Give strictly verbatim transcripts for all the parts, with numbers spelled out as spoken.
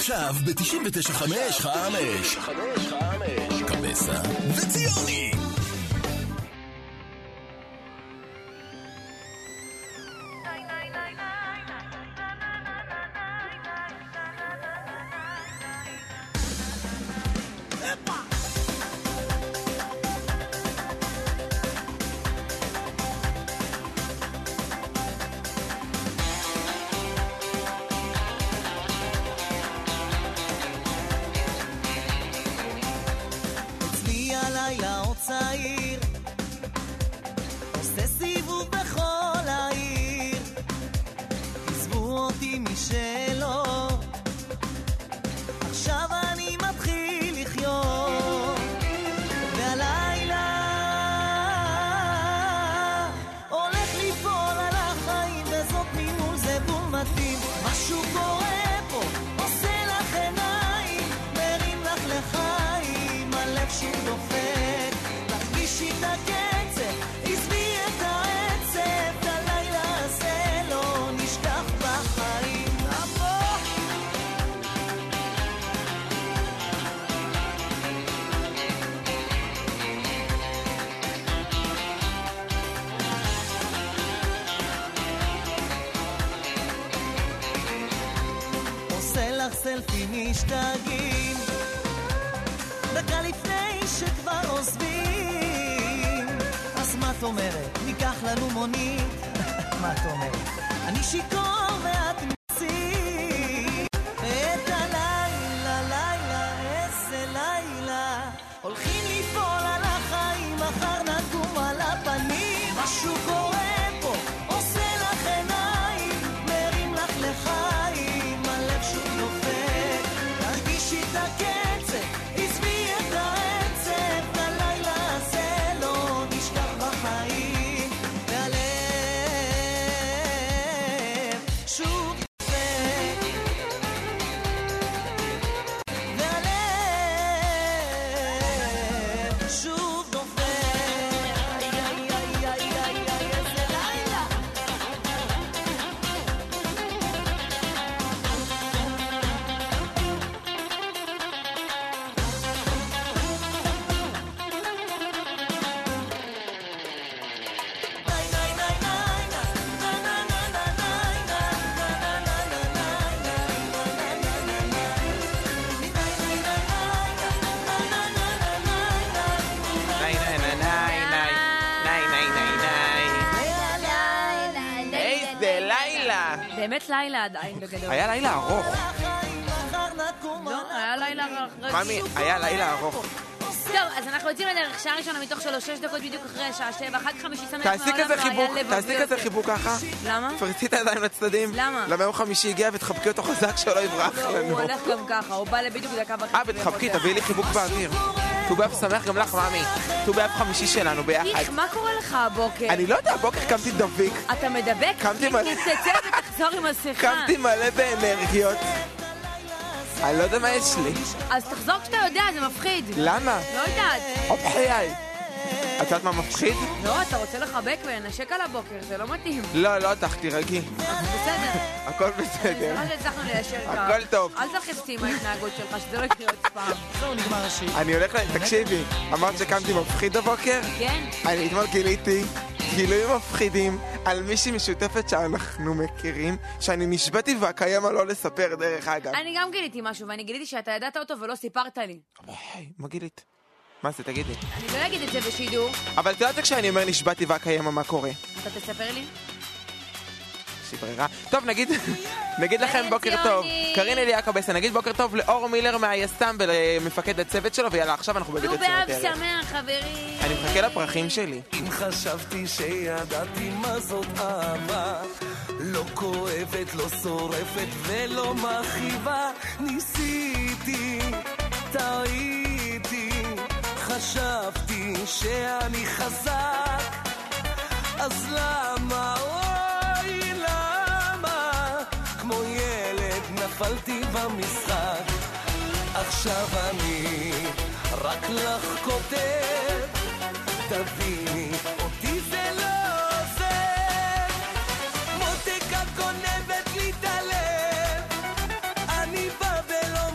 עכשיו ב-תשעים ותשע חמש חמש קבסה וציוני. צעיר עושה סיבוב בכל העיר, עזבו אותי משלו, עכשיו אני מתחיל לחיות, והלילה הולך ליפול על החיים, וזאת ממול זה בול מתאים, משהו קורה פה עושה לך עיניים, מרים לך לחיים, הלב שוב דופק, תרגישי את הקצב, עזבי את העצב, את הלילה הזה לא נשכח בחיים. עושה לך סלפי משתגעים, דקה לפני שכבר עוזבים, אז מה את אומרת? ניקח לנו מונית. מה את אומרת? אני שיקור ואת נצית, ואת הלילה, לילה, איזה לילה, הולכים ליפול על החיים, מחר נקום על הפנים, משהו קורה פה עושה לך עיניים, מרים לך לחיים, הלב שוב נופל, תרגישי את הקצב, עזבי את העצב, הלילה הזה לא נשכח בחיים, והלב שוב דופק, והלב שוב דופק, איי איי איי איי איי איזה לילה. איזה לילה. באמת לילה עדיין בגדול. היה לילה ארוך. לא, היה לילה רגיש. ממי, היה לילה ארוך. טוב, אז אנחנו יוצאים לדרך, שעה ראשונה מתוך שלוש, שש דקות בדיוק אחרי השעה שבע, אחר כך חמישי שמח תעשי כזה חיבוק, תעשי כזה חיבוק ככה. למה? תפרצי את הידיים לצדדים. למה? למה יום חמישי הגיע ותחבקי אותו חזק שלא יברח לנו. הוא הולך גם ככה, הוא בא לבדיוק דקה וחצי. אה, ותחבקי, תביאי לי חיבוק באוויר. ט"ו באב שמח גם לך, ממי. ט"ו באב חמישי שלנו ביחד. איך, מה קורה לך הבוקר? אני לא יודע, הבוקר קמתי דביק. אתה מדבק? קמתי מלא. תצא ותחזור עם השיחה. קמתי מלא באנרגיות. אני לא יודע מה יש לי. אז תחזור כשאתה יודע, זה מפחיד. למה? לא יודעת. אופחיי. את יודעת מה מפחיד? לא, אתה רוצה לחבק ולנשק על הבוקר, זה לא מתאים. לא, לא אותך, תירגעי. בסדר. הכל בסדר. זה מה שהצלחנו ליישר כאן. הכל טוב. אל תלחץ אותי עם ההתנהגות שלך, שזה לא יקרה עוד פעם. זהו, נגמר השיר. אני הולך ל... תקשיבי, אמרת שקמתי מפחיד הבוקר? כן. אני אתמול גיליתי גילויים מפחידים על מישהי משותפת שאנחנו מכירים, שאני נשבעתי והקיימה לא לספר דרך אגב. אני גם גיליתי משהו, ואני גיליתי שאתה ידעת אותו ולא סיפרת לי. היי, מה גילית? מה זה, תגידי. אני לא אגיד את זה בשידור. אבל את יודעת כשאני אומר נשבעתי והקיימה מה קורה? אתה תספר לי? יש לי ברירה. טוב, נגיד, נגיד לכם בוקר טוב. קרין אליה קבסה, נגיד בוקר טוב לאור מילר מהיס"מ ולמפקד הצוות שלו, ויאללה, עכשיו אנחנו בגלל ט"ו ציונות באב ערב. שמח, חברים. אני מחכה לפרחים שלי. אם חשבתי שידעתי מה זאת אהבה, לא כואבת, לא שורפת ולא מרחיבה, ניסיתי, טעיתי, חשבתי שאני חזק, אז למה, אוי למה, כמו ילד נפלתי במשחק, עכשיו אני רק לך כותב, תביני אותי זה לא עוזר, מותקה גונבת לי את הלב, אני בא ולא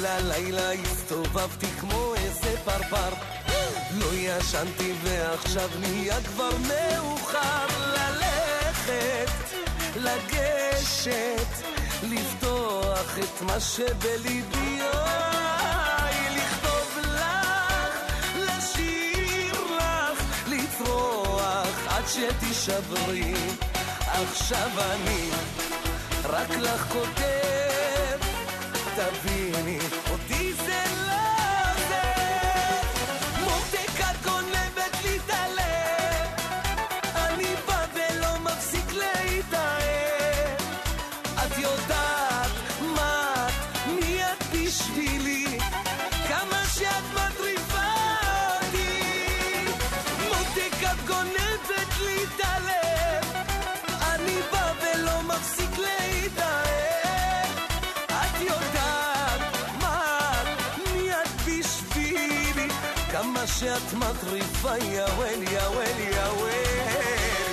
לילה לילה הסתובבתי כמו איזה פרפר, לא ישנתי ועכשיו נהיה כבר מאוחר. ללכת, לגשת, לפתוח את מה שבליבי, אוי, לכתוב לך, לשיר לך, לצרוח עד שתשברי. עכשיו אני רק לך כותב, תביני אותי זה לא זה. מותק את גונבת לי את הלב, אני בא ולא מפסיק להתאהב. את יודעת מה את, מי את בשבילי, כמה שאת מטריפה אותי. מותק את גונבת לי את הלב, אני בא ולא מפסיק להתאהב. את יודעת מה את, מי את בשבילי, כמה שאת מטריפה, יא וול יא וול יא וול.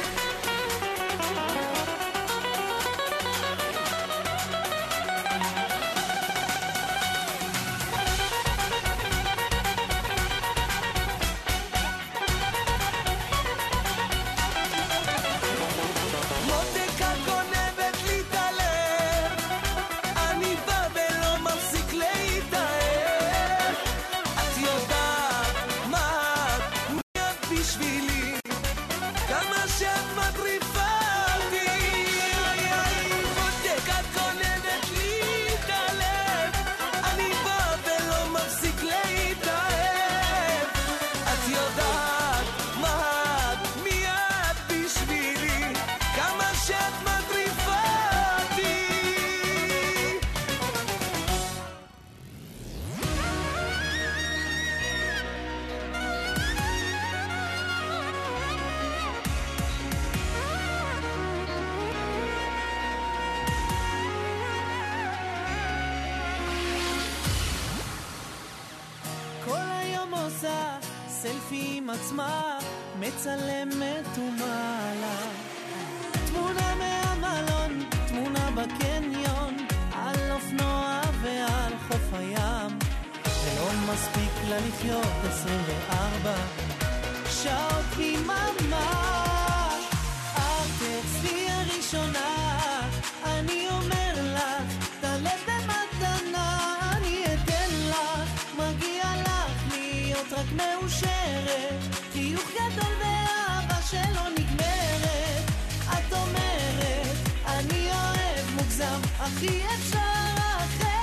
סלפי עם עצמה, מצלמת ומעלה תמונה מהמלון, תמונה בקניון, על אופנוע ועל חוף הים. ולא מספיק לה לחיות עשרים וארבע שעות ביממה. את אצלי הראשונה, אני אומר לך, תעלה במתנה, אני אתן לך, מגיע לך להיות רק מאושרת, חיוך גדול ואהבה שלא נגמרת. את אומרת, אני אוהב מוגזם, הכי אפשר אחרת.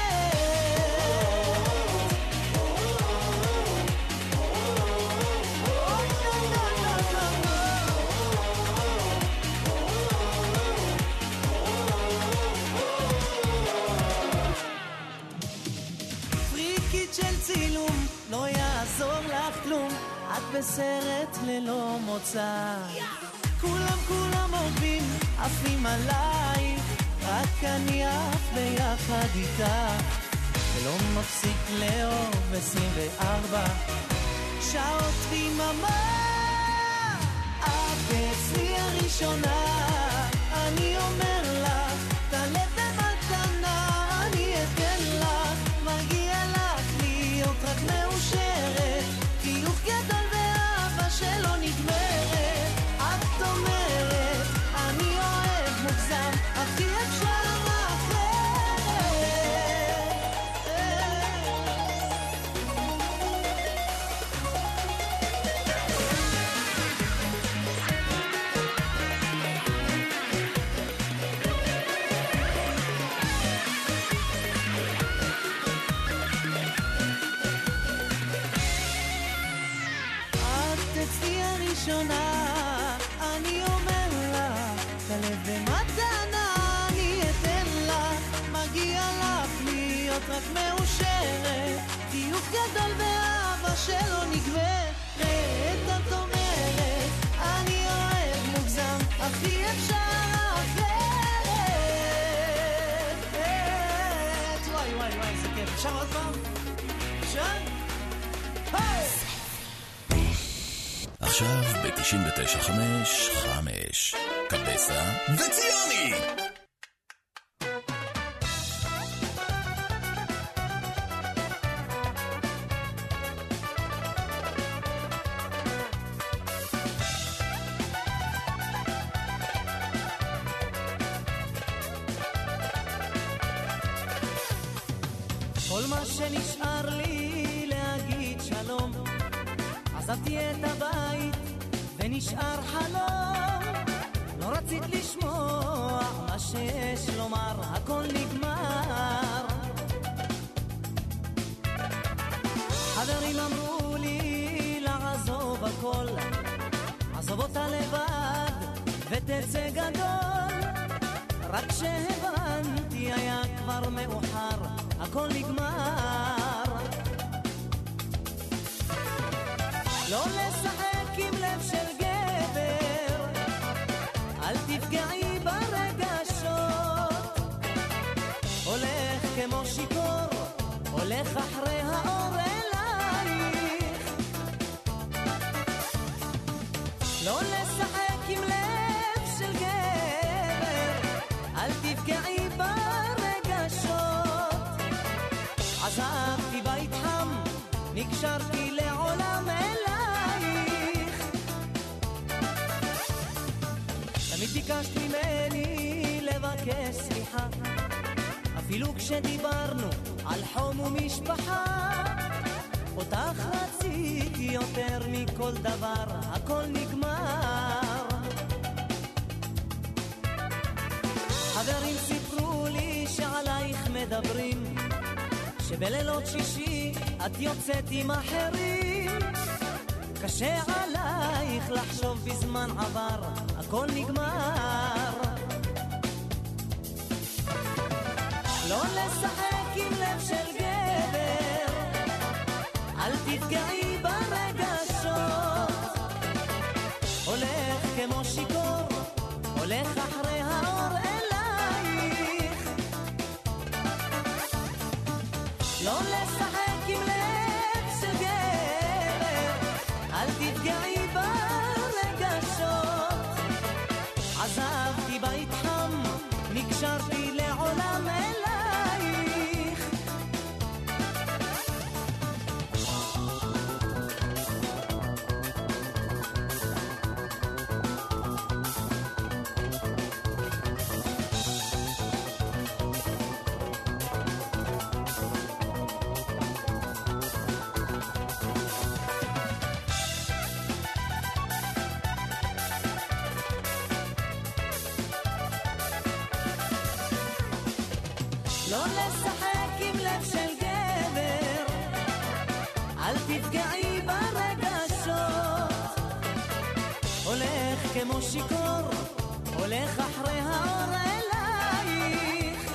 פריקית של צילום, לא יעזור לך כלום, את בסרט ללא מוצא. כולם כולם אוהבים, עפים עליי, רק אני עף ביחד איתה. ולא מפסיק לאהוב עשרים וארבע שעות ביממה. את אצלי הראשונה, אני אומר לך, תעלה במתנה, אני אתן לך, מגיע לך להיות רק מאושרת, חיוך גדול ואהבה שלא נגמרת. את אומרת, אני אוהב מוגזם, הכי אפשר אחרת. את אצלי הראשונה, אני אומר לך, תעלה במתנה, אני אתן לך, מגיע לך להיות רק מאושרת, חיוך גדול ואהבה שלא נגמרת. את אומרת, אני אוהב מוגזם, הכי אפשר אחרת. וואי וואי וואי, זה כיף. אפשר עוד פעם? אפשר? היי! עכשיו ב-תשעים ותשע חמש חמש קבסה וציוני. כל מה שנשאר לי להגיד שלום, עזבתי את הבית ונשאר חלום, לא רצית לשמוע מה שיש לומר, הכל נגמר. חברים אמרו לי לעזוב הכל, עזוב אותה לבד ותצא גדול, רק שהבנתי היה כבר מאוחר, הכל נגמר. לא לשחק עם לב של גבר, אל תפגעי ברגשות, הולך כמו שיקור, הולך אחרי האור אלייך. לא לשחק עם לב של גבר, אל תפגעי ברגשות, עזבתי בית חם, נקשרתי לעולם אלייך. תמיד ביקשת ממני לבקש סליחה, אפילו כשדיברנו על חום ומשפחה, אותך רציתי יותר מכל דבר, הכל נגמר. חברים סיפרו לי שעלייך מדברים, שבלילות שישי את יוצאת עם אחרים, קשה עלייך לחשוב בזמן עבר, הכל נגמר. לא לשחק עם לב של גבר, אל תפגעי ברגשות, הולך כמו שיקור, הולך אחרי האור אלייך. לא לשחק עם לב של גבר, אל תפגעי ברגשות, עזבתי בית חם, נקשרתי לעולם אלייך. לא לשחק עם לב של גבר, אל תפגעי ברגשות, הולך כמו שיקור, הולך אחרי האור אלייך.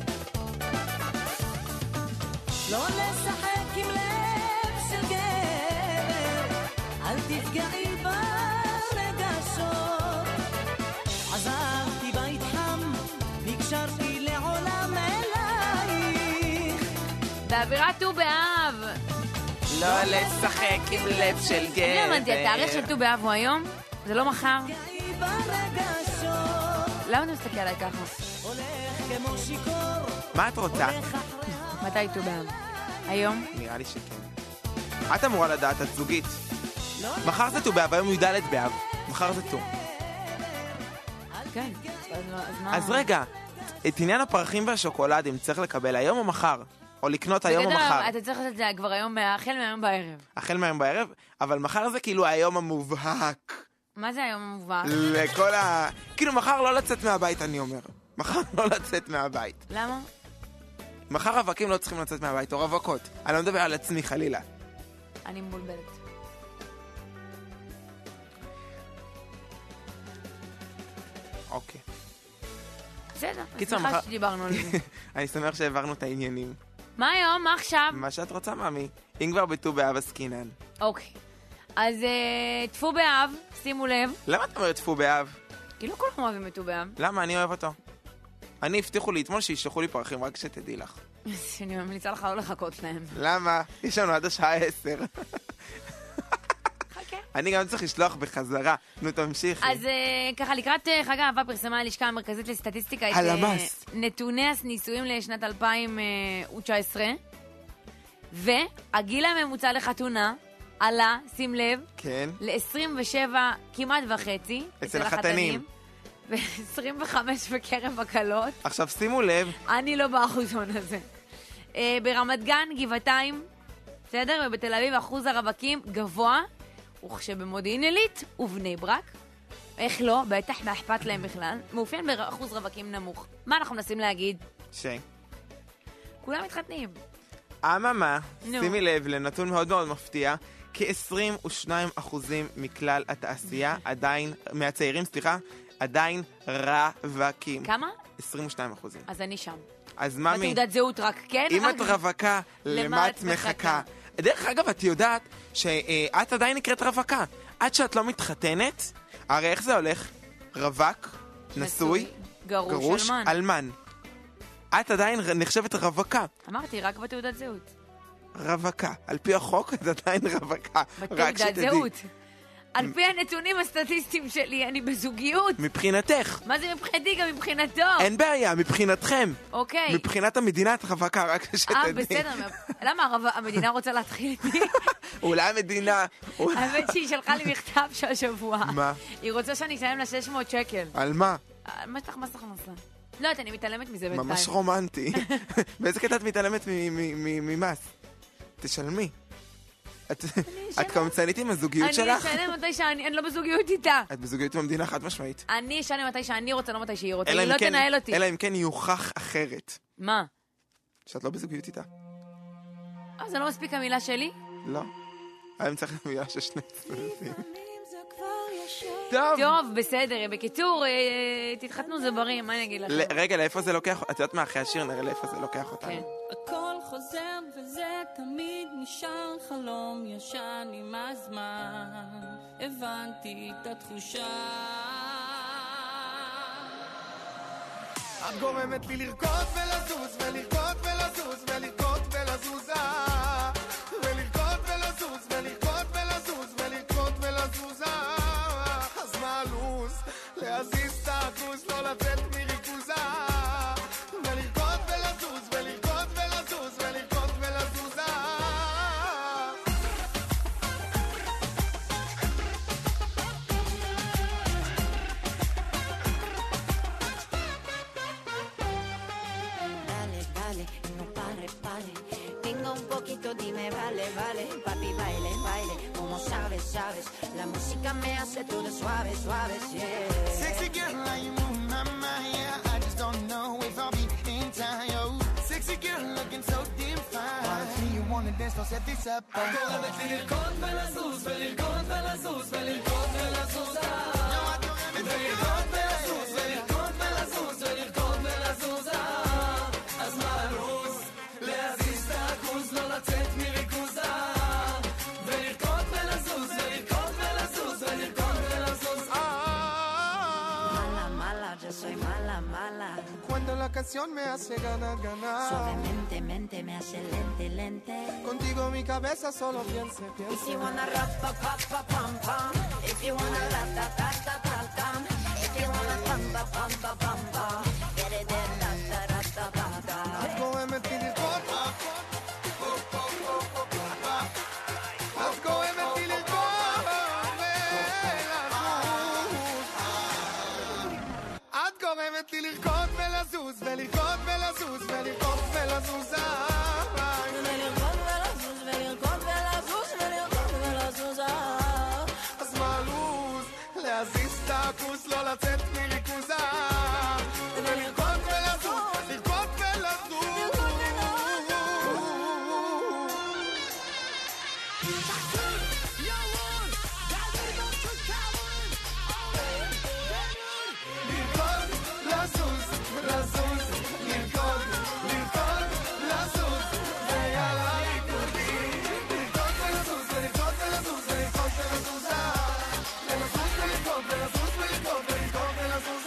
לא לשחק עם לב של גבר, אל תפגעי ברגשות, עזבתי בית חם, נקשרתי לעולם אלייך. באווירת ט"ו באב. לא לשחק עם לב של גבר. אני אמנתי, התאריך של ט"ו באב הוא היום? זה לא מחר? למה אתה מסתכל עליי ככה? מה את רוצה? מתי ט"ו באב? היום? נראה לי שכן. את אמורה לדעת, את זוגית. מחר זה ט"ו באב, היום י"ד באב. מחר זה ט"ו. כן. אז אז רגע, את עניין הפרחים והשוקולדים צריך לקבל היום או מחר? או לקנות היום או מחר? אתה צריך לעשות את זה כבר היום, החל מהיום בערב. החל מהיום בערב? אבל מחר זה כאילו היום המובהק. מה זה היום המובהק? לכל ה... כאילו מחר לא לצאת מהבית, אני אומר. מחר לא לצאת מהבית. למה? מחר רווקים לא צריכים לצאת מהבית, או רווקות. אני לא מדבר על עצמי חלילה. אני מבולבלת. אוקיי. בסדר, אני קיצר, שמחה מחר- שדיברנו על זה. אני שמח שהעברנו את העניינים. מה היום? מה עכשיו? מה שאת רוצה, מאמי. אם כבר בט"ו באב עסקינן. אוקיי. אז אה, ט"ו באב, שימו לב. למה את אומרת ט"ו באב? כי לא כולם אוהבים את ט"ו באב. למה? אני אוהב אותו. אני הבטיחו לי אתמול שישלחו לי פרחים, רק שתדעי לך. אני ממליצה לך לא לחכות להם. למה? יש לנו עד השעה עשר. חכה. אני גם צריך לשלוח בחזרה. נו, תמשיכי. אז אה, ככה, לקראת אה, חג האהבה פרסמה הלשכה המרכזית לסטטיסטיקה את הלמ"ס. אה, נתוני הנישואים לשנת אלפיים תשע עשרה, והגיל הממוצע לחתונה עלה, שים לב, כן. ל-עשרים ושבע כמעט וחצי אצל החתנים. ו-עשרים וחמש בקרב הקלות. עכשיו שימו לב, אני לא באחוזון הזה. אה, ברמת גן, גבעתיים, בסדר? ובתל אביב אחוז הרווקים גבוה, וכשבמודיעין עילית ובני ברק, איך לא? בטח מה אכפת להם בכלל, מאופיין באחוז רווקים נמוך. מה אנחנו מנסים להגיד? ש... כולם מתחתנים. אממה, נו. שימי לב לנתון מאוד מאוד מפתיע, כ-עשרים ושניים אחוזים מכלל התעשייה עדיין, מהצעירים, סליחה, עדיין רווקים. כמה? עשרים ושניים אחוזים. אז אני שם. אז ממי, בתעודת זהות רק, כן? אם רק... את רווקה, למה את מחכה? דרך אגב, את יודעת שאת עדיין נקראת רווקה. עד שאת לא מתחתנת, הרי איך זה הולך? רווק, נשוי, גרוש, גרוש, אלמן. אלמן. את עדיין נחשבת רווקה. אמרתי, רק בתעודת זהות. רווקה. על פי החוק, את עדיין רווקה. רק בתעודת שתדעי. זהות. על פי הנתונים הסטטיסטיים שלי, אני בזוגיות. מבחינתך. מה זה מבחינתי? גם מבחינתו. אין בעיה, מבחינתכם. אוקיי. מבחינת המדינה את רווקה, רק שתדעי. אה, בסדר. למה הרב- המדינה רוצה להתחיל איתי? אולי המדינה... האמת שהיא שלחה לי מכתב שהשבוע. מה? היא רוצה שאני אשלם לה שש מאות שקל. על מה? מה יש לך מס הכנסה? לא יודעת, אני מתעלמת מזה בינתיים. ממש רומנטי. באיזה קטע את מתעלמת מ- מ- מ- ממס? תשלמי. את את קמצנית עם הזוגיות אני שלך? אשלם מתי שאני, אני לא בזוגיות איתה. את בזוגיות עם המדינה חד משמעית. אני אשלם מתי שאני רוצה, לא מתי שהיא רוצה. אלא היא אם לא כן- תנהל אותי. אלא אם כן יוכח אחרת. מה? שאת לא בזוגיות איתה. אה, זה לא מספיק המילה שלי? לא. אני צריך מילה של שני צדדים. טוב. טוב, בסדר. בקיצור, אה, תתחתנו זה בריא, מה אני אגיד לכם? ל- רגע, לאיפה זה לוקח? את יודעת מה, אחרי השיר נראה לאיפה זה לוקח כן. אותנו. הכל חוזר וזה תמיד נשאר חלום ישן עם הזמן הבנתי את התחושה את גורמת לי לרקוד ולזוז ולרקוד ולזוז ולרקוד ולזוז אה. ולרקוד ולזוז ולרקוד ולזוז ולרקוד ולזוז אה. אז מה הלו"ז? להזיז את האחוז, לא לצאת מריכוז אה. ולרקוד ולזוז ולרקוד ולזוז ולרקוד ולזוז אה. Dale, dale, no pare, pare. Venga un poquito, dime, vale, vale. Papi, baile, baile. Como sabes, sabes. La música me hace todo suave, suave, yeah. Sexy girl, how you move my mind, yeah. I just don't know if I'll be in time, yo. Sexy girl, looking so damn fine. Wanna see you wanna dance, don't set this up. ולרקוד ולזוז, ולרקוד ולזוז, ולרקוד ולזוז, ולרקוד ולזוז, ולרקוד ולזוז, ולרקוד ולזוז, אז מה הלו"ז? להזיז את האחוז, לא לצאת מריכוז, ולרקוד ולזוז, ולרקוד ולזוז, ולרקוד ולזוז, Mala, mala, yo soy mala, mala. Cuando la canción me hace ganar, ganar. Suavemente, mente, me hace lente, lente. Contigo mi cabeza solo piense, If piense. you wanna rap, pa, pa, pa, pam, pam. If you wanna rap, ta, ta, ta, ta, tam. If you wanna pam, pa, pam, pa, pam, pam. Get it there, ta, ta, ta, ta, ta, ta. Let's go and make it hot. Let's go and make it hot. את גורמת לי לרקוד ולזוז ולרקוד ולזוז ולרקוד ולזוז ולרקוד ולזוז, ולרקוד ולזוז, ולרקוד ולזוז, אה. אז מה הלו"ז? להזיז את הכוס, לא לצאת מריכוז ולרקוד ולזוז, לרקוד ולזוז. לרקוד, לזוז, לזוז, לרקוד, לרקוד, לזוז, ויאללה ריקודים. לרקוד ולזוז, ולרקוד ולזוז, ולרקוד ולזוז, ולזוז ולרקוד, ולזוז ולרקוד, ולרקוד ולזוז.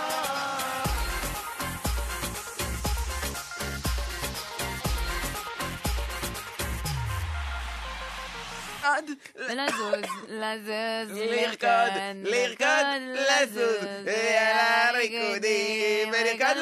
לזוז, לזוז, לרקוד, לרקוד, לזוז, ויאללה ריקודים, ולרקוד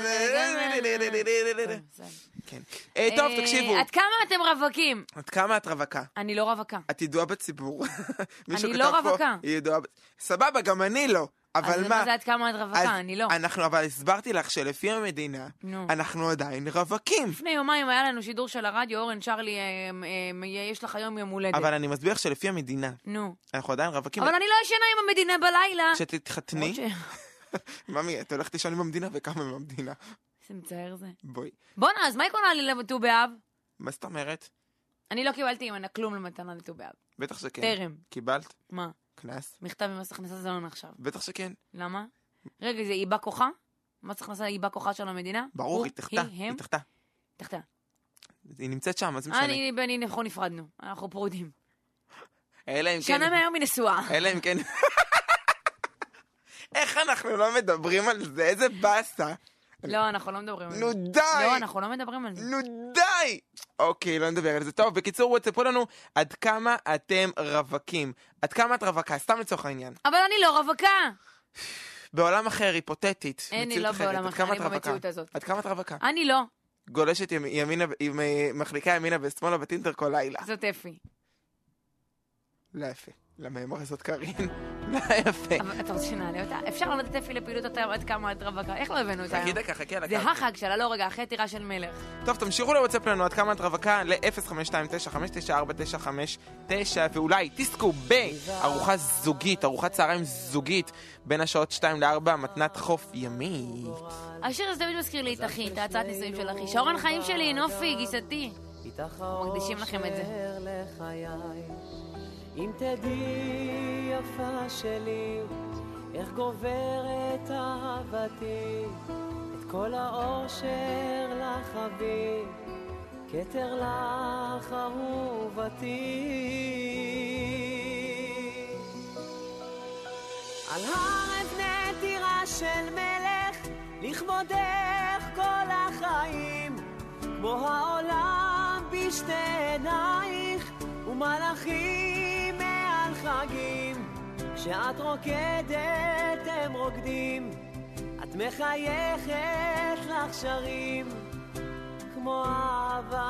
לזוז. כן. אה, טוב, תקשיבו. עד כמה אתם רווקים? עד כמה את רווקה? אני לא רווקה. את ידועה בציבור. מישהו אני כתב לא פה, רווקה. היא ידועה... ב- סבבה, גם אני לא. אבל אז מה? מה זה עד כמה את רווקה? אז אני לא. אנחנו, אבל הסברתי לך שלפי המדינה, נו. אנחנו עדיין רווקים. לפני יומיים היה לנו שידור של הרדיו, אורן שר לי, אה, אה, יש לך היום יום הולדת. אבל אני מסביר לך שלפי המדינה, נו. אנחנו עדיין רווקים. אבל אני לא ישנה עם המדינה בלילה. שתתחתני, למרות ש- ממי, את הולכת לישון עם המדינה וכמה עם המדינה. איזה מצער זה. בואי. בואנה, אז מה היא קונה לי לט"ו באב? מה זאת אומרת? אני לא קיבלתי ממנה כלום למתנה לט"ו באב. בטח שכן. טרם. קיבלת? מה? כנס? מכתב ממס הכנסה זה לא נחשב. בטח שכן. למה? רגע, זה איבה כוחה? מס הכנסה היא איבה כוחה של המדינה? ברור, הוא, היא תחתה. היא, הם? היא תחתה. תחתה. היא נמצאת שם, אז משנה. אני ואני אנחנו נפרדנו. אנחנו פרודים. אלא אם כן... שנה מהיום היא נשואה. אלא אם כן... איך אנחנו לא מדברים על זה? איזה באסה. לא, אנחנו לא מדברים על זה. נו די! לא, אנחנו לא מדברים על זה. נו די! אוקיי, לא נדבר על זה. טוב, בקיצור, תספרו לנו עד כמה אתם רווקים. עד כמה את רווקה, סתם לצורך העניין. אבל אני לא רווקה. בעולם אחר, היפותטית. אין, מציאות לא אחרת. בעולם עד אחר, כמה אני את רווקה? במציאות הזאת. עד כמה את רווקה? אני לא. גולשת ימ- ימינה, עם, אה, מחליקה ימינה ושמאלה בטינדר כל לילה. זאת אפי. לא יפה. למה אמר זאת קרין? לא יפה. אבל אתה רוצה שנעלה אותה? אפשר לא לתת אפי לפעילות אותה עד כמה את רווקה. איך לא הבאנו אותה חכי היום? דקה, חכי על זה הקו. החג שלה, לא רגע, אחרי טירה של מלך. טוב, תמשיכו לוואטסאפ לנו עד כמה את רווקה ל-אפס חמש שתיים תשע חמש תשע ארבע תשע חמש תשע, ואולי תזכו בארוחה זוגית, ארוחת צהריים זוגית, בין השעות שתיים לארבע, מתנת חוף ימית. השיר הזה תמיד מזכיר לי את אחי, את ההצעת נישואים של אחי. שרון חיים שלי, נופי, גיסתי. אנחנו מקדישים לכם את זה. אם תדעי יפה שלי, איך גוברת אהבתי, את כל האושר לך אביא, כתר לך אהובתי. על הר אבני טירה של מלך, לכבודך כל החיים, כמו העולם בשתי עינייך, ומלאכים מעל חגים, כשאת רוקדת הם רוקדים, את מחייכת לך שרים, כמו אהבת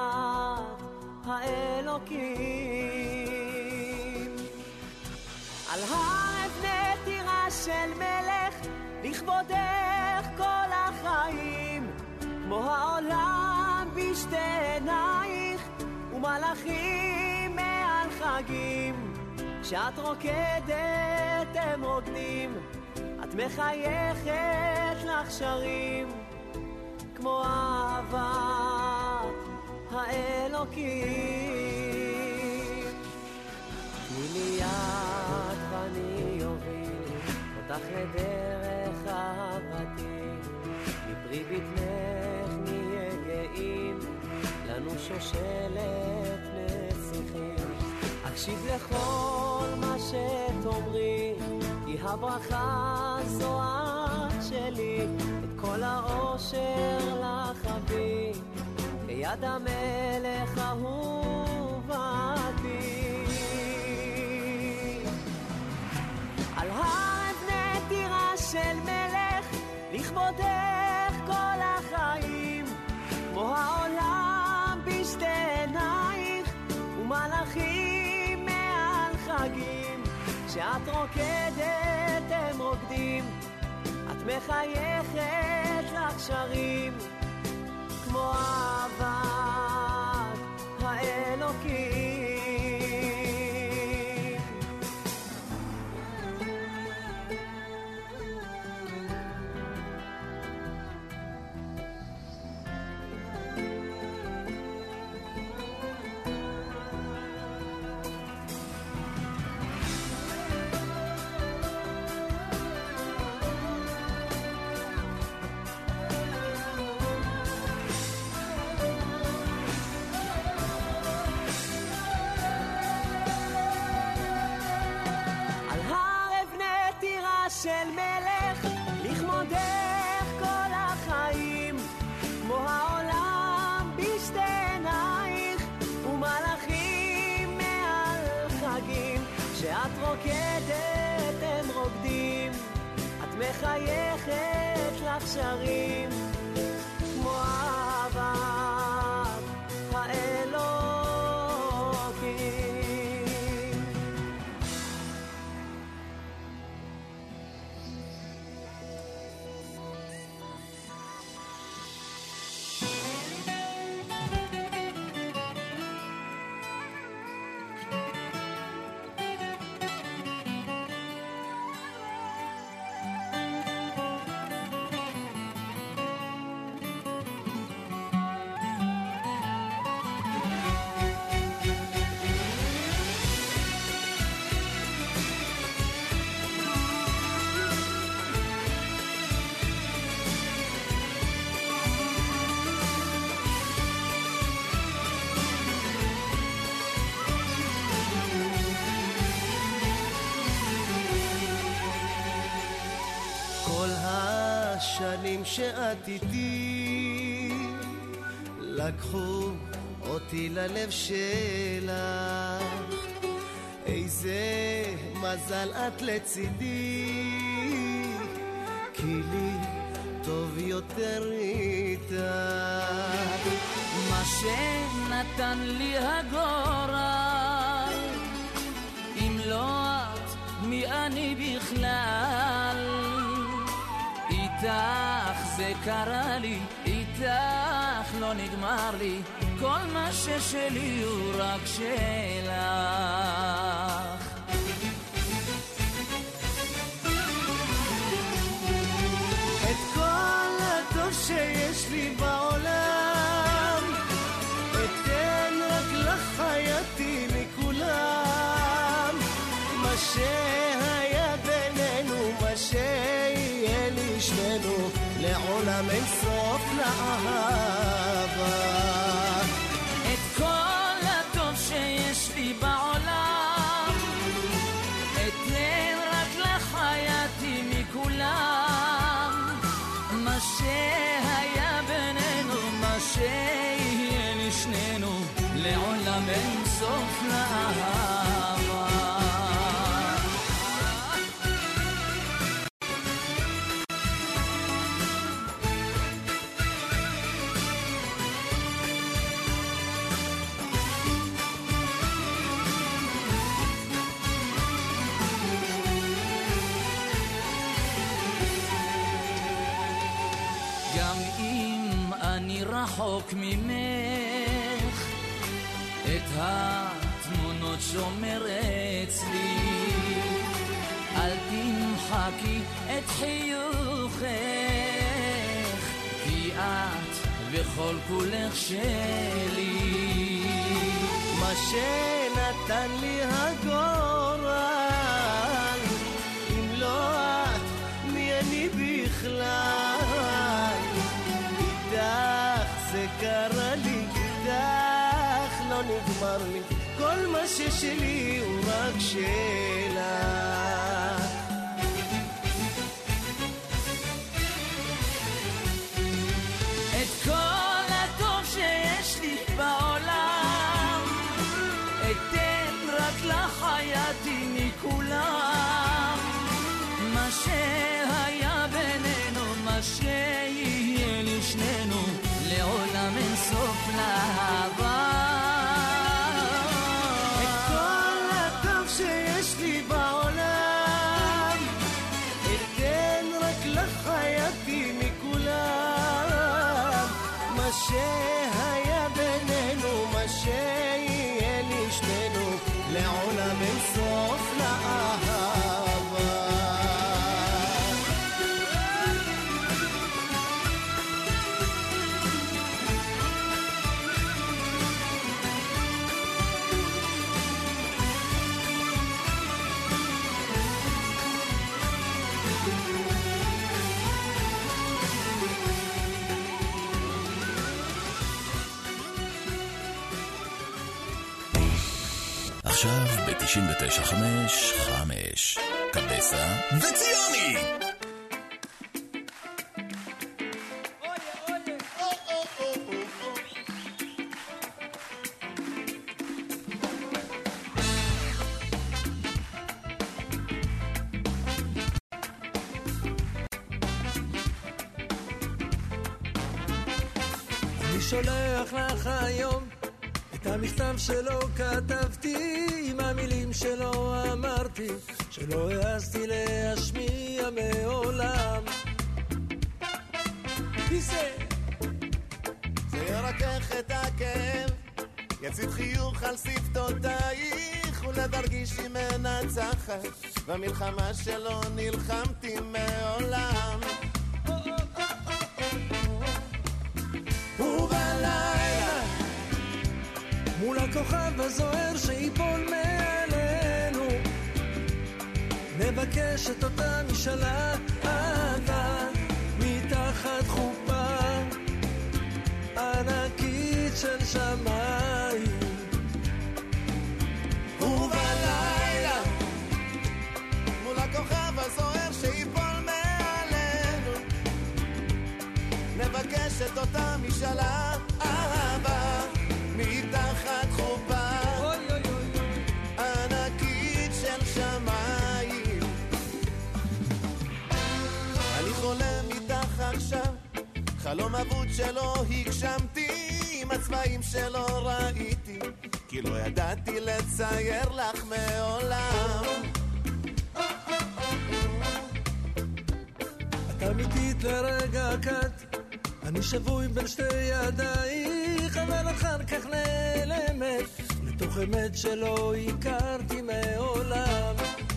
האלוקים. על הר אבני טירה של מלך, לכבודך כל החיים, כמו העולם בשתי עינייך, ומלאכים מעל חגים, כשאת רוקדת הם רוקדים, את מחייכת לך שרים, כמו אהבת האלוקים. תני לי יד ואני אוביל אותך לדרך אהבתי, מפרי בטנך נהיה גאים, לנו שושלת נסיכים. אקשיב לכל מה שתאמרי, כי הברכה זו את שלי, את כל האושר לך אביא, כיד המלך אהובתי. על הר אבני טירה של מלך, לכבודך כל החיים, כמו העולם בשתי עינייך, ומלאכים מעל חגים, כשאת רוקדת הם רוקדים, את מחייכת לך שרים, כמו אהבת האלוקים. של מלך, לכבודך כל החיים, כמו העולם בשתי עינייך, ומלאכים מעל חגים, כשאת רוקדת הם רוקדים, את מחייכת לך שרים, כמו אהבת האלוקים. כל השנים שאת איתי לקחו אותי ללב שלך, איזה מזל את לצידי, כי לי טוב יותר איתך. מה שנתן לי הגורל, אם לא את מי אני בכלל, איתך זה קרה לי, איתך לא נגמר לי, כל מה ששלי הוא רק שלך. את כל הטוב שיש לי בעולם אתן רק לך חייתי מכולם, מה שהיה בינינו, מה שיהיה לי שנינו, לעולם אין סוף לאהבה. את כל הטוב שיש לי בעולם אתן רק לך חייתי מכולם, מה שהיה בינינו, מה שיהיה לי שנינו, לעולם אין סוף לאהבה. רחוק ממך, את התמונות שומר אצלי, אל תמחקי את חיוכך, כי את וכל כולך שלי. מה שנתן לי הגורל, אם לא את מי אני בכלל, איתך זה קרה לי, איתך לא נגמר לי, כל מה ששלי הוא רק שלך. את כל הטוב שיש לי בעולם אתן רק לך חייתי מכולם, מה שהיה בינינו, מה שיהיה לי שנינו, לעולם אין סוף לאהבה. את כל הטוב שיש לי בעולם אתן רק לך חייתי מכולם, מה שהיה בינינו, מה שיהיה לי שנינו, לעולם אין סוף לאהבה. עכשיו ב-תשעים ותשע חמש חמש קבסה וציוני. אני שולח לך היום את המכתב שלו כתבתי, עם המילים שלו אמרתי, שלא העזתי להשמיע מעולם. מי זה? זה ירקח את הכאב, יציב חיוך על שפתותייך, ולדרגיש היא מנצחת במלחמה שלא נלחמתי מעולם. ובלילה מול הכוכב הזוהר שיפול מעלינו, נבקש את אותה משאלה אהבה מתחת חופה ענקית של שמיים. ובלילה מול הכוכב הזוהר שיפול מעלינו, אותה משאלה אהבה מתחת חופה ענקית של שמיים. אני חולם איתך עכשיו חלום אבוד שלא הגשמתי עם הצבעים שלא ראיתי כי לא ידעתי לצייר לך מעולם. את אמיתית לרגע קט אני שבוי בין שתי ידייך אבל אחר כך נעלמת לתוך אמת שלא הכרתי מעולם.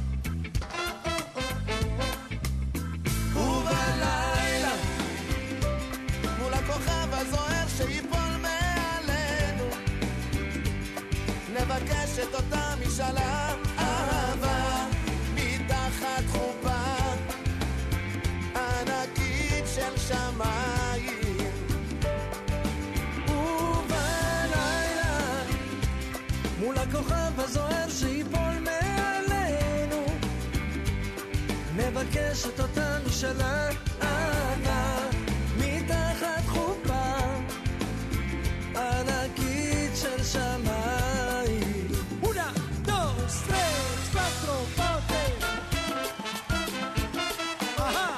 ובלילה מול הכוכב הזוהר שיפול מעלינו נבקש את אותה משאלה אהבה מתחת חופה ענקית של שמיים. ובלילה מול הכוכב הזוהר שיפול מעלינו נבקש את אותה משאלה אהבה מתחת חופה ענקית של שמיים. una, dos, tres, cuatro, ponte. Ajá.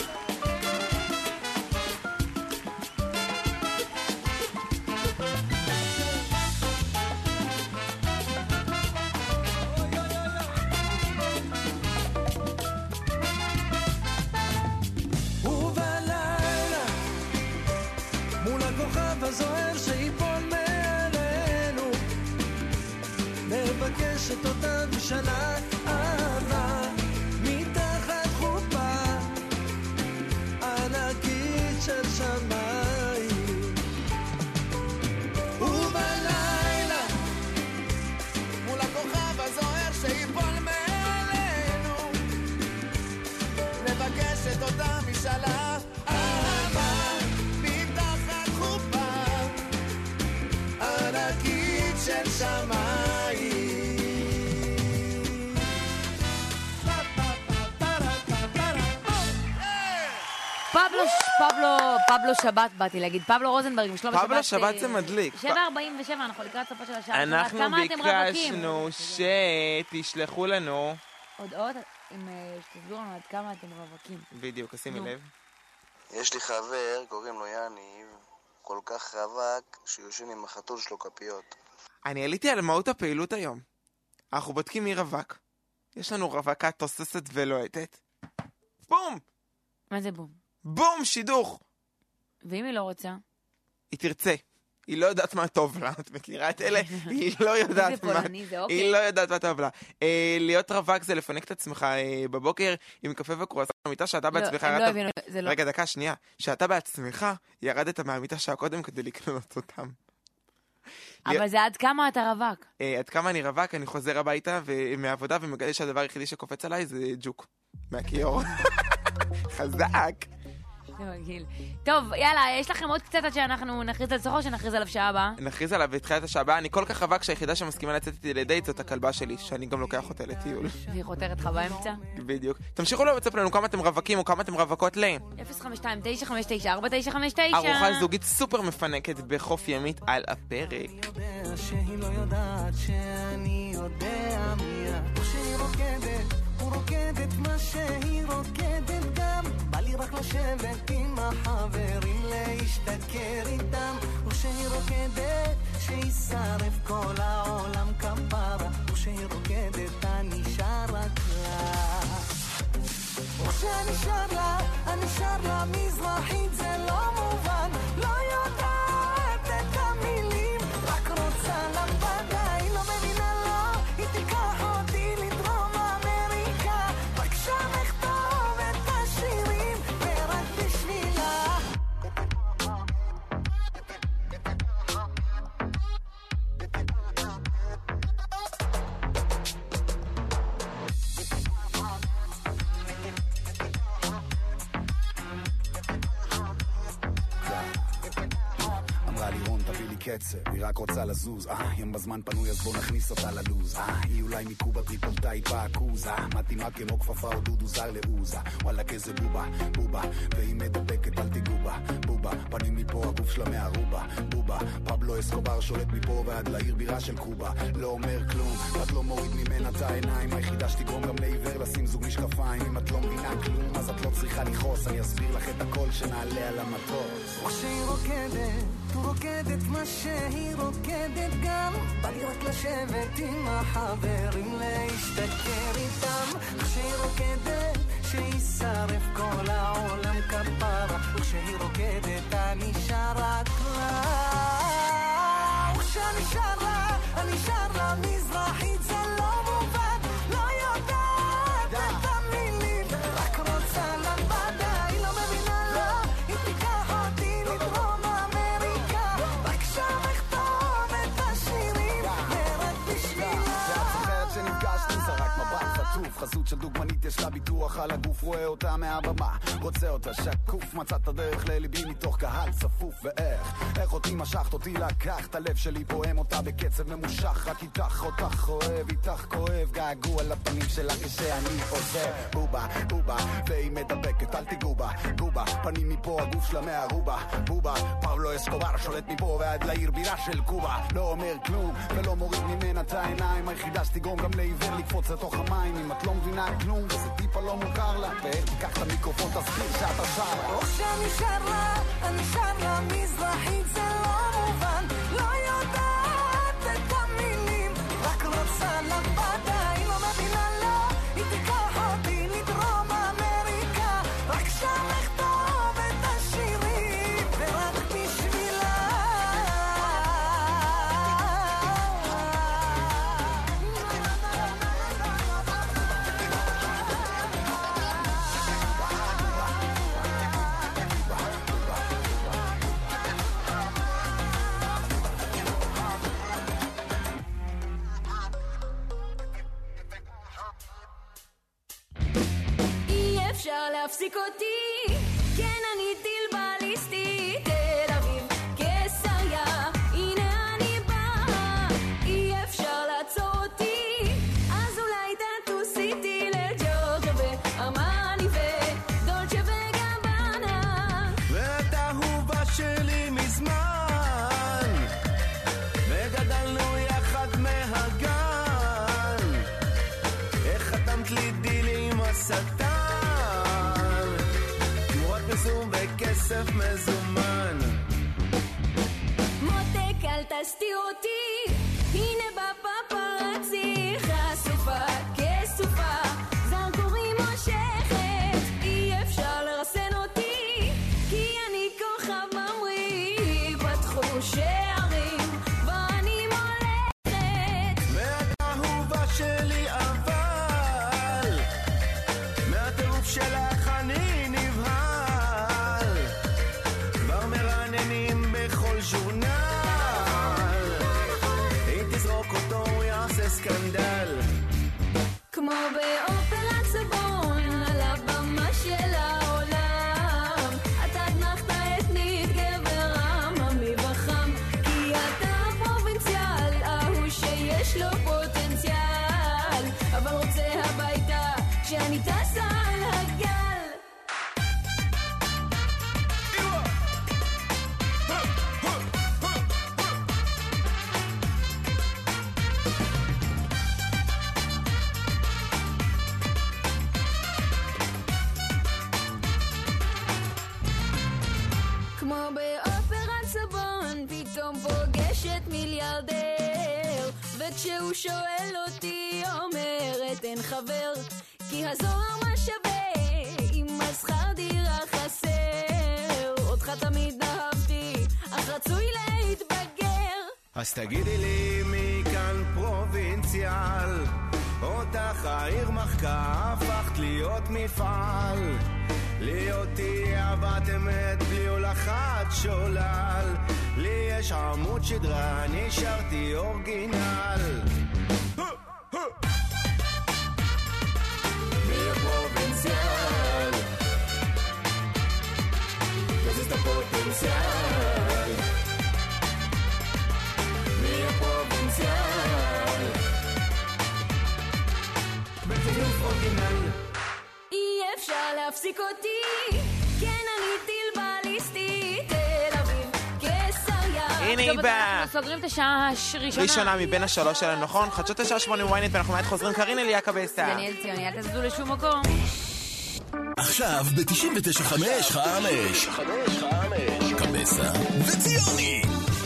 ובלילה מול הכוכב הזוהר שיפול מעלינו נבקש את אותה משאלה אהבה מתחת חופה ענקית של שמיים. ובלילה מול הכוכב הזוהר שיפול מעלינו נבקש את אותה משאלה אהבה מתחת חופה ענקית של שמיים. פבלו, פבלו, פבלו שבת באתי להגיד, פבלו רוזנברג ושלום שבת. פבלו שבת זה מדליק. שבע ארבעים ושבע, אנחנו לקראת סופה של השעה. אנחנו כמה אתם רווקים? ביקשנו שתשלחו לנו הודעות, אם תסבירו לנו עד כמה אתם רווקים. בדיוק, שימי נו. לב. יש לי חבר, קוראים לו יניב, כל כך רווק שיושן עם החתול שלו כפיות. אני עליתי על מהות הפעילות היום. אנחנו בודקים מי רווק. יש לנו רווקה תוססת ולוהטת. בום! מה זה בום? בום! שידוך! ואם היא לא רוצה? היא תרצה. היא לא יודעת מה טוב לה. את מכירה את אלה? היא לא יודעת זה מה... פולני, זה אוקיי. היא לא יודעת מה טוב לה. אה, להיות רווק זה לפנק את עצמך אה, בבוקר עם קפה וקרואסון במיטה שאתה בעצמך... הם ירדת- לא הבינו, זה לא. רגע, דקה, שנייה. שאתה בעצמך ירדת מהמיטה שעה קודם כדי לקנות אותם. אבל זה עד כמה אתה רווק? אה, עד כמה אני רווק, אני חוזר הביתה ו- מהעבודה ומגלה שהדבר היחידי שקופץ עליי זה ג'וק. מהכיור. חזק. זה מגעיל. טוב, יאללה, יש לכם עוד קצת עד שאנחנו נכריז על סוחו, שנכריז עליו שעה הבאה. נכריז עליו בתחילת השעה הבאה. אני כל כך רווק שהיחידה שמסכימה לצאת איתי לדייט זאת הכלבה שלי, שאני גם לוקח אותה לטיול. והיא חותרת לך באמצע. בדיוק. תמשיכו לצפו לנו כמה אתם רווקים או כמה אתם רווקות ל... אפס חמש שתיים תשע חמש תשע ארבע תשע חמש תשע. ארוחה זוגית סופר מפנקת בחוף ימית על הפרק. יודע שהיא לא יודעת שאני יודע מי את. או שהיא רוקדת, הוא רוקדת מה שהיא רוקדת גם. בא לי רק לשבת עם החברים להשתכר איתם. או שהיא רוקדת, שישרף כל העולם כפרה. או שהיא רוקדת, אני שר רק לה. או שאני שר לה, אני שר לה מזרחית, זה לא מובן. לא יודעת את המילים, רק רוצה לבדה, היא לא מבינה לא, היא תיקח אותי לדרום אמריקה, רק שם אכתוב את השירים, ורק בשבילה. קצב, היא רק רוצה לזוז, אה, יום בזמן פנוי אז בוא נכניס אותה ללוז, אה, היא אולי מקובה טריפולטאית באקוז, אה, מתאימה כמו כפפה או דודו זר לעוזה, וואלה כזה בובה, בובה, והיא מדבקת אל תיגובה, בובה, פנים מפה הגוף שלה מהרובה, בובה, פבלו אסקובר שולט מפה ועד לעיר בירה של קובה, לא אומר כלום, את לא מוריד ממנה את העיניים, היחידה שתגרום גם לעיוור לשים זוג משקפיים, אם את לא מבינה כלום אז את לא צריכה לכעוס, אני אסביר לך את הכל שנעלה על המטוס. וכשהיא רוקדת, הוא רוקדת מה שהיא רוקדת גם, בא לי רק לשבת עם החברים להשתכר איתם, כשהיא רוקדת שישרף כל העולם כפרה, וכשהיא רוקדת אני שר רק לה, וכשאני שר לה, אני שר לה מזרחית זה לא מובן, לא יודעת את המילים, רק רוצה לבדה, היא לא מבינה לה, היא תיקח אותי לדרום אמריקה, רק שם אכתוב את השירים, ורק בשבילה. זה את זוכרת שנפגשנו, זה רק מבט חטוף, חזות של דוגמנית יש לה ביטוח על הגוף, רואה אותה מהבמה, רוצה אותה שקוף, מצאת הדרך לליבי מתוך קהל צפוף, ואיך, איך אותי משכת אותי לקח, את הלב שלי פועם אותה בקצב ממושך, רק איתך אותך אוהב, איתך כואב, געגוע לפנים שלה כשאני עוזר, בובה, בובה, והיא מדבקת, אל תיגעו בה, בובה, פנים מפה הגוף שלה מהרובה, בובה, פבלו אסקובר שולט מפה ועד לעיר בירה של קובה, לא אומר כלום ולא מוריד ממנה את העיניים, היחידה שתגרום גם לעיוור לקפוץ לתוך המים, אם את לא מבינה כלום וזה טיפה לא מוכר לה, ואיך תיקח את המיקרופון תסביר שאתה שר. וכשאני שר לה, אני שר לה מזרחית זה לא מובן, לא יודעת את המילים, רק רוצה לבדה, היא לא מבינה לה, היא תיקח אותי לדרום אמריקה, רק שם אכתוב את השירים, ורק בשבילה. אי אפשר להפסיק אותי, כן אני טיל בליסטי, תל אביב, קיסריה, הנה אני באה, אי אפשר לעצור אותי, אז אולי תטוס איתי לג'ורג'ה וארמני ודולצ'ה וגבנה, ואת אהובה שלי מזמן, וגדלנו יחד מהגן, איך חתמת לי דיל עם השטן, תמורת פרסום וכסף מזומן, מותק אל תסתיר אותי, הנה בפפרצי חשופה כסופה, זרקורים מושכת, אי אפשר לרסן אותי, כי אני כוכב ממריא, פתחו שערים ואני מולכת, ואת אהובה שלי אבל, מהטירוף שלך אני נבהל, כבר מרננים בכל ז'ורנל, היא תזרוק אותו הוא יעשה סקנדל, כמו באופרת סבון על הבמה של העולם, אתה תנחת אתנית גבר עממי וחם, כי אתה הפרובינציאל ההוא שיש לו פוטנציאל, אבל רוצה הביתה כשאני טסה על הגל. כמו באופרת סבון פתאום פוגשת מיליארדר, וכשהוא שואל אותי אומרת אין חבר, כי הזוהר מה שווה אם השכר דירה חסר, אותך תמיד אהבתי אך רצוי להתבגר, אז תגידי לי מי כאן פרובינציאל, אותך העיר מחכה הפכת להיות מפעל, להיות אהבת אמת בלי הולכת שולל, לי יש עמוד שדרה נשארתי אורגינל, מי הפרובינציאל, תזיז את הפוטנציאל, להפסיק אותי. כן, אני טיל בליסטי, תל אביב, קיסריה. הנה היא באה. אנחנו סוגרים את השעה הראשונה. ראשונה מבין השלוש שלנו, נכון? חדשות השעה שמונה וויינט, ואנחנו מיד חוזרים. קרין אליה קבסה. דניאל ציוני, אל תזדו לשום מקום. עכשיו ב-תשעים ותשע חמש חמש קבסה וציוני.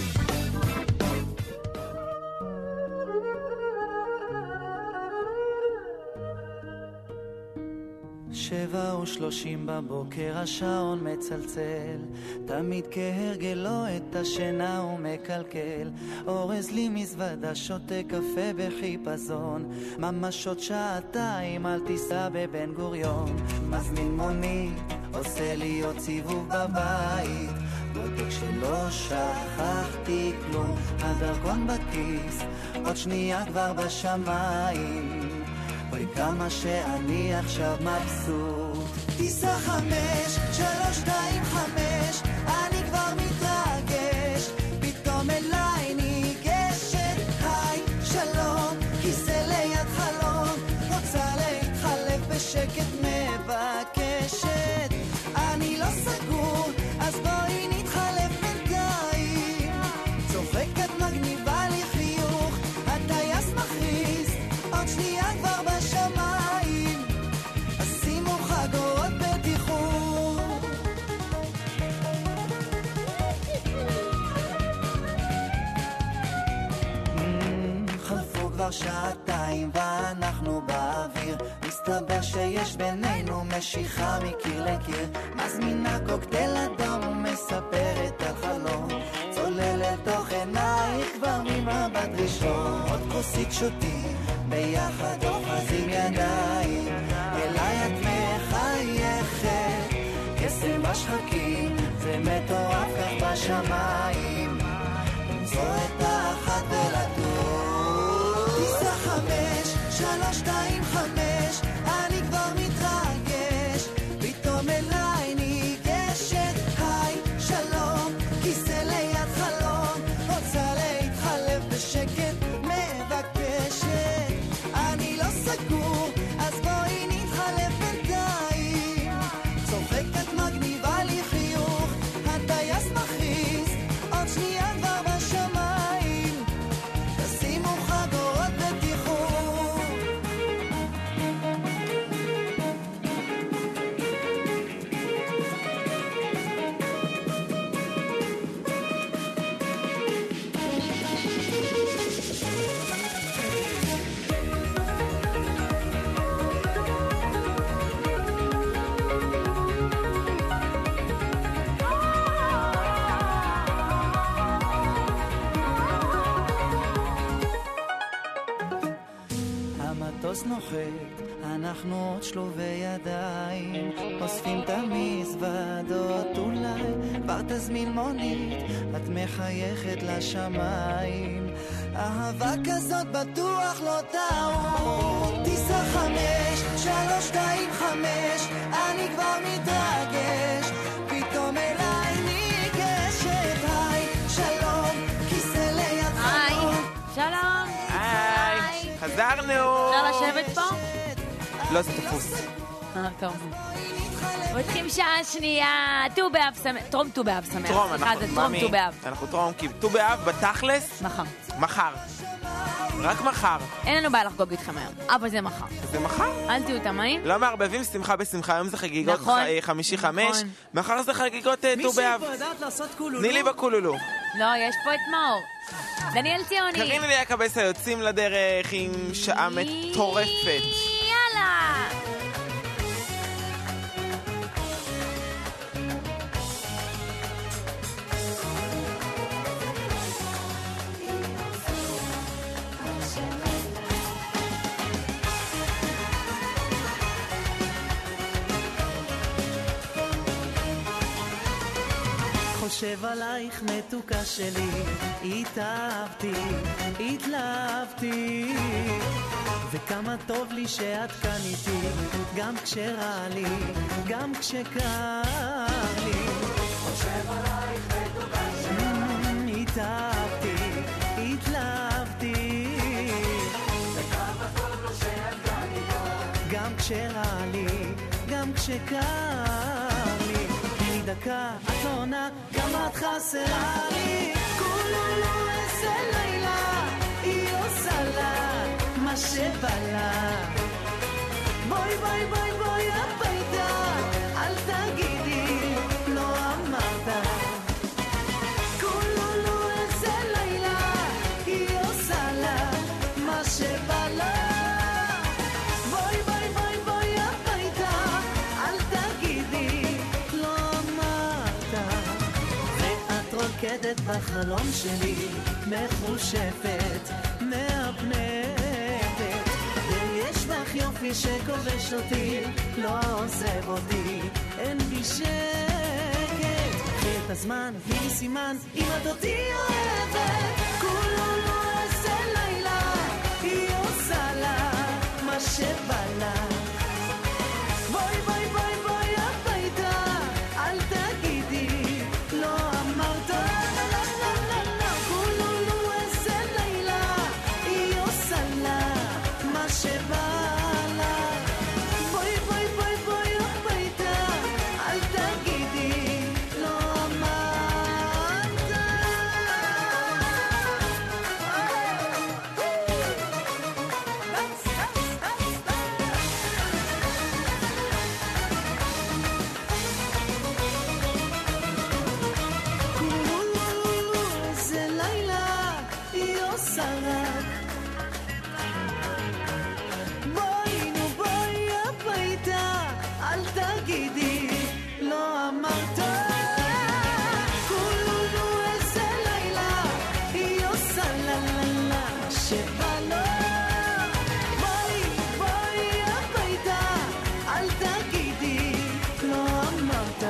שבע ושלושים בבוקר השעון מצלצל, תמיד כהרגלו את השינה הוא מקלקל. אורז לי מזוודה, שותה קפה בחיפזון, ממש עוד שעתיים על טיסה בבן גוריון. מזמין מונית, עושה לי עוד סיבוב בבית, בודק שלא שכחתי כלום, הדרכון בכיס, עוד שנייה כבר בשמיים. אוי כמה שאני עכשיו מבסוט. טיסה חמש, שלוש, שתיים, חמש, אני כבר מתרגש, פתאום אליי ניגשת, היי, שלום, כיסא ליד חלום, רוצה להתחלף בשקט מבקשת, אני לא סגור, אז בואי נתחלף בינתיים, צוחקת מגניבה לי חיוך, הטייס מכריז, עוד שנייה כבר בשמיים, אז שימו חגורות בטיחות. חלפו כבר שעתיים ואנחנו באוויר, מסתבר שיש בינינו משיכה מקיר לקיר, מזמינה קוקטייל אדום ומספרת על חלום, צוללת תוך עינייך כבר ממבט ראשון, עוד כוסית שותים ביחד אוחזים ידיים, אליי את מחייכת, קסם בשחקים, זה מטורף כך בשמיים, למצוא את האחת ולטור. טיסה חמש, שלוש, שתיים, חמש, אני כבר מתרגש, פתאום אליי ניגשת, היי, שלום, כיסא ליד חלום, רוצה להתחלף בשקט, מבקשת, אני לא סגור, אז בואי נתחלף בינתיים, צוחקת מגניבה לי חיוך, הטייס מכריז, עוד שנייה כבר בשמיים, תשימו חגורות בטיחות. המטוס נוחת, אנחנו עוד שלובי ידיים, אוספים את המזוודות, אולי כבר תזמין מונית, את מחייכת לשמיים, אהבה כזאת בטוח לא טעות. טיסה חמש, שלוש, שתיים, חמש, אני כבר מתרגש, פתאום אליי ניגשת, היי, שלום, כיסא ליד חלום. שלום. היי, חזרנו. אפשר לשבת פה? לא, זה תפוס. אה, טוב. פותחים שעה שנייה, ט"ו באב שמח, טרום ט"ו באב שמח. טרום, סליחה, אנחנו, זה טרום ממי, ט"ו באב. אנחנו טרום, כי ט"ו באב בתכלס, מחר. מחר. רק מחר. אין לנו בעיה לחגוג איתכם היום, אבל זה מחר. זה מחר? אל תהיו תמאים. לא מערבבים שמחה בשמחה, היום זה חגיגות נכון. ח- חמישי חמש, מחר זה חגיגות אה, ט"ו באב. מישהי פה יודעת לעשות קולולו? תני לי בקולולו. לא, יש פה את מאור. דניאל ציוני. קרין אליה קבסה יוצאים לדרך עם שעה מטורפת. יאללה. חושב עלייך מתוקה שלי, התאהבתי, התלהבתי, וכמה טוב לי שאת כאן איתי, גם כשרע לי, גם כשקר לי. חושב עלייך מתוקה שלי, התאהבתי, התלהבתי, וכמה טוב לו שאת כאן איתו, גם כשרע לי, גם כשקר שקר לי, תני לי דקה, את לא עונה, כמה את חסרה לי. כולו לא איזה לילה, היא עושה לה מה שבא לה. בואי בואי בואי בואי הביתה, אל תגידי לא אמרת. כולו לא איזה לילה, היא עושה לה מה שבא לה. בואי בואי בואי בואי הביתה, אל תגידי לא אמרת. ואת רוקדת בחלום שלי, מחושפת, מהפנטת, ויש לך יופי שכובש אותי, לא עוזב אותי, אין בי שקט. קחי את הזמן, תני סימן, אם את אותי אוהבת. כולו לא איזה לילה, היא עושה לה מה שבא לה. בואי בואי בואי בואי הביתה, אל תגידי לא אמרת. כולו לא איזה לילה, היא עושה לה מה שבא לה. בואי בואי בואי בואי הביתה, אל תגידי לא אמרת. איזה לילה היא עושה רק. בואי נו בואי הביתה, אל תגידי לא אמרת. כולו איזה לילה, היא עושה לה לה לה שבא לו. בואי בואי הביתה, אל תגידי לא אמרת.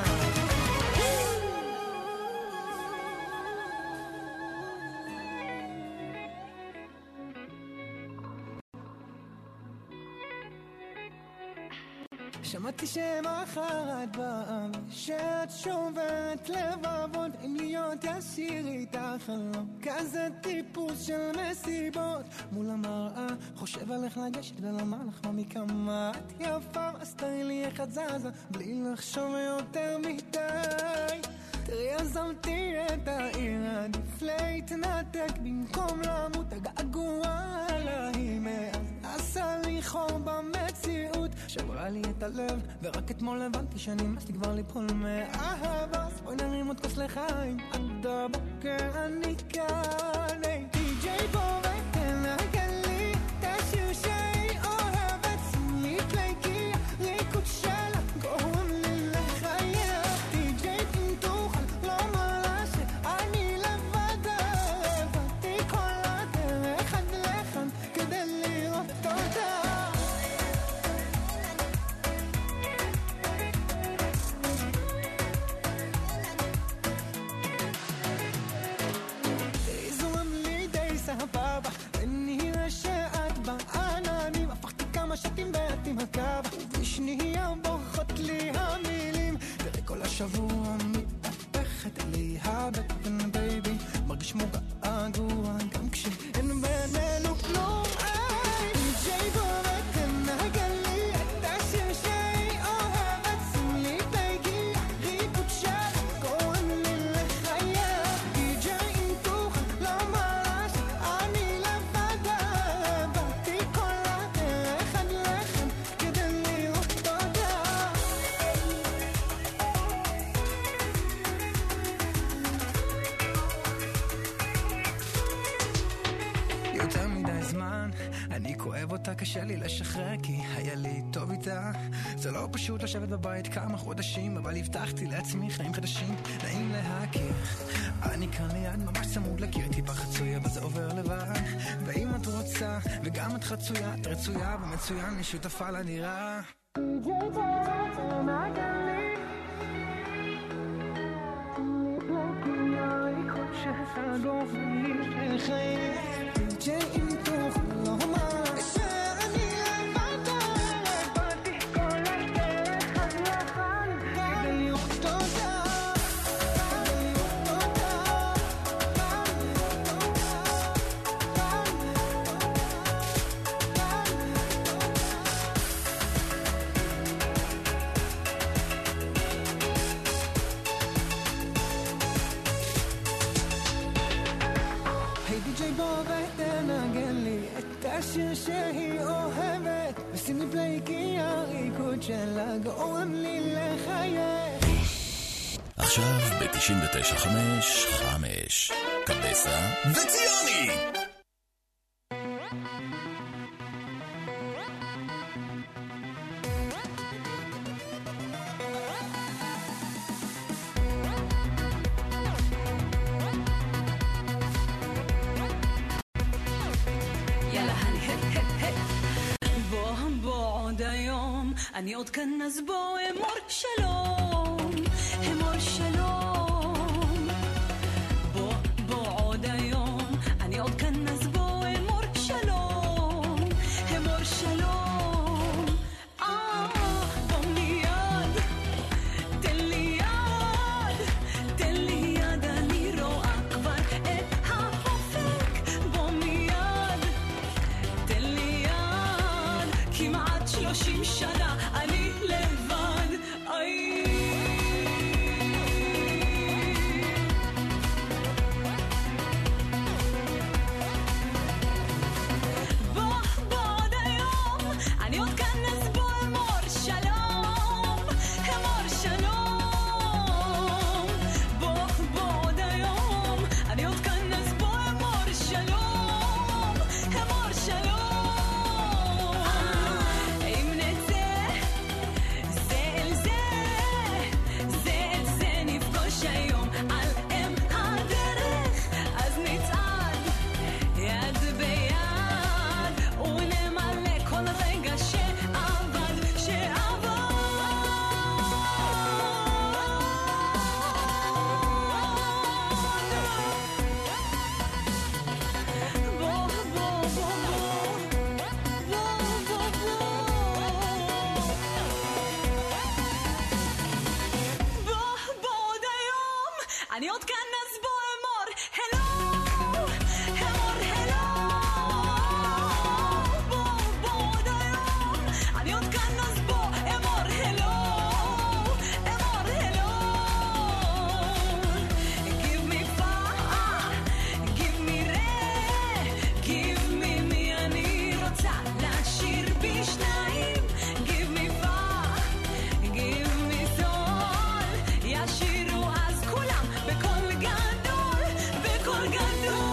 שמעתי שמחר את באה, שאת שוברת לבבות, אם להיות ישיר איתך חלום. כזה טיפוס של מסיבות, מול המראה חושב עליך לגשת ולומר לך מה מכמה את יפה. אז תראי לי איך את זזה בלי לחשוב יותר מדי. תראי עזמתי את העיר, עדיף להתנתק במקום למות. הגעגוע עליי מאז עשה לי חור במציאות, שברה לי את הלב, ורק אתמול הבנתי שאני מסתי כבר ליפול מאהבה. אז בואי נרים עוד כוס לחיים, עד הבוקר אני כאן. די-ג'יי בוא ותנגן לי את השיר שהיא אוהבת, שים לי פליי כי ריקוד שלה גורם לי לחייך. די-ג'יי אם תוכל לומר לה שאני לבד, הבאתי כל הדרך עד לכאן כדי לראות אותה. זורם לי די סבבה, ונראה שאת בעננים. הפכתי כמה שתים בעתים הקו, ובשנייה בורחות לי המילים. תראי כל השבוע מתהפכת לי הבטן בייבי, מרגיש כמו געגוע גם כשאין בינינו כלום. די-ג'יי בוא ותנגן לי את השיר שהיא אוהבת, שים לי פליי כי ריקוד שלה גורם לי לחייך. די-ג'יי אם תוכל לומר לה שאני לבד, הבאתי כל הדרך עד לכאן כדי לראות אותה. יותר מדי זמן אני כואב אותה, קשה לי לשחרר כי היה לי טוב איתה. זה לא פשוט לשבת בבית כמה חודשים, אבל הבטחתי לעצמי חיים חדשים, נעים להכיר. אני כאן ליד ממש צמוד לקיר, טיפה חצוי אבל זה עובר לבד. ואם את רוצה וגם את חצויה, את רצויה ומצוין, אני שותפה לדירה. די-ג'יי תנגן לי ריקוד שלה גורם לי לחייך. די-ג'יי אם תוכל לומר לה שאני לבד, הבאתי כל הדרך עד לכאן כדי לראות אותה. כדי לראות אותה. עכשיו ב-תשעים ותשע חמש חמש קבסה וציוני. אני עוד כאן אז בוא אמור שלום, אמור שלום. בוא, בוא עוד היום, אני עוד כאן אז בוא אמור שלום, אמור שלום. אה, בוא מיד, תן לי יד, תן לי יד, אני רואה כבר את האופק. בוא מיד, תן לי יד, כמעט שלושים שנה אני לבד, איי. בוא, בוא עוד היום, אני עוד כאן אז בוא אמור שלום, אמור שלום. בוא, בוא עוד היום, אני עוד כאן אז בוא אמור שלום, אמור שלום. אני עוד כאן אז בוא אמור הלו, אמור הלו. בוא, בוא עוד היום, אני עוד כאן אז בוא אמור הלו, אמור הלו. Give me fire, give me ray, give me מי אני רוצה לשיר בשניים. Give me fire, give me soul, ישירו אז כולם בכל גדול, בכל גדול.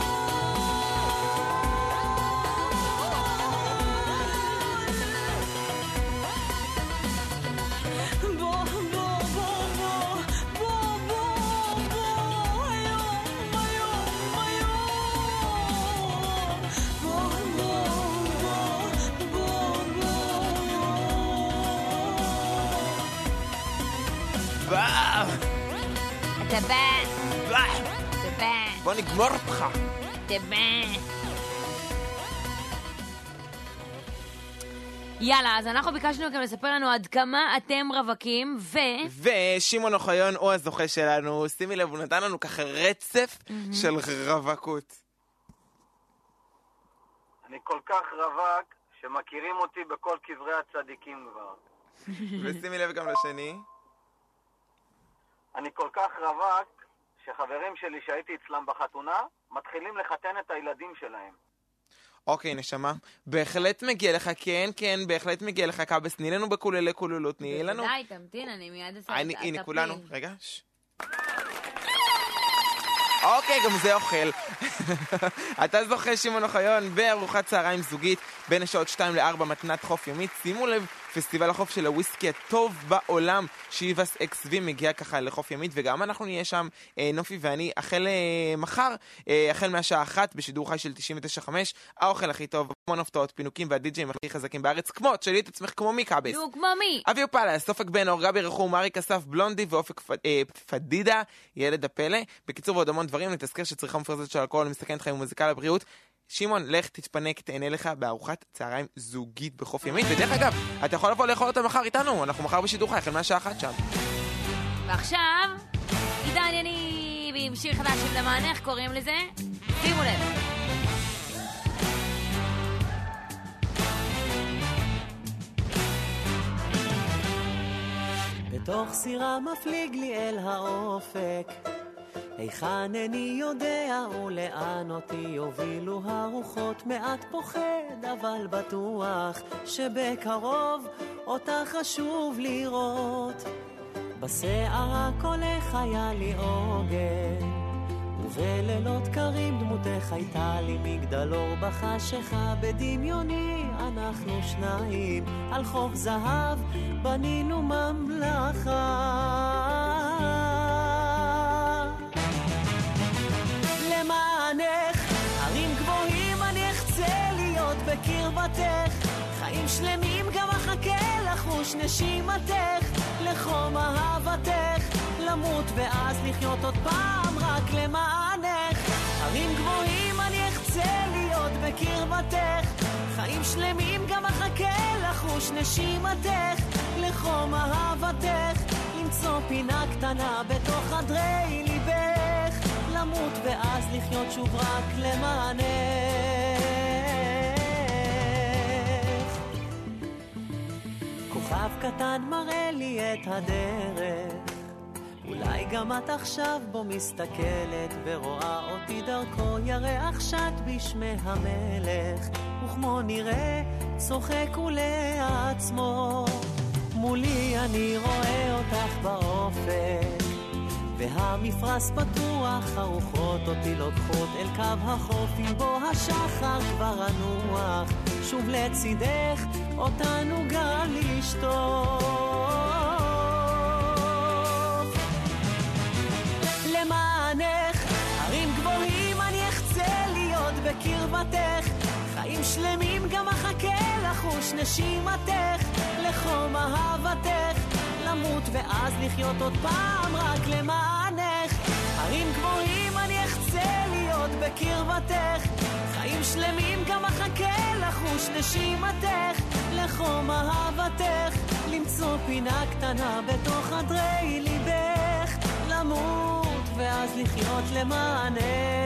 בוא, בוא, בוא, בוא, בוא, בוא, בוא, היום, היום, היום. בוא, בוא, בוא, בוא, בוא. אתה בא. בוא נגמור אותך. יאללה, אז אנחנו ביקשנו גם לספר לנו עד כמה אתם רווקים, ו... ושמעון אוחיון הוא הזוכה שלנו. שימי לב, הוא נתן לנו ככה רצף של רווקות. אני כל כך רווק שמכירים אותי בכל קברי הצדיקים כבר. ושימי לב גם לשני. אני כל כך רווק שחברים שלי שהייתי אצלם בחתונה מתחילים לחתן את הילדים שלהם. אוקיי, נשמה, בהחלט מגיע לך, כן, כן, בהחלט מגיע לך, קאבס, תני לנו בקוללי קוללות, תני לנו. בוודאי, תמתין, אני מיד אעשה את הפיל. הנה, כולנו, רגע, ש... אוקיי, גם זה אוכל. אתה זוכה שמעון אוחיון בארוחת צהריים זוגית בין השעות שתיים לארבע מתנת חוף ימית. שימו לב, פסטיבל החוף של הוויסקי הטוב בעולם, שיבאס אקס וי מגיע ככה לחוף ימית, וגם אנחנו נהיה שם, אה, נופי ואני, החל אה, מחר, אה, החל מהשעה אחת בשידור חי של תשעים ותשע חמש, האוכל הכי טוב, המון הפתעות, פינוקים והדי-ג'ים הכי חזקים בארץ, כמו, תשאלי את עצמך כמו מי קאבס. נו, כמו מי? אבי אופלה, סופק בן, אור גבי רחום, אריק אסף, בלונדי ואופק פ... אה, פדידה, ילד הפלא. בקיצור ועוד המון דברים, נתזכר שצריכה מפרזת של אלכוהול מסכנת חיים ומוזיקה לבריאות. שמעון, לך תתפנק, תהנה לך בארוחת צהריים זוגית בחוף ימית. ודרך אגב, אתה יכול לבוא לאכול אותה מחר איתנו, אנחנו מחר בשידור חי, החל מהשעה אחת שם. ועכשיו, עידן יני ועם שיר חדש של למען, איך קוראים לזה? שימו לב. בתוך סירה מפליג לי אל האופק, היכן איני יודע ולאן אותי יובילו הרוחות, מעט פוחד אבל בטוח שבקרוב אותה חשוב לראות. בשערה קולך היה לי עוגן, ובלילות קרים דמותך הייתה לי מגדלור בחשיכה. בדמיוני אנחנו שניים על חוף זהב בנינו ממלכה. למענך הרים גבוהים אני אחצה להיות בקרבתך, חיים שלמים גם אחכה לחוש נשימתך, לחום אהבתך, למות ואז לחיות עוד פעם רק למענך. הרים גבוהים אני אחצה להיות בקרבתך, חיים שלמים גם אחכה לחוש נשימתך, לחום אהבתך, למצוא פינה קטנה בתוך חדרי ליבך, למות ואז לחיות שוב רק למענך. כוכב קטן מראה לי את הדרך, אולי גם את עכשיו בו מסתכלת ורואה אותי דרכו, ירח שט בשמי המלך וכמו נראה צוחק ולעצמו. מולי אני רואה אותך באופק והמפרש פתוח, הרוחות אותי לוקחות אל קו החוף, עם בו השחר כבר אנוח שוב לצידך אותנו גל לשטוף. למענך הרים גבוהים אני אחצה להיות בקרבתך, חיים שלמים גם אחכה לחוש נשימתך, לחום אהבתך, למות ואז לחיות עוד פעם רק למענך. הרים גבוהים אני אחצה להיות בקרבתך, חיים שלמים גם אחכה לחוש נשימתך, לחום אהבתך, למצוא פינה קטנה בתוך חדרי ליבך, למות ואז לחיות למענך.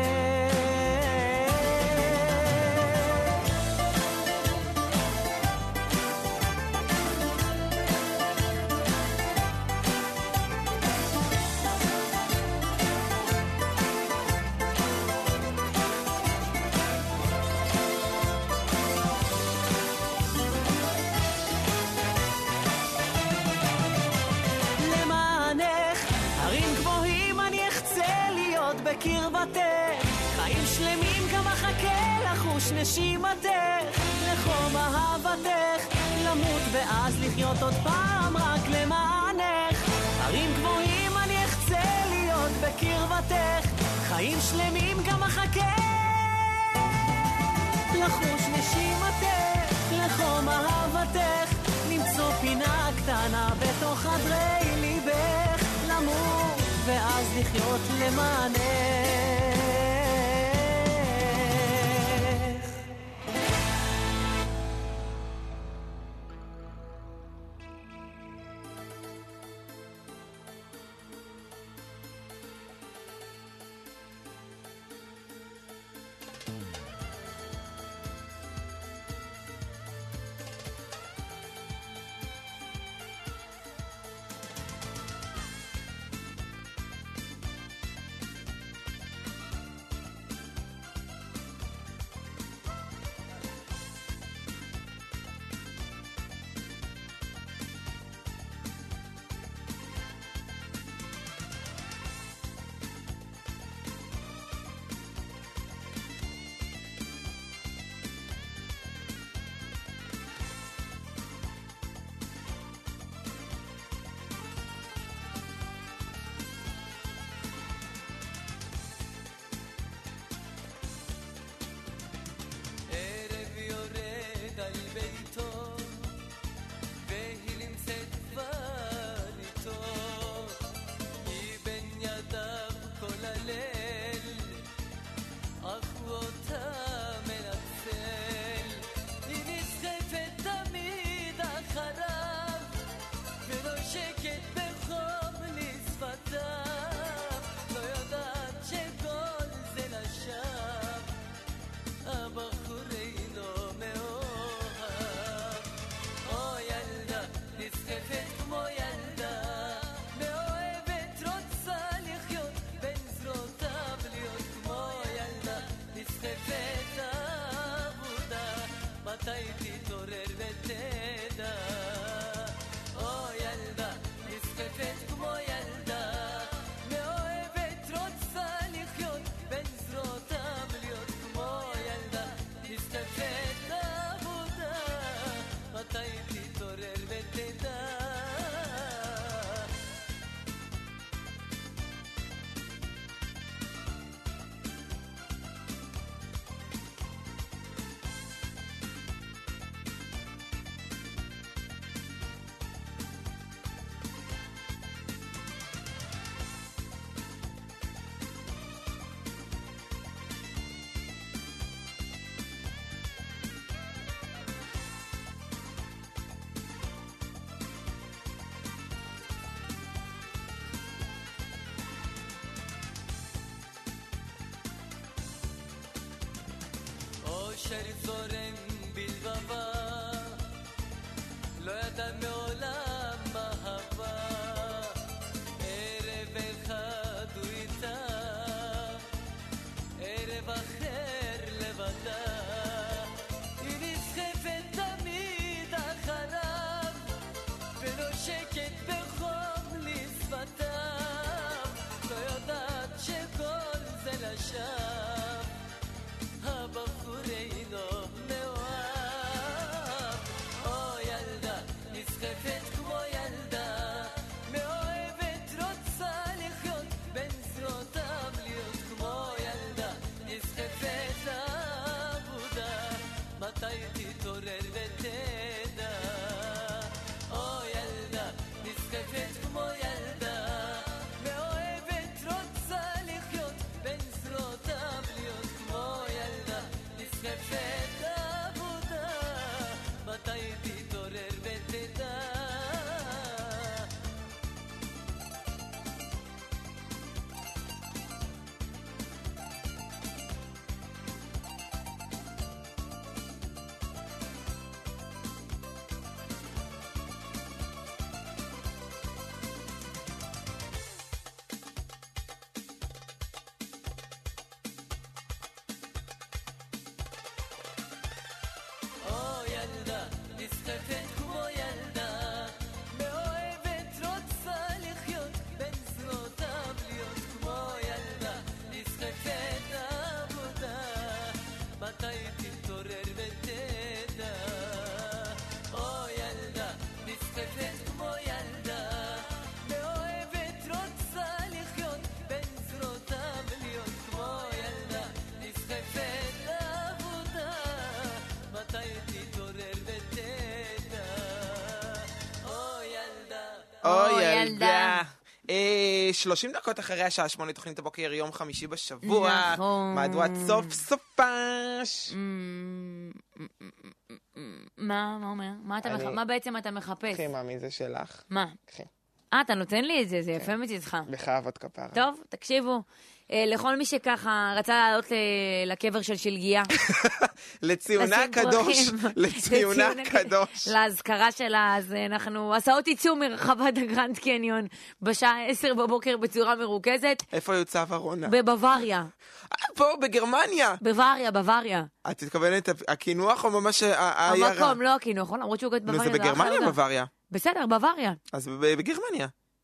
בקרבתך, חיים שלמים גם אחכה לחוש נשימתך, לחום אהבתך, למות ואז לחיות עוד פעם רק למענך. הרים גבוהים אני אחצה להיות בקרבתך, חיים שלמים גם אחכה לחוש נשימתך, לחום אהבתך, למצוא פינה קטנה בתוך חדרי ליבך, למות ואז לחיות למענך. אושר זורם בלבבה, לא ידע מעולם אהבה. ערב אחד הוא איתה, ערב אחר לבדה, היא נסחפת תמיד אחריו, ונושקת בחום לשפתיו, לא יודעת שכל זה לשווא, הבחור אינו מאוהב. או ילדה נסחפת כמו ילדה, מאוהבת רוצה לחיות בין זרועותיו, להיות כמו ילדה נסחפת לעבודה, מתי תתעורר ותדע. או ילדה נסחפת כמו ילדה, מאוהבת רוצה לחיות בין זרועותיו, להיות כמו ילדה נסחפת לעבודה, מתי תתעורר ותדע. או ילדה נסחפת כמו ילדה, מאוהבת רוצה לחיות בין זרועותיו, להיות כמו ילדה נסחפת לעבודה, מתי תתעורר ותדע. או ילדה נסחפת כמו ילדה, מאוהבת רוצה לחיות בין זרועותיו, להיות כמו ילדה נסחפת לעבודה, מתי תתעורר ותדע. או ילדה, או ילדה. אה, שלושים דקות אחרי השעה שמונה, תוכנית הבוקר, יום חמישי בשבוע. נכון. מהדורת סוף סופש. מה, מה אומר? מה אתה אני- מח- מה בעצם אתה מחפש? קחי, מה, מי זה שלך? מה? קחי. אה, אתה נותן לי את זה, זה יפה מצדך. בכאבות כפרה. טוב, תקשיבו. אה, לכל מי שככה רצה לעלות ל- לקבר של שלגיה. לציונה לשים הקדוש. פרחים. לציונה לציונה- הקדוש. להזכרה שלה, אז אנחנו, הסעות יצאו מרחבת הגרנד קניון בשעה עשר בבוקר בצורה מרוכזת. איפה יוצא ורונה? בבוואריה. פה, בגרמניה. בוואריה, בוואריה. את מתכוונת הקינוח או ממש ה- העיירה? המקום, לא הקינוח, למרות שהוא גד נו, בוואריה. זה בגרמניה אחלה או גם. בוואריה? בסדר, בוואריה. אז ב- בגרמניה.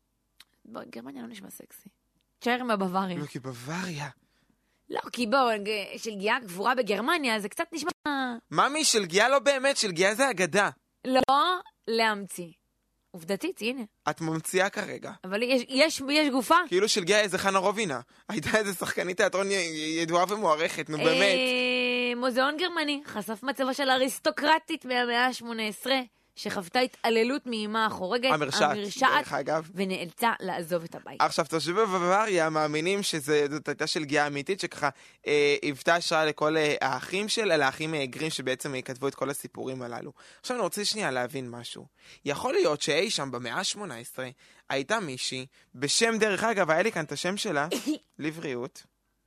בגרמניה לא נשמע סקסי. תשאר עם הבוואריה. לא, כי בוואריה. לא, כי בואו, שלגיה גבורה בגרמניה, זה קצת נשמע... ממי, שלגיה לא באמת, שלגיה זה אגדה. לא להמציא. עובדתית, הנה. את ממציאה כרגע. אבל יש, יש, יש גופה. כאילו שלגיה איזה חנה רובינה. הייתה איזה שחקנית תיאטרון י- ידועה ומוערכת, נו באמת. אה, מוזיאון גרמני חשף מצבה של אריסטוקרטית מהמאה ה-שמונה עשרה, שחוותה התעללות מאימה החורגת, המרשעת, דרך אגב. ונאלצה לעזוב את הבית. עכשיו, תושבי בוואריה מאמינים שזאת הייתה שלגיה אמיתית, שככה אה, היוותה השראה לכל אה, האחים שלה, לאחים אה, גרים שבעצם אה, כתבו את כל הסיפורים הללו. עכשיו אני רוצה שנייה להבין משהו. יכול להיות שאי שם במאה ה-שמונה עשרה הייתה מישהי, בשם דרך אגב, היה לי כאן את השם שלה, לבריאות.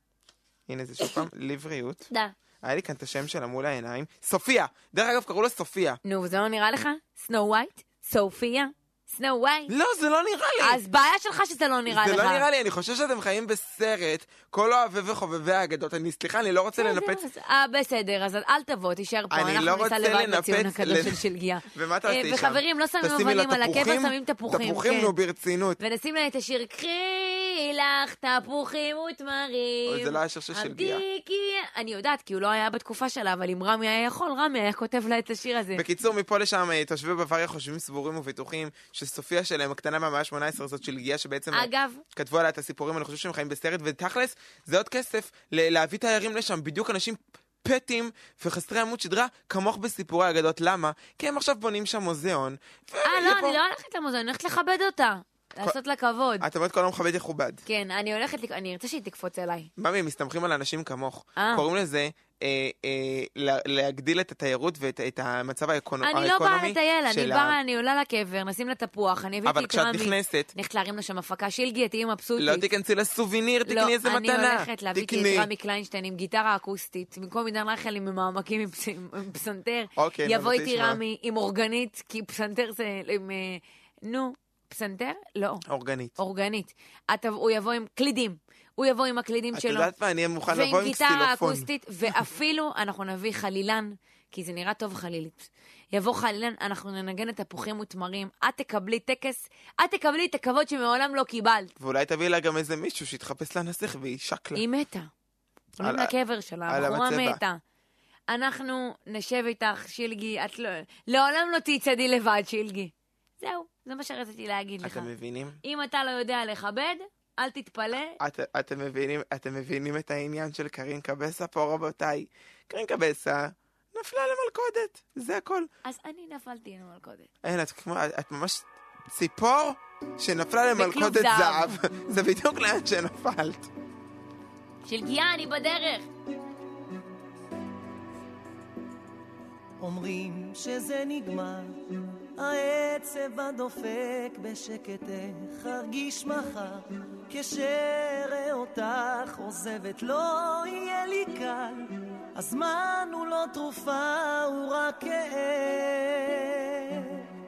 הנה זה שוב פעם, לבריאות. דה. היה לי כאן את השם שלה מול העיניים. סופיה! דרך אגב, קראו לה סופיה. נו, זה לא נראה לך? סנו ווייט? סופיה? סנו ווייט? לא, זה לא נראה לי. אז בעיה שלך שזה לא נראה זה לך. לא נראה לי, אני חושב שאתם חיים בסרט, כל אוהבי וחובבי האגדות. אני, סליחה, אני לא רוצה לנפץ... אה, בסדר, אז אל תבוא, תישאר פה, אני אנחנו לא ניסע רוצה לבד לנפץ- בציון הקדוש לנ- של שלגיה. ומה תעשי שם? וחברים, לא שמים תשימי לה אבנים על הקבר, תפוחים? שמים תפוחים. תפוחים, כן. נו, ברצינות. ונשים לה את השיר, קחי לך תפוחים ותמרים. אבל זה לא השיר של שלגיה. עבדי כי... אני יודעת, כי הוא לא היה בתקופה שלה, אבל אם רמי היה יכול, רמי היה כותב לה את השיר הזה. בקיצור, מפה לשם, אה, תושבי בוואריה חושבים סבורים ובטוחים שסופיה שלהם, הקטנה מהמאה ה-שמונה עשרה, זאת שלגיה שבעצם אגב, כתבו עליה את הסיפורים, אני חושב שהם חיים בסרט, ותכלס, זה עוד כסף ל- להביא תיירים לשם, בדיוק אנשים פטים וחסרי עמוד שדרה, כמוך בסיפורי האגדות. למה? כי הם עכשיו בונים שם מוזיאון. אה, לא, אני לא הולכת למוזיאון, אני הולכת לכבד אותה. לעשות לה כבוד. את אומרת כל המכבד יכובד. כן, אני הולכת, לק- אני ארצה שהיא תקפוץ אליי. ממי, הם מסתמכים על אנשים כמוך. אה. קוראים לזה אה, אה, לה- להגדיל את התיירות ואת את המצב האקונומי אני לא באה לטייל, אני של ה- באה, אני עולה לקבר, נשים לה תפוח, אני אביא אבל את כשאת רמי. נכנסת- נכנסת להרים לה שם הפקה, שילגי, תהיי מבסוטית. לא תיכנסי לסוביניר, תקני איזה לא, אני מתנה. הולכת להביא תקני. את רמי קליינשטיין עם גיטרה אקוסטית, במקום עידן רייכל עם מעמקים עם פס- עם פסנתר. אוקיי, נו, יבוא רוצה איתי לשמוע. רמי עם אורגנית, כי פסנתר זה... עם, אה, נו, פסנתר? לא. אורגנית. אורגנית. את- הוא יבוא עם קלידים. הוא יבוא עם הקלידים את שלו. יודעת מה, אני אהיה מוכן לבוא עם ועם גיטרה סטילופון. אקוסטית, ואפילו אנחנו נביא חלילן, כי זה נראה טוב חלילית. יבוא חלילן, אנחנו ננגן את תפוחים ותמרים, את תקבלי טקס, את תקבלי את הכבוד שמעולם לא קיבלת. ואולי תביא לה גם איזה מישהו שיתחפש לנסך וישק לה. היא מתה. עולים על- לקבר שלה, על הבחורה המצבה. מתה. אנחנו נשב איתך, שילגי, את לא... לעולם לא תצעדי לבד, שילגי. זהו, זה מה שרציתי להגיד לך. אתם מבינים? אם אתה לא יודע לכבד, אל תתפלא. את, אתם מבינים, אתם מבינים את העניין של קרין קבסה פה, רבותיי? קרין קבסה נפלה למלכודת, זה הכל. אז אני נפלתי עם מלכודת. אין, את כמו, את, את ממש ציפור שנפלה בכלוב למלכודת זהב. זהב. זה בדיוק לאן שנפלת. שילגיה, אני בדרך. אומרים שזה נגמר, העצב הדופק בשקט, איך הרגיש מחר כשאראה אותך עוזבת, לא יהיה לי קל, הזמן הוא לא תרופה, הוא רק כאב.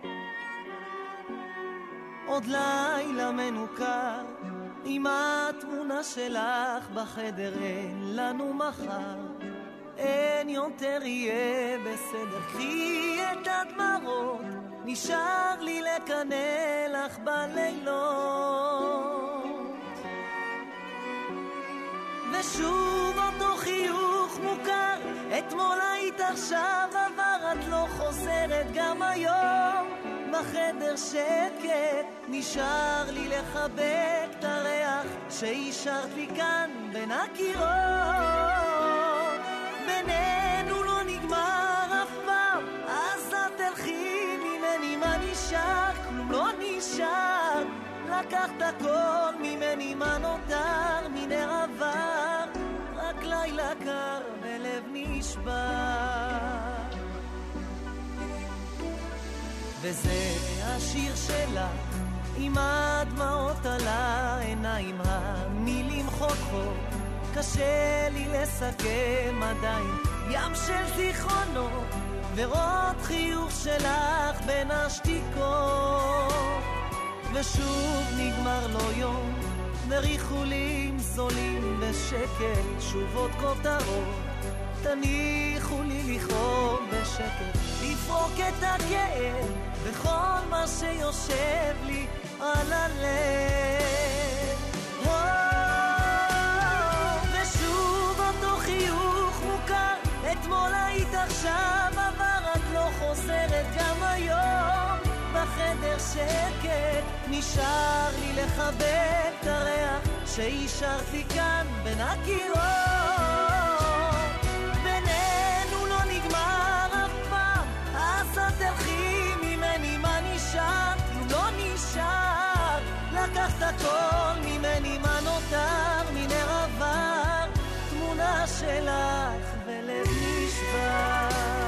עוד לילה מנוכר עם התמונה שלך בחדר, אין לנו מחר, אין יותר יהיה בסדר, קחי את הדמרות, נשאר לי לקנא לך בלילות. ושוב אותו חיוך מוכר, אתמול היית עכשיו עבר, את לא חוזרת גם היום, בחדר שקט, נשאר לי לחבק את הריח שהשארת לי כאן בין הקירות. בינינו לא נגמר אף פעם, אז את תלכי ממני, מה נשאר? כלום לא נשאר, לקחת הכל ממני, מה נותר? מנר עבר, רק לילה קר בלב נשבר. וזה השיר שלך עם הדמעות על העיניים, המילים חותכות, קשה לי לסכם עדיין, ים של זיכרונות ורוד חיוך שלך בין השתיקות. ושוב נגמר לו יום וריחולים זולים בשקט, שוב עוד כותרות, תניחו לי לכאוב בשקט, לפרוק את הכאב וכל מה שיושב לי על הלב. ושוב אותו חיוך מוכר, אתמול היית עכשיו עבר, את לא חוזרת גם היום, בחדר שקט, נשאר לי לחבק את הריח שהשארת לי כאן בין הקירות. בינינו לא נגמר אף פעם, אז את תלכי ממני, מה נשאר? כלום לא נשאר, לקחת הכל ממני, מה נותר? מנר עבר, תמונה שלך ולב נשבר.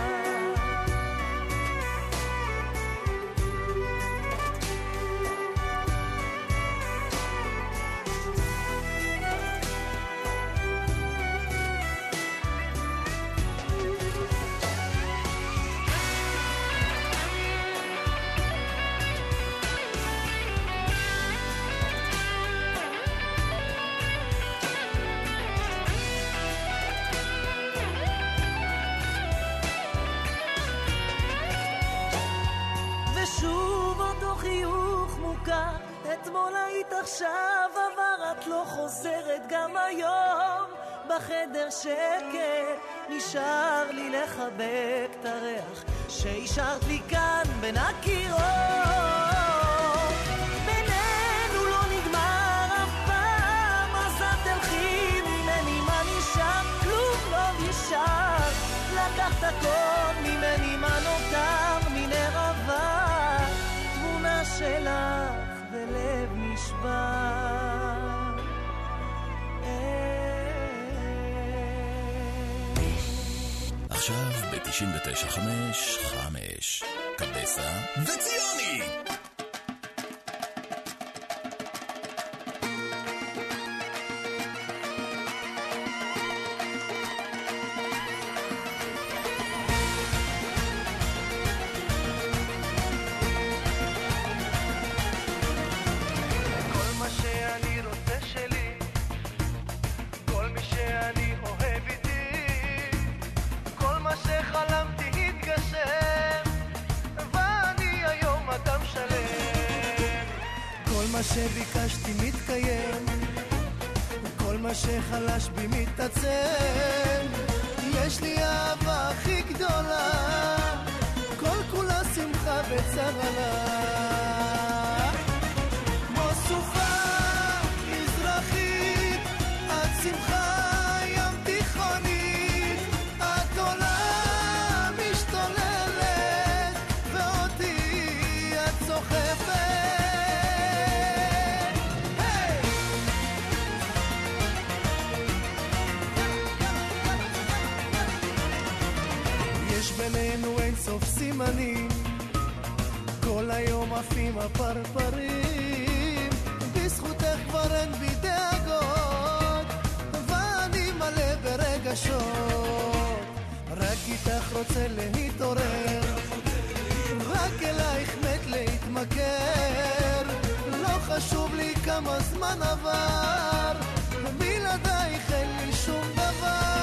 ושוב אותו חיוך מוכר, אתמול היית עכשיו עבר, את לא חוזרת גם היום, בחדר שקט, נשאר לי לחבק את הריח שהשארת לי כאן בין הקירות. בינינו לא נגמר אף פעם, אז את תלכי ממני, מה נשאר? כלום לא נשאר, לקחת הכל ממני, מה נותר? מנר עבר, תמונה שלך ולב עכשיו ב-תשעים ותשע חמש חמש. קבסה וציוני. שביקשתי מתקיים, כל מה שחלש בי מתעצם. יש לי אהבה הכי גדולה, כל כולה שמחה וצהלה, כמו סופה מזרחית, את שמחה ים תיכונית, את עולה משתוללת ואותי את סוחפת. בינינו אין סוף סימנים, כל היום עפים הפרפרים, בזכותך כבר אין בי דאגות, ואני מלא ברגשות, רק איתך רוצה להתעורר, רק אלייך מת להתמכר, לא חשוב לי כמה זמן עבר, בלעדייך אין לי שום דבר.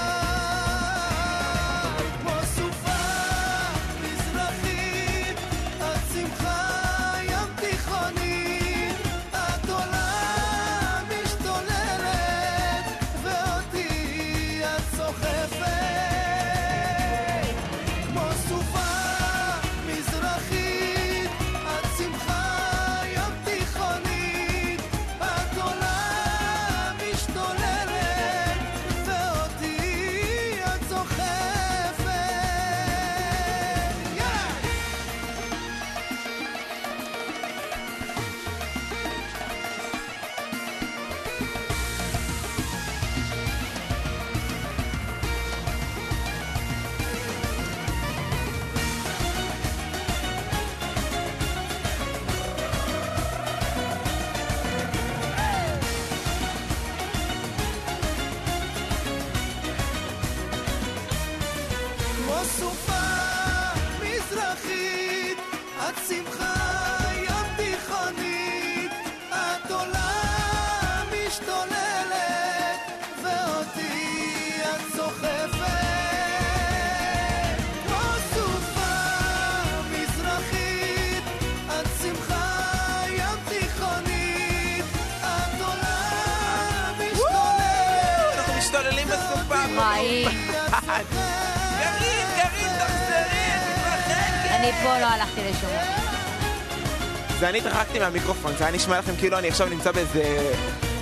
גרעין, גרעין, תחזרי, תתרחקי. אני פה לא הלכתי לשום. זה אני התרחקתי מהמיקרופון, זה היה נשמע לכם כאילו אני עכשיו נמצא באיזה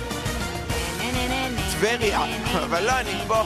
טבריה, אבל לא, אני פה.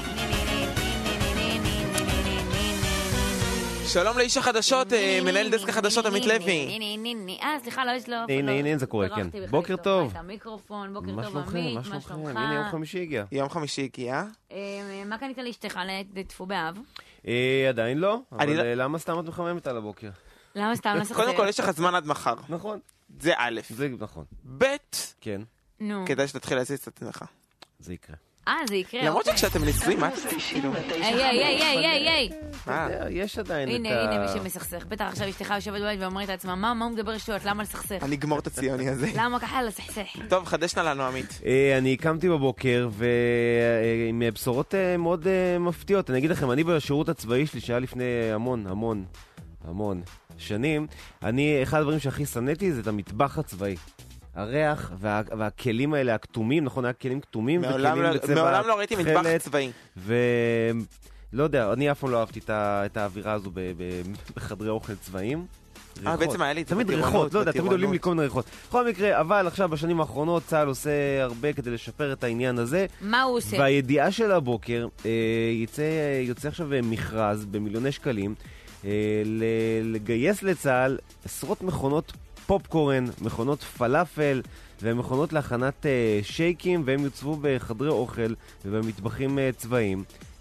שלום לאיש החדשות, מנהל דסק החדשות עמית לוי. אה, סליחה, לא יש לו... הנה, הנה, זה קורה, כן. בוקר טוב. המיקרופון, בוקר מה טוב שלומכם? עמית, מה מה שלומכם? שלומך? הנה, יום חמישי הגיע. יום חמישי הגיע. מה קנית לאשתך לטפו באב? עדיין לא, אבל למה סתם את מחממת על הבוקר? למה סתם לסחזר? קודם כל, יש לך זמן עד מחר. נכון. זה א'. זה נכון. ב'. כן. נו. כדאי שתתחיל להזיז את עצמך. זה יקרה. אה, זה יקרה. למרות שכשאתם נשואים, מה? היי, היי, היי, היי, היי. יש עדיין את ה... הנה, הנה מי שמסכסך. בטח עכשיו אשתך יושבת בבית ואומרת לעצמה, מה, מה הוא מדבר שטויות? למה לסכסך? אני אגמור את הציוני הזה. למה ככה לסכסך? טוב, חדשנה לנו עמית. אני קמתי בבוקר ועם בשורות מאוד מפתיעות. אני אגיד לכם, אני בשירות הצבאי שלי שהיה לפני המון, המון, המון שנים, אני, אחד הדברים שהכי שנאתי זה את המטבח הצבאי. הריח וה, והכלים האלה הכתומים, נכון, היה כלים כתומים מעולם, לא, מעולם לא ראיתי מטבח צבאי. ולא יודע, אני אף פעם לא אהבתי את האווירה הזו בחדרי אוכל צבאיים. אה, בעצם היה לי תמיד ריחות, לא יודע, תמיד עולים לי כל מיני ריחות. בכל מקרה, אבל עכשיו בשנים האחרונות צה"ל עושה הרבה כדי לשפר את העניין הזה. מה הוא עושה? והידיעה של הבוקר, יוצא עכשיו מכרז במיליוני שקלים, לגייס לצה"ל עשרות מכונות פופקורן, מכונות פלאפל ומכונות להכנת uh, שייקים, והם יוצבו בחדרי אוכל ובמטבחים uh, צבאיים.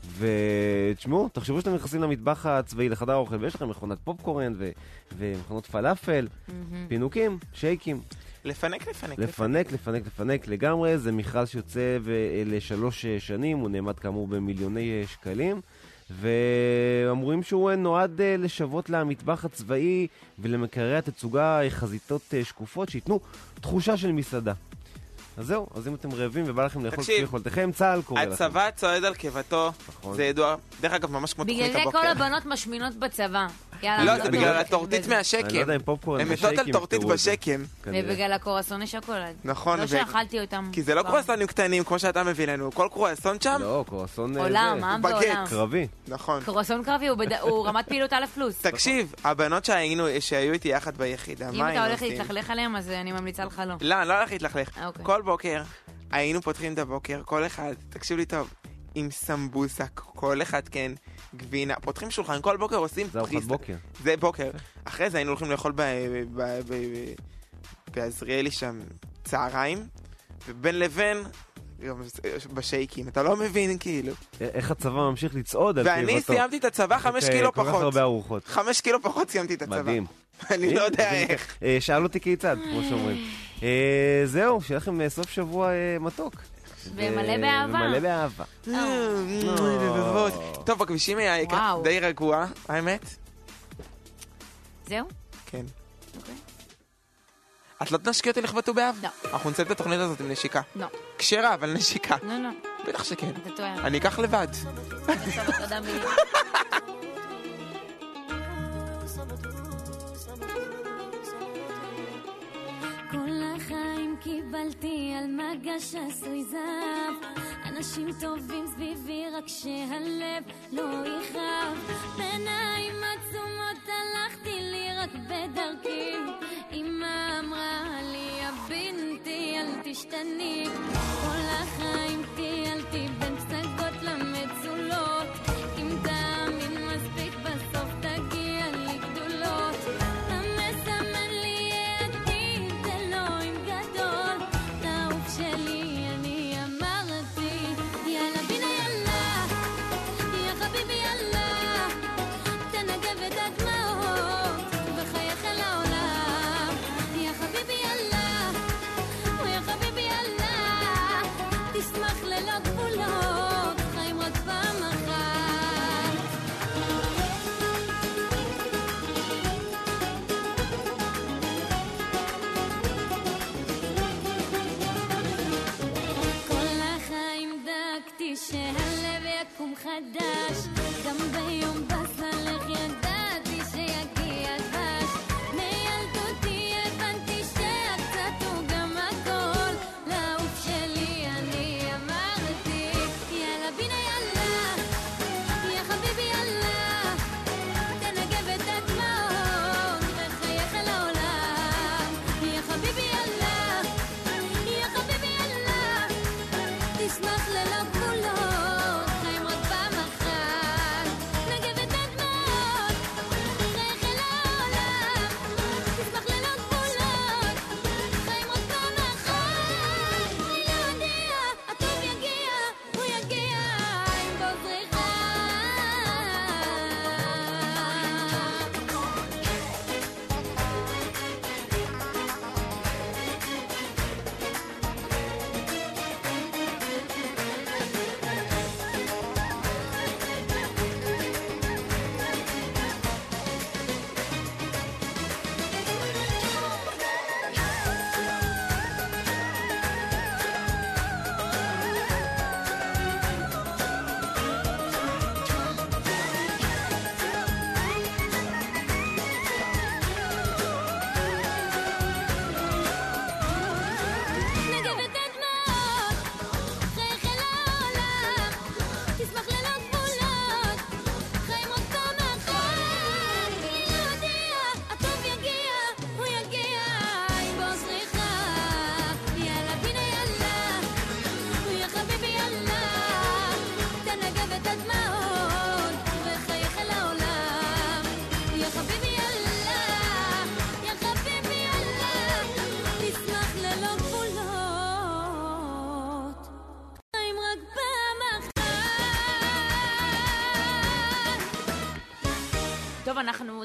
ותשמעו, תחשבו שאתם נכנסים למטבח הצבאי לחדר האוכל, ויש לכם מכונת פופקורן ו- ומכונות פלאפל, פינוקים, שייקים. לפנק, לפנק. לפנק, לפנק, לפנק לגמרי. זה מכרז שיוצא לשלוש שנים, הוא נעמד כאמור במיליוני שקלים, ואמורים שהוא נועד לשוות למטבח הצבאי ולמקררי התצוגה חזיתות שקופות שיתנו תחושה של מסעדה. אז זהו, אז אם אתם רעבים ובא לכם לאכול כפי יכולתכם, צה"ל קורא לכם. הצבא צועד על קיבתו, זה ידוע, דרך אגב ממש כמו תוכנית הבוקר. בגלל זה כל הבנות משמינות בצבא. לא, זה בגלל הטורטית מהשקם. אני לא יודע אם פופקורן הם מתות על טורטית בשקם. ובגלל הקורסוני שוקולד. נכון. לא שאכלתי אותם. כי זה לא קרואסונים קטנים כמו שאתה מביא לנו, כל קרואסון שם. לא, קרואסון עולם, העם בעולם. קרבי. נכון. קרואסון קרבי הוא רמת פעילות א' פלוס. תקשיב, הבנות שהיו איתי יחד ביחידה, אם אתה הולך להתלכלך עליהם, אז אני ממליצה לך לא. לא, לא הולך להתלכלך. כל בוקר היינו פותחים את הבוקר, כל אחד, תקשיב לי טוב, עם סמבוסק, כל אחד כן, גבינה, פותחים שולחן, כל בוקר עושים... זה ארוחת בוקר. זה בוקר. אחרי זה היינו הולכים לאכול בעזריאלי שם צהריים, ובין לבין, בשייקים, אתה לא מבין כאילו. איך הצבא ממשיך לצעוד על קיבתו. ואני סיימתי את הצבא חמש קילו פחות. כל כך הרבה ארוחות. חמש קילו פחות סיימתי את הצבא. מדהים. אני לא יודע איך. שאל אותי כיצד, כמו שאומרים. זהו, שיהיה לכם סוף שבוע מתוק. ומלא באהבה. ומלא באהבה. טוב, בכבישים היה די רגוע, האמת. זהו? כן. את לא תנשקי אותי לכבטו באב? לא. אנחנו נצא את התוכנית הזאת עם נשיקה. לא. כשרה, אבל נשיקה. לא, לא. בטח שכן. אתה טועה. אני אקח לבד. תודה מילי. כל החיים קיבלתי על מגש עשוי זהב, אנשים טובים סביבי רק שהלב לא יכאב, בעיניים עצומות הלכתי לי רק בדרכי, אמא אמרה לי הבינתי אל תשתני, כל החיים טיילתי בין פסגות למצולות, אם תאמין מספיק בסוף תגיע לי גדולות, המסמן לי עתיד אלוהים גדול, לעוף שלי אני אמרתי יאללה בינה יאללה, יא חביבי יאללה, תנגב את הדמעות וחייך אל העולם, יא חביבי יאללה, יא חביבי יאללה, תשמח ללא גבולות, חיים רק פעם אחת. כל החיים דאגתי שהלב יקום חדש, גם ביום בסלח ידעתי שיגיע דבש, מילדותי הבנתי שהקצת הוא גם הכל, לעוף שלי אני אמרתי יאללה בינה יאללה, יא חביבי יאללה, תנגב את הדמעות וחייך אל העולם, יא חביבי יאללה, יא חביבי יאללה, תשמח ללא גבולות, חיים רק פעם אחת, נגב את הדמעות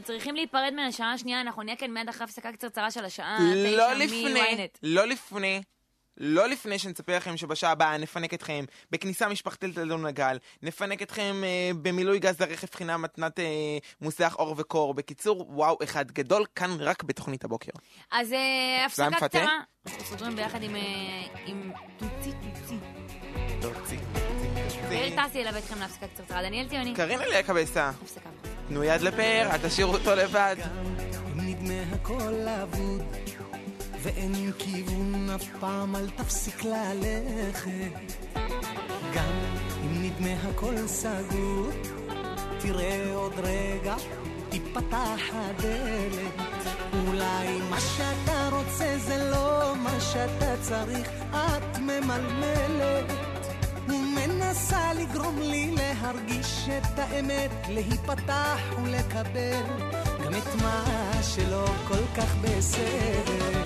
צריכים להיפרד מן השעה השנייה, אנחנו נהיה כאן מיד אחרי הפסקה קצרצרה של השעה. לא לפני, לא לפני. לא לפני שנצפה לכם שבשעה הבאה נפנק אתכם בכניסה משפחתית לדון נגל, נפנק אתכם אה, במילוי גז לרכב חינם מתנת אה, מוסך אור וקור. בקיצור, וואו, אחד גדול כאן רק בתוכנית הבוקר. אז אה, הפסקה קצרה. אנחנו סוגרים ביחד עם, אה, עם טוצי טוצי. טוצי. פאר טסי ילווה אתכם להפסקה קצרצרה. דניאל ציוני. קרין אליה קבסה. הפסקה. תנו יד לפאר, אל תשאירו אותו לבד. אם נדמה הכל אבוד ואין כיוון אף פעם אל תפסיק ללכת, גם אם נדמה הכל סגור תראה עוד רגע תיפתח הדלת. אולי מה שאתה רוצה זה לא מה שאתה צריך, את ממלמלת ומנסה לגרום לי להרגיש את האמת, להיפתח ולקבל גם את מה שלא כל כך בסדר.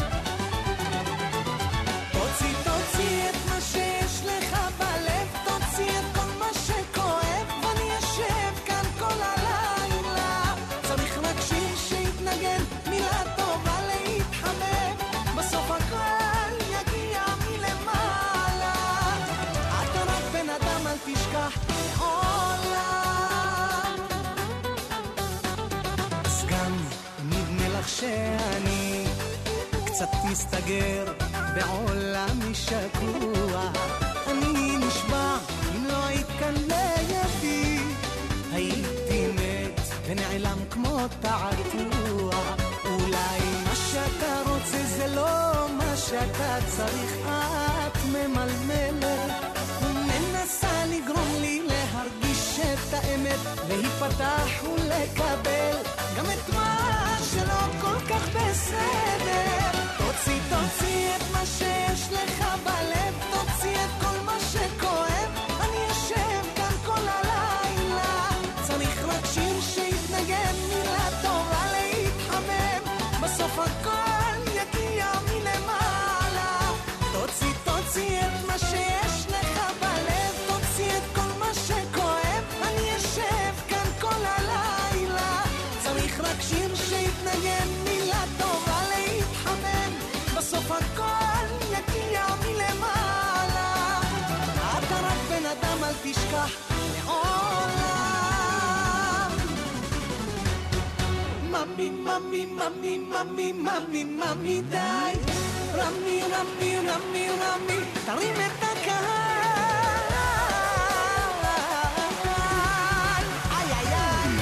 תוציא, תוציא את מה שיש לך בלב, תוציא את כל מה שכואב, ואני אשב כאן כל הלילה. צריך רק שיר שיתנגן, מילה טובה להתחמם, בסוף הכל יגיע מלמעלה. אתה רק בן אדם, אל תשכח לעולם. אז גם נדמה לך שאני קצת מסתגר בעולם שקוע, אני נשבע אם לא היית כאן לידי הייתי מת ונעלם כמו תעתוע. אולי מה שאתה רוצה זה לא מה שאתה צריך, את ממלמלת ומנסה לגרום לי להרגיש את האמת, להיפתח ולקבל גם את מה שלא כל כך בסדר. תוציא, תוציא את מה שיש לך בלב, תוציא את כל מה שכואב, אני אשב כאן כל הלילה. צריך רק שיר שיתנגן, מילה טובה להתחמם, בסוף הכל יגיע מלמעלה. תוציא, תוציא את מה שיש לך בלב, תוציא את כל מה שכואב, אני אשב כאן כל הלילה. צריך רק שיר שיתנגן, מילה טובה להתחמם, בסוף הכל יגיע מלמעלה. אתה רק בן אדם, אל תשכח לעולם. ממי, ממי, ממי, ממי, ממי, ממי, די. רמי, רמי, רמי, רמי, תרים את הקהל. איי, איי, איי.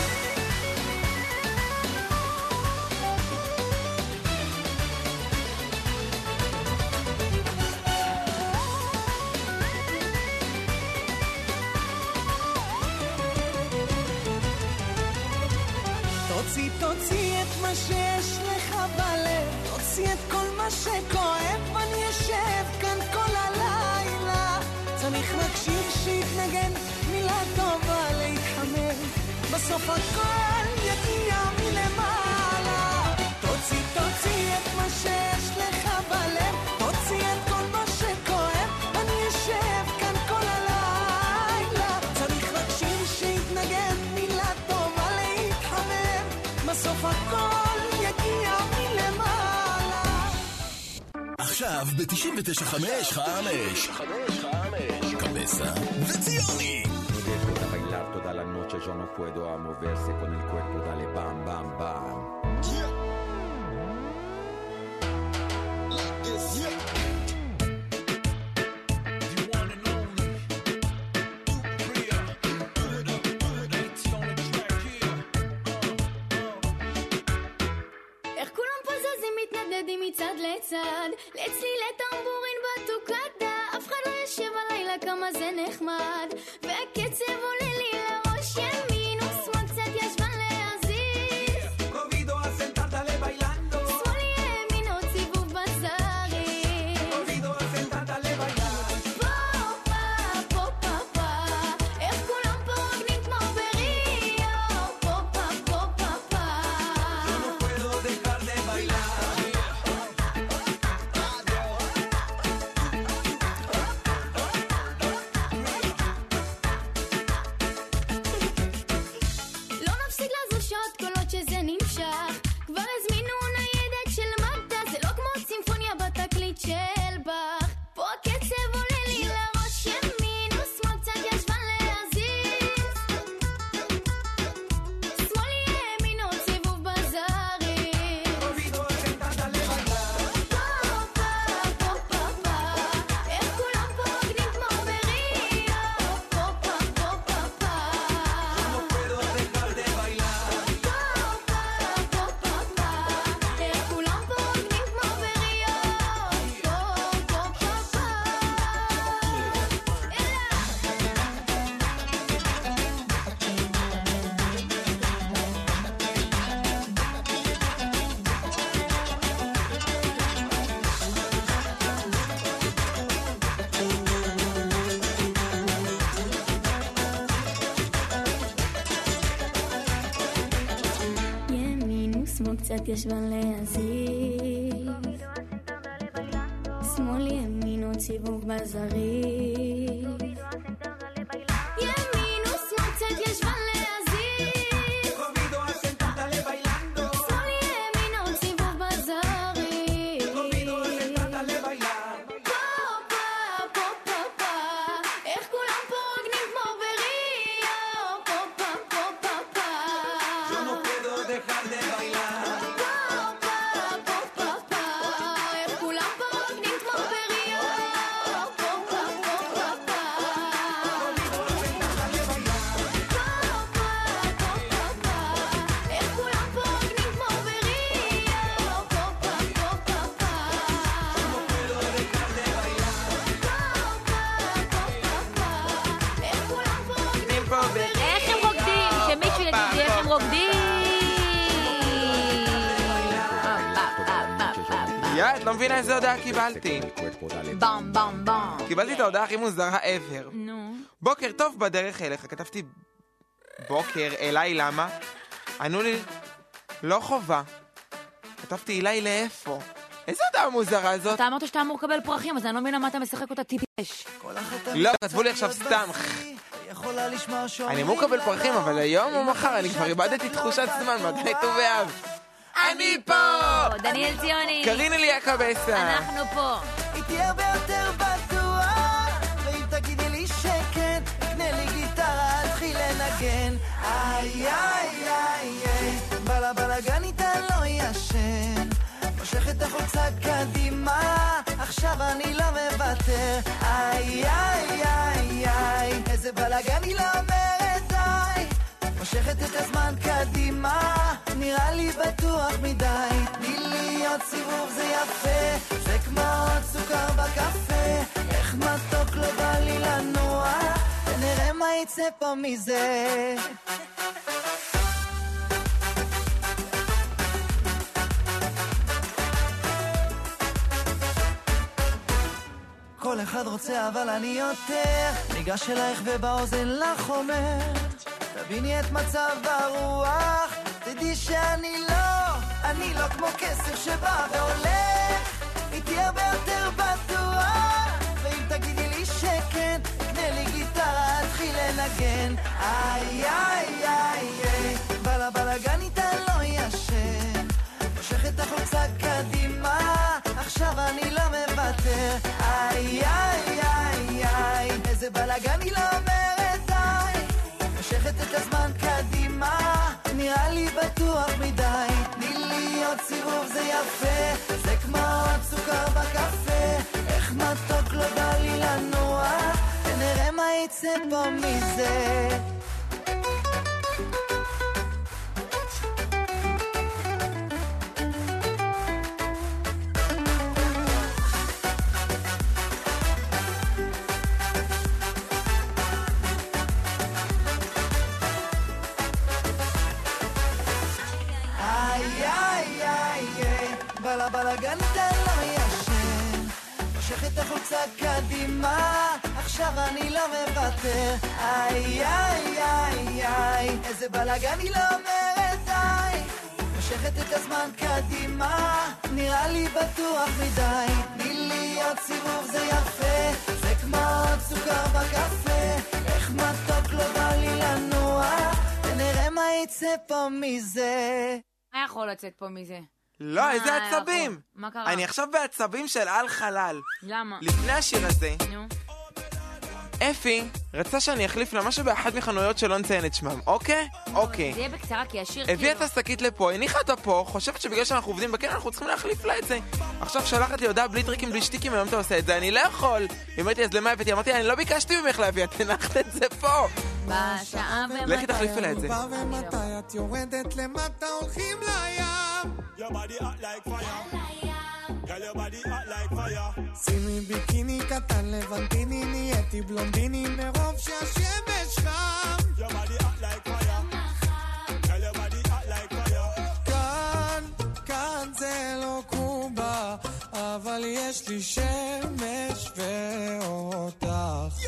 תוציא, תוציא את מה שיש לך בלב, תוציא את כל מה שכואב, אני אשב כאן כל הלילה. צריך רק שיר שיתנגן, מילה טובה להתחמם, בסוף הכל יגיע מלמעלה. תוציא, תוציא את מה שיש לך בלב, תוציא את כל מה שכואב, אני אשב כאן כל הלילה. צריך רק שיר שיתנגן, מילה טובה להתחמם, בסוף הכל יגיע מלמעלה. עכשיו ב-תשעים ותשע חמש חמש קבסה וציוני. Toda la noche yo no puedo a moverse con el cuerpo, dale bam bam bam. Yeah. Like this, yeah. You want it only. Supria. Put it up, put it up. It's on the track here. איך כולם פה זזים מתנדדים מצד לצד, לצלילי טמבורין בטוקדה, אף אחד לא ישב הלילה כמה זה נחמד, והקצב עולה לי לראש ימין ושמאל קצת ישבן להזיז, קובידו הסנטרדלה ביילנדו, שמאל ימין עוד סיבוב בצריך, קובידו הסנטרדלה ביילנדו, פה פה פה פה פה, איך כולם פה רוקדים כמו בריו, פה פה פה פה פה, yo no puedo dejar de bailar. כמו קצת ישבן להזיז שמאל ימין עוד סיבוב בזריז ימין ושמאל קצת ישבן להזיז שמאל ימין עוד סיבוב בזריז פה פה פה פה פה איך כולם פה רוקדים כמו בריו פה פה פה פה פה Yo no puedo dejar de bailar. איך כולם פה רוקדים כמו בריו פה פה פה פה פה איך כולם פה רוקדים כמו בריו פה פה פה פה פה איך כולם פה רוקדים פה ב- איך הם רוקדים? שמישהו יגיד לי איך הם רוקדים. יא, את לא מבינה איזה הודעה קיבלתי. בום בום בום. קיבלתי את ההודעה הכי מוזרה ever. נו. בוקר טוב בדרך אליך. כתבתי בוקר, אליי למה? ענו לי, לא חובה. כתבתי אליי לאיפה? איזה הודעה מוזרה הזאת? אתה אמרת שאתה אמור לקבל פרחים, אז אני לא מבינה מה אתה משחק אותה טיפש. לא, כתבו לי עכשיו סתם. אני אמור לקבל פרחים, אבל היום או מחר אני כבר איבדתי תחושת זמן, מתי ט"ו באב. אני פה! דניאל ציוני. קרין אליה קבסה. אנחנו פה. איתי הרבה יותר בטוח ואם תגידי לי שכן קנה לי גיטרה אתחיל לנגן איי איי איי איי בלה בלגן איתה לא ישן מושך את החולצה קדימה עכשיו אני לא מוותר איי איי איי איי איזה בלגן היא לא אומרת די מושכת את הזמן קדימה נראה לי בטוח מדי תני לי עוד סיבוב זה יפה זה כמו עוד סוכר בקפה איך מתוק לא בא לי לנוע ונראה מה יצא פה מזה כל אחד רוצה אבל אני יותר ניגש אלייך ובאוזן לך אומר תביני את מצב הרוח תדעי שאני לא אני לא כמו כסף שבא והולך איתי הרבה יותר בטוח ואם תגידי לי שכן קנה לי גיטרה אתחיל לנגן איי איי איי איי בלה בלגן איתה לא ישן מושך את החולצה קדימה עכשיו אני לא מוותר איי איי איי איי איזה בלגן היא לא אומרת די מושכת את הזמן קדימה נראה לי בטוח מדי תני לי עוד סיבוב זה יפה זה כמו עוד סוכר בקפה איך מתוק לא בא לי לנוע ונראה מה יצא פה מזה בלה בלגן איתה לא ישן מושך את החולצה קדימה עכשיו אני לא מוותר איי איי איי איי איזה בלגן היא לא אומרת די מושכת את הזמן קדימה נראה לי בטוח מדי תני לי עוד סיבוב זה יפה זה כמו עוד סוכר בקפה איך מתוק לא בא לי לנוע ונראה מה יצא פה מזה מה יכול לצאת פה מזה? לא, איזה עצבים. מה קרה? אני עכשיו בעצבים של על חלל. למה? לפני השיר הזה, נו. אפי רצה שאני אחליף לה משהו באחת מחנויות שלא נציין את שמם, אוקיי? אוקיי. זה יהיה בקצרה כי השיר הביאה את השקית לפה, הניחה אותה פה, חושבת שבגלל שאנחנו עובדים בכן אנחנו צריכים להחליף לה את זה. עכשיו שלחת לי הודעה בלי טריקים בלי שטיקים, היום אתה עושה את זה, אני לא יכול. היא אמרתי, אז למה הבאתי? אמרתי, אני לא ביקשתי ממך להביא, את הנחת את זה פה. בשעה ומתי. לכי תחליפי לה את זה. ומתי את יורדת למטה הולכים לים Your body hot like fire Girl your body hot like fire שימי ביקיני קטן לבנטיני נהייתי בלונדיני מרוב שהשמש חם Your body hot like fire Girl your body hot like fire כאן, כאן זה לא קובה אבל יש לי שמש ואותך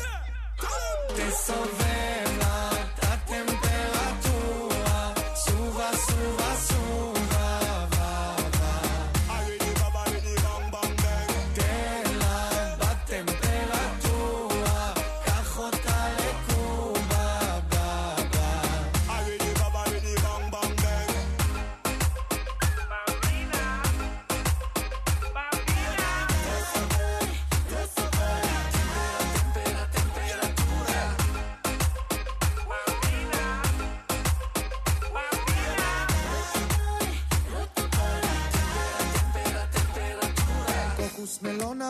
תסובב לה את הטמפרטורה סובה סובה סובה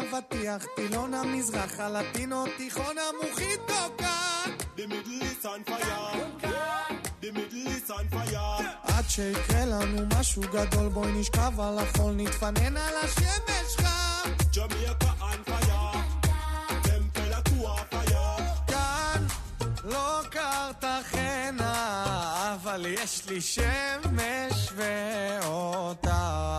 אבטיח, טילון המזרח, הלטינו, תיכון המוחיטו כאן. The Middle East on fire. The Middle East on fire. עד שיקרה לנו משהו גדול, בואי נשכב על החול, נתפנן על השמש חם. Jamaica on fire. Temperature fire. כאן לא קרתחנה, אבל יש לי שמש ואותך.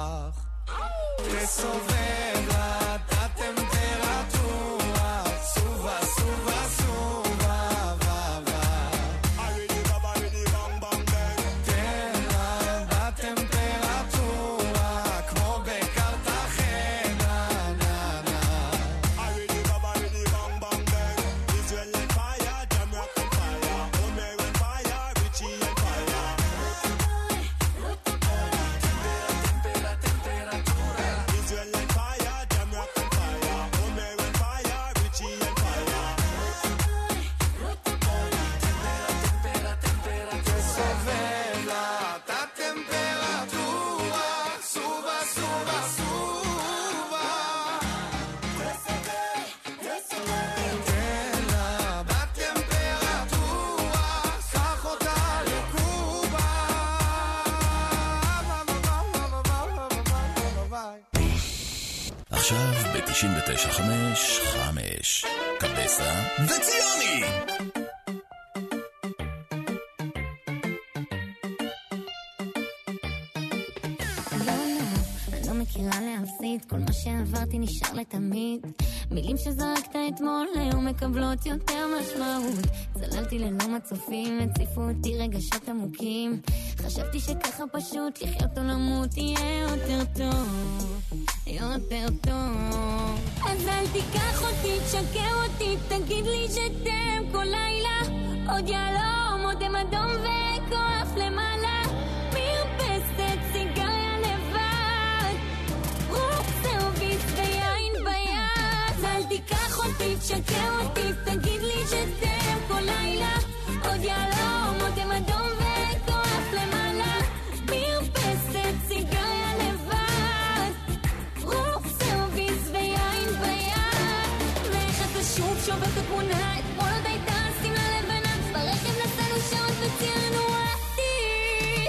וסובב את הטמפרטורה, סובה סובה סובה בבה. Already baba, already bang bang bang. תרד בטמפרטורה, כמו בקרתחנה, נה נה. Already baba, already bang bang bang. Israel on fire, Jamaica on fire. Omer on fire, Richie on fire. Israel on fire, Jamaica on fire. Omer on fire, Richie on fire. וסובב את הטמפרטורה, סובה סובה סובה. תן לה בטמפרטורה, קח אותה לקובה. עכשיו ב-תשעים ותשע חמש חמש קבסה וציוני. לא, לא, אני לא מכירה להפסיד, כל מה שעברתי נשאר לתמיד. מילים שזרקת אתמול היום מקבלות יותר משמעות. צללתי ללא מצופים, הציפו אותי רגשות עמוקים. חשבתי שככה פשוט לחיות או למות יהיה יותר טוב, יותר טוב. אז אל תיקח אותי, תשקר אותי, תגיד לי שתם כל לילה. עוד יעלום, עוד הם אדום וכוח למעלה. מרפסת סיגריה לבד, רוח סרוויס ויין ביד. אל תיקח אותי, תשקר אותי, תגיד לי שתם כל לילה. עוד יעלום, עוד הם אדום וכוח למעלה. מרפסת סיגריה לבד, רוח סרוויס ויין ביד. ואיך אתה שוב שובר את התמונה, אתמול עוד הייתה שמלה לבנה, ברכב נסענו שעות וציינו עתיד.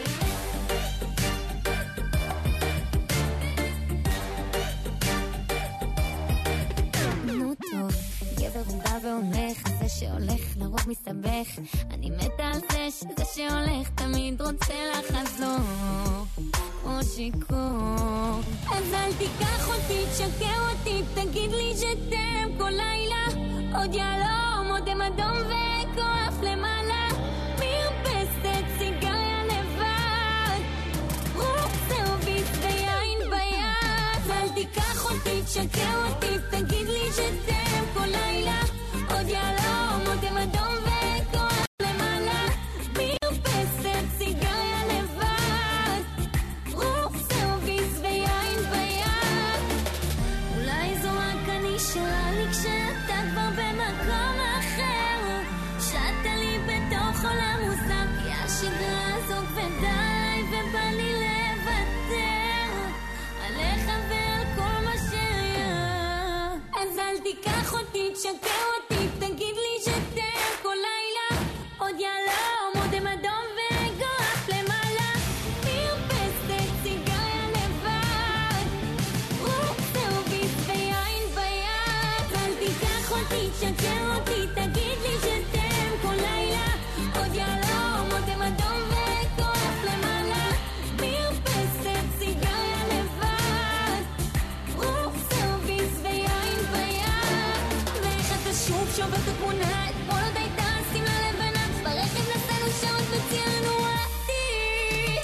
נו טוב, גבר הוא בא והולך, זה שהולך לרוב מסתבך. אני מתה על זה שזה שהולך תמיד רוצה לחזור כמו שיקור. אז אל תיקח אותי, תשקר אותי, תגיד לי שתם כל לילה. עוד יעלום, עוד הם אדום וכוח למעלה. מרפסת סיגריה לבד, רוח סרוויס ויין ביד. אל תיקח אותי, תשקר אותי, תגיד לי שתם כל לילה. עוד יעלום, עוד הם אדום וכוח למעלה. מרפסת סיגריה לבד, רוח סרוויס ויין ביד. אולי זו רק אני שרה לי כשאתה כבר במקום אחר. שעת לי בתוך עולם מוזר, כי השגרה הזו כבדה עליי ובא לי לוותר עליך ועל כל מה שהיה. אז אל תיקח אותי, תשקר אותי, תגיד לי שתם כל לילה. עוד יעלום, עוד הם אדום וגוח למעלה. מרפסת סיגריה לבד, רוח סרוויס ויין ביד. אל תיקח אותי, תשקר אותי, תגיד לי שתם כל לילה. עוד יעלום, עוד הם אדום וכוח למעלה. מרפסת סיגריה לבד, רוח סרוויס ויין ביד. ואיך אתה שוב שובר את התמונה, אתמול עוד הייתה שמלה לבנה, ברכב נסענו שעות וציינו עתיד.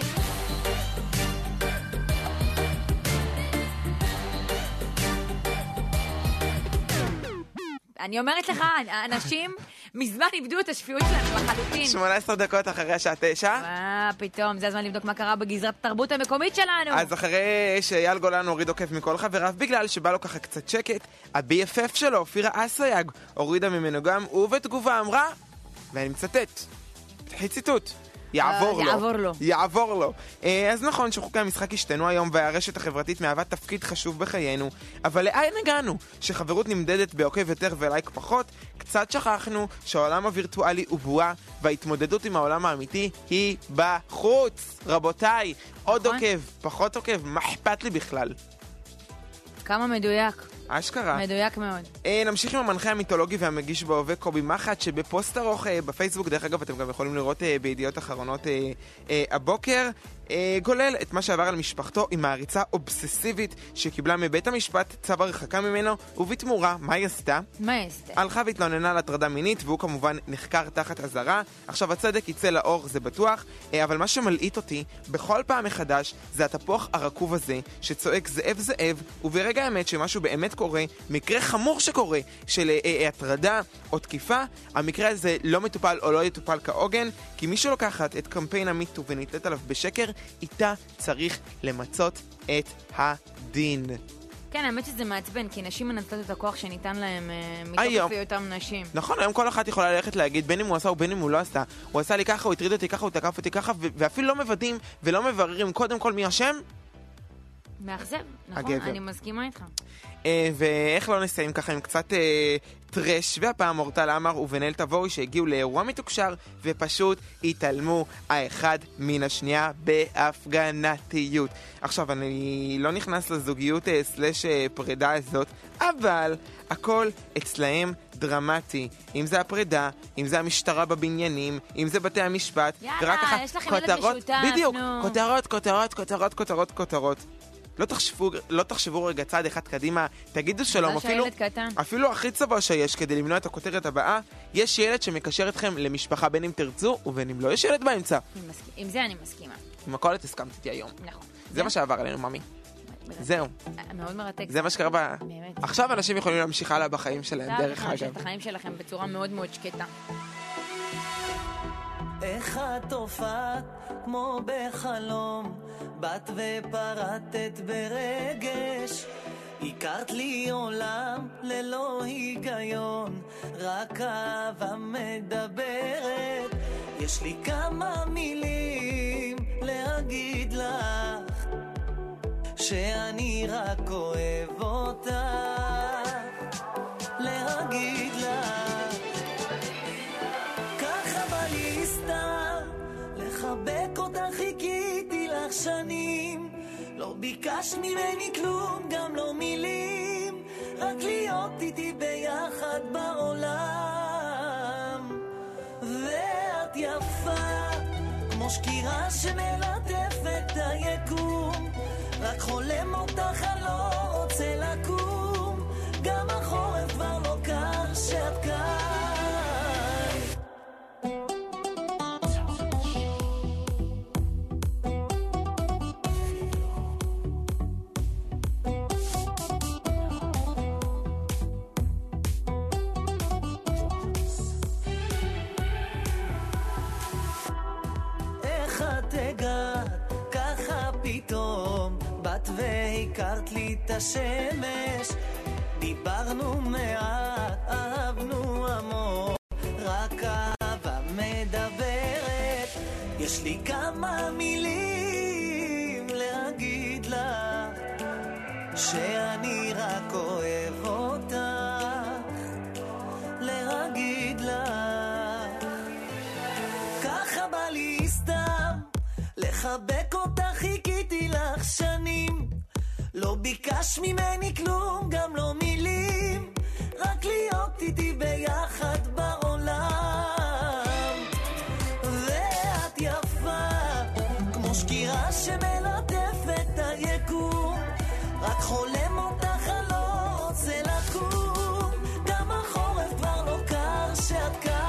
אני אומרת לך, האנשים מזמן איבדו את השפיות שלנו לחלוטין. שמונה עשרה דקות אחרי השעה תשע. מה פתאום, זה הזמן לבדוק מה קרה בגזרת התרבות המקומית שלנו. אז אחרי שאייל גולן הוריד עוקף מכל חבריו בגלל שבא לו ככה קצת שקט, ה-בי אף אף שלו, אופירה אסייג, הורידה ממנו גם, ובתגובה אמרה, ואני מצטט, תחי ציטוט, יעבור לו. יעבור לו. יעבור לו. אה, אז נכון שחוקי המשחק השתנו היום והרשת החברתית מהווה תפקיד חשוב בחיינו, אבל לאן הגענו? שחברות נמדדת בעוקב יותר ולייק פחות? קצת שכחנו שהעולם הווירטואלי הוא בועה וההתמודדות עם העולם האמיתי היא בחוץ. רבותיי, עוד עוקב, פחות עוקב, מה אכפת לי בכלל? כמה מדויק. אשכרה. מדויק מאוד. אה, נמשיך עם המנחה המיתולוגי והמגיש בהווה קובי מחט, שבפוסט ארוך אה, בפייסבוק, דרך אגב אתם גם יכולים לראות אה, בידיעות אחרונות אה, אה, הבוקר, אה, גולל את מה שעבר על משפחתו עם מעריצה אובססיבית שקיבלה מבית המשפט צו הרחקה ממנו, ובתמורה, מה היא עשתה? מה היא עשתה? הלכה והתלוננה על הטרדה מינית, והוא כמובן נחקר תחת אזהרה. עכשיו הצדק יצא לאור, זה בטוח, אה, אבל מה שמלעיט אותי בכל פעם מחדש זה התפוח הרקוב הזה שצועק זאב זאב, וברגע האמת שמשהו באמת קורה, מקרה חמור שקורה של אה, אה, הטרדה או תקיפה, המקרה הזה לא מטופל או לא יטופל כעוגן, כי מי שלוקחת את קמפיין המיטו ונתלת עליו בשקר, איתה צריך למצות את הדין. כן, האמת שזה מעצבן, כי נשים מנצלות את הכוח שניתן להם אה, מתוקף היום. היותם נשים. נכון, היום כל אחת יכולה ללכת להגיד בין אם הוא עשה או בין אם הוא לא עשה. הוא עשה לי ככה, הוא הטריד אותי ככה, הוא תקף אותי ככה, ו- ואפילו לא מוודאים ולא מבררים קודם כל מי אשם. מאכזב, נכון, הגבר. אני מסכימה איתך. אה, ואיך לא נסיים ככה עם קצת אה, טרש, והפעם אורטל עמר ובן-אל תבורי שהגיעו לאירוע מתוקשר ופשוט התעלמו האחד מן השנייה בהפגנתיות. עכשיו, אני לא נכנס לזוגיות אה, סלש אה, פרידה הזאת, אבל הכל אצלהם דרמטי. אם זה הפרידה, אם זה המשטרה בבניינים, אם זה בתי המשפט. יאללה, יש לכם ילד משותף, בדיוק, נו. כותרות, כותרות, כותרות, כותרות, כותרות. לא תחשבו, לא תחשבו רגע צעד אחד קדימה, תגידו שלום, אפילו, אפילו הכי צבא שיש כדי למנוע את הכותרת הבאה, יש ילד שמקשר אתכם למשפחה בין אם תרצו ובין אם לא, יש ילד באמצע. עם זה אני מסכימה. עם הכל את הסכמת איתי היום. נכון. זה מה שעבר עלינו, ממי. זהו. מאוד מרתק. זה מה שקרה ב... באמת. עכשיו אנשים יכולים להמשיך הלאה בחיים שלהם, דרך עכשיו אגב. את החיים שלכם בצורה מאוד מאוד שקטה. איך את הופעת כמו בחלום, באת ופרטת ברגש, הכרת לי עולם ללא היגיון, רק אהבה מדברת. יש לי כמה מילים להגיד לך, שאני רק אוהב אותך, להגיד לך ככה בא לי סתם לחבק אותך, חיכיתי לך שנים, לא ביקשת ממני כלום, גם לא מילים, רק להיות איתי ביחד בעולם. ואת יפה כמו שקירה שמלטפת את היקום, רק חולם אותך, אני לא רוצה לקום, גם החורף כבר לא קר שאת כאן. איך את הגעת ככה פתאום, באת והכרת לי את השמש, דיברנו מעט, אהבנו המון, רק אהבה מדברת. יש לי כמה מילים להגיד לך, שאני רק אוהב אותך, להגיד לך ככה בא לי סתם לחבק אותך, חיכיתי לך שנים, לא ביקש ממני כלום, גם לא מילים, רק להיות איתי ביחד בעולם. ואת יפה כמו שקירה שמלטפת את היקום, רק חולם אותך, אני לא רוצה לקום, גם החורף כבר לא קר שאת כאן.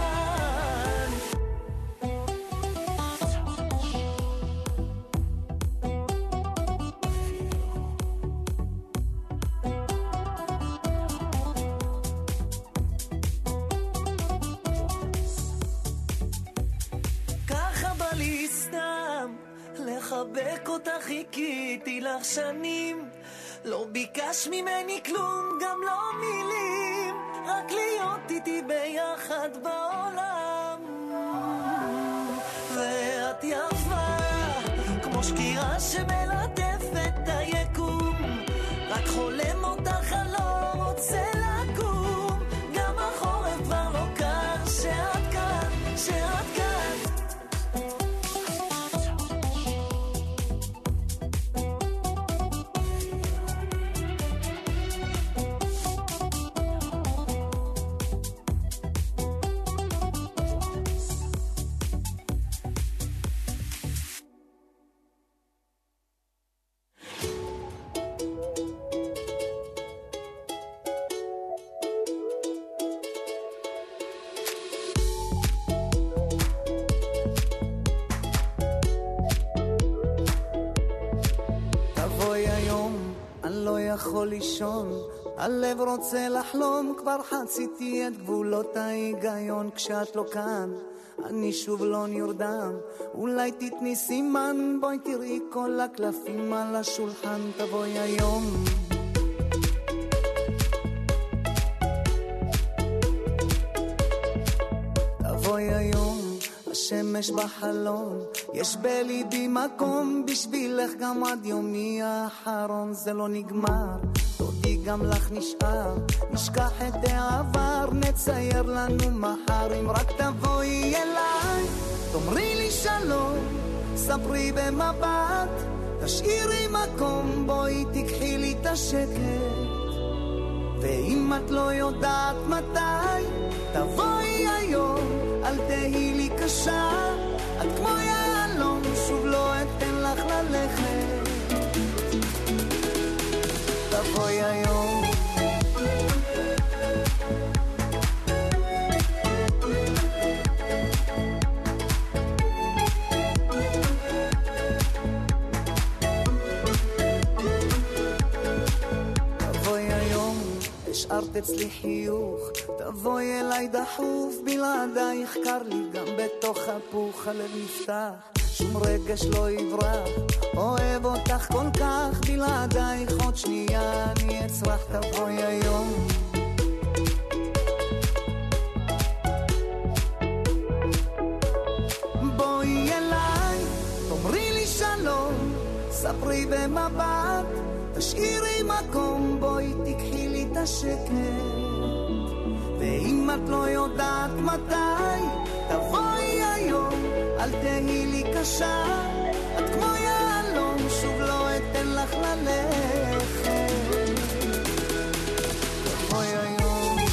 לחבק אותך, חיכיתי לך שנים, לא ביקש ממני כלום, גם לא מילים, רק להיות איתי ביחד בעולם. ו... כמו שקיעה שמלטף את היקום, רק חולם אותך לא רוצה לקום, גם החורף כבר לא קר, שאת כאן, שאת כאן. יכול לישון, הלב רוצה לחלום, כבר חציתי את גבולות ההיגיון, כשאת לא כאן, אני שוב לא נרדם, אולי תתני סימן, בואי תראי כל הקלפים על השולחן, תבואי היום. תבואי היום, השמש בחלון, יש בליבי מקום בשבילך גם עד יומי האחרון, זה לא נגמר, תודי גם לך נשאר, נשכח את העבר, נצייר לנו מחר, אם רק תבואי אליי, תאמרי לי שלום, ספרי במבט, תשאירי מקום, בואי תקחי לי את השקט, ואם את לא יודעת מתי, תבואי היום, אל תהי לי קשה, את כמו יעלום, שוב לא אתן לך ללכת, תבואי היום. תבואי היום, השארת אצלי חיוך, תבואי אליי דחוף, בלעדייך קר לי גם בתוך הפוך, הלב נפתח, שום רגש לא יברח, אוהב אותך כל כך, בלעדייך עוד שנייה אני אצרח, תבואי היום. בואי אליי, תאמרי לי שלום, ספרי במבט, תשאירי מקום, בואי תקחי לי את השקט, ואם את לא יודעת מתי, תבואי היום, אל תהי לי קשה, את כמו יעלום, שוב לא אתן לך ללכת, תבואי היום.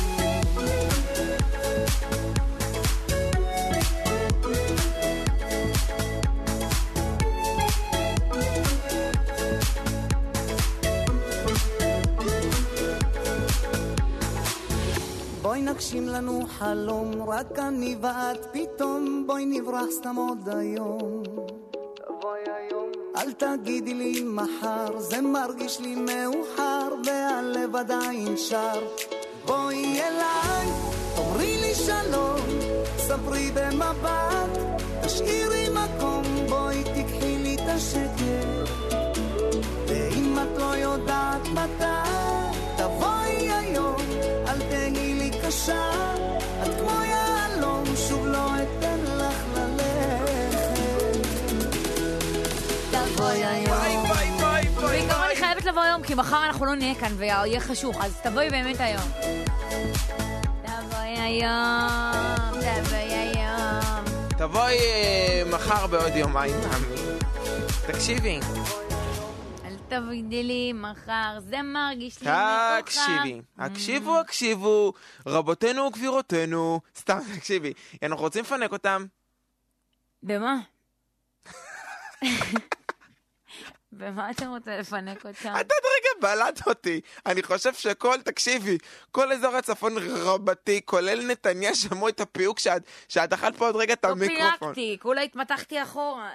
בואי נגשים לנו חלום, רק אני ואת פתאום, בואי נברח סתם עוד היום, תבואי היום. אל תגידי לי מחר, זה מרגיש לי מאוחר, והלב עדיין שר, בואי אליי, תאמרי לי שלום, ספרי במבט, תשאירי מקום, בואי תקחי לי את השקט, ואם את לא יודעת מתי, תבואי היום, אל תהי לי קשה, את כמו יעלום, שוב לא אתן לך ללכת, תבואי היום. בעיקרון אני חייבת לבוא היום, כי מחר אנחנו לא נהיה כאן ויהיה חשוך, אז תבואי באמת היום. תבואי היום, תבואי היום. תבואי מחר בעוד יומיים, מאמי. תקשיבי. תבואי לי מחר, זה מרגיש לי מאוחר. תקשיבי, הקשיבו, הקשיבו, רבותינו וגבירותינו, סתם תקשיבי, אנחנו רוצים לפנק אותם. במה? במה אתה רוצה לפנק אותם? אתה דרגע בלעת אותי, אני חושב שכל, תקשיבי, כל אזור הצפון רבתי, כולל נתניה, שמעו את הפיוק שאת, שאת אכלת פה עוד רגע את המיקרופון. לא פירקתי, כולה התמתחתי אחורה.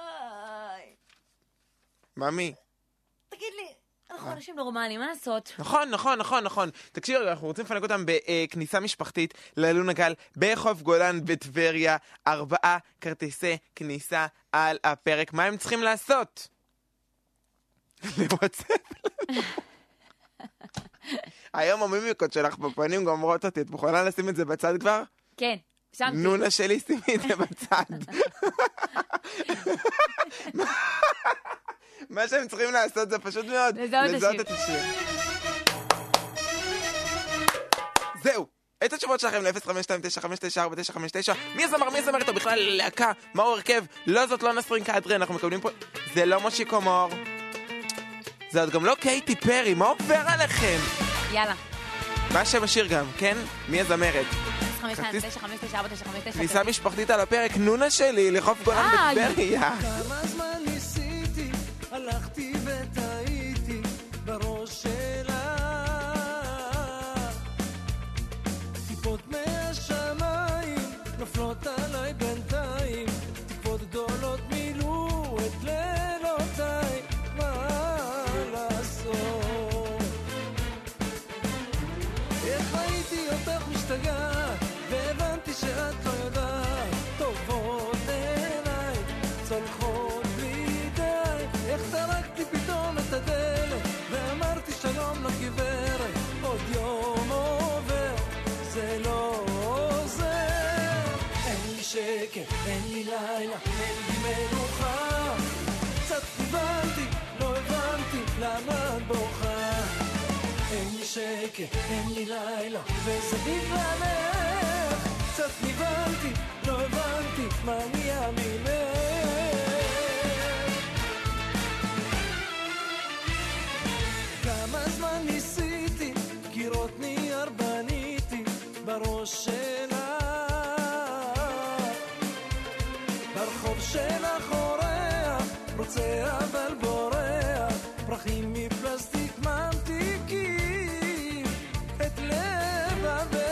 ממי? תגיד לי, אנחנו אנשים נורמליים, מה לעשות? נכון, נכון, נכון, נכון. תקשיבו, אנחנו רוצים לפנק אותם בכניסה משפחתית ללונה גל בחוף גולן בטבריה, ארבעה כרטיסי כניסה על הפרק. מה הם צריכים לעשות? לוואטסאפ. היום המימיקות שלך בפנים גומרות אותי, את מוכנה לשים את זה בצד כבר? כן. שמתי. נונה שלי, שימי את זה בצד. מה שהם צריכים לעשות זה פשוט מאוד לזהות את השיר. זהו, את התשובות שלכם ל-אפס חמש שתיים תשע חמש תשע ארבע תשע חמש תשע. מי הזמר, מי הזמרת, או בכלל להקה, מהו הרכב? לא, זאת לא נסרין קדרי, אנחנו מקבלים פה... זה לא מושיקו מור. זה עוד גם לא קייטי פרי, מה עובר עליכם? יאללה. מה שם השיר גם, כן? מי הזמרת? חמש שתיים תשע חמש תשע ארבע תשע חמש תשע. כניסה משפחתית על הפרק, נונה שלי, לחוף גולן בטבריה. כמה זמן ניסיתי, הלכתי וטעיתי בראש שלה. טיפות מהשמיים נופלות עליי בינתיים, טיפות גדולות מילאו את לילותיי. מה לעשות? איך ראיתי אותך משתגעת והבנתי שאת לא יודעת. טובות עיניי צולחות בלי די. איך טרקתי פתאום את הדלת ואמרתי שלום לגברת. עוד יום עובר, זה לא עוזר. אין לי שקט, אין לי לילה, אין לי מנוחה. קצת נבנתי, לא הבנתי למה את בוכה. אין לי שקט, אין לי לילה, וזה בגללך. קצת נבנתי, לא הבנתי מה נהיה ממך. כמה זמן ניסיתי, קירות נייר בניתי בראש שלה. ברחוב שלך אורח, רוצה אבל בורח, פרחים מפלסטיק ממתיקים את לבבך.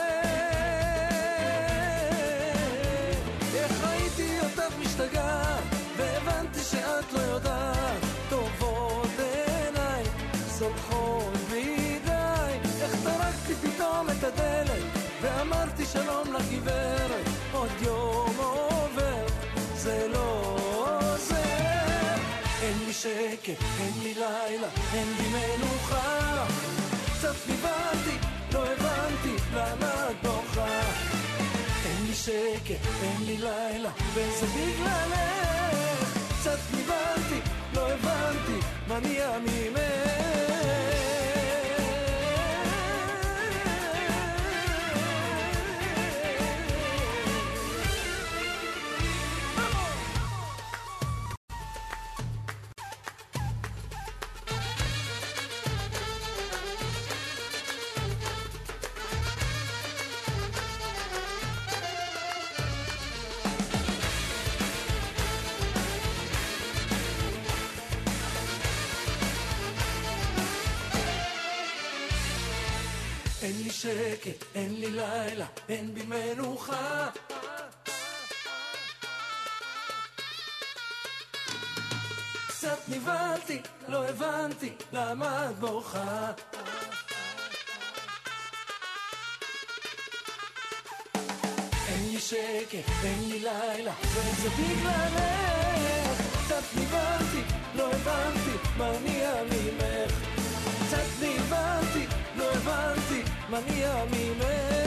איך ראיתי אותך משתגעת והבנתי שאת לא יודעת. טובות עיניי סולחות מדי. איך טרקתי פתאום את הדלת ואמרתי שלום לגברת. עוד יום עובר, זה לא עוזר. אין לי שקט, אין לי לילה, אין לי מנוחה. קצת נבנתי, לא הבנתי למה את בוכה. אין לי שקט, אין לי לילה, וזה בגללך. קצת נבנתי, לא הבנתי מה נהיה ממך. אין לי שקט, אין לי לילה, אין בי מנוחה. קצת נבלתי, לא הבנתי למה את בוכה. אין לי שקט, אין לי לילה, וזה בגללך. קצת נבלתי, לא הבנתי מה נהיה ממך. קצת נבלתי, לא הבנתי מה נהיה ממך.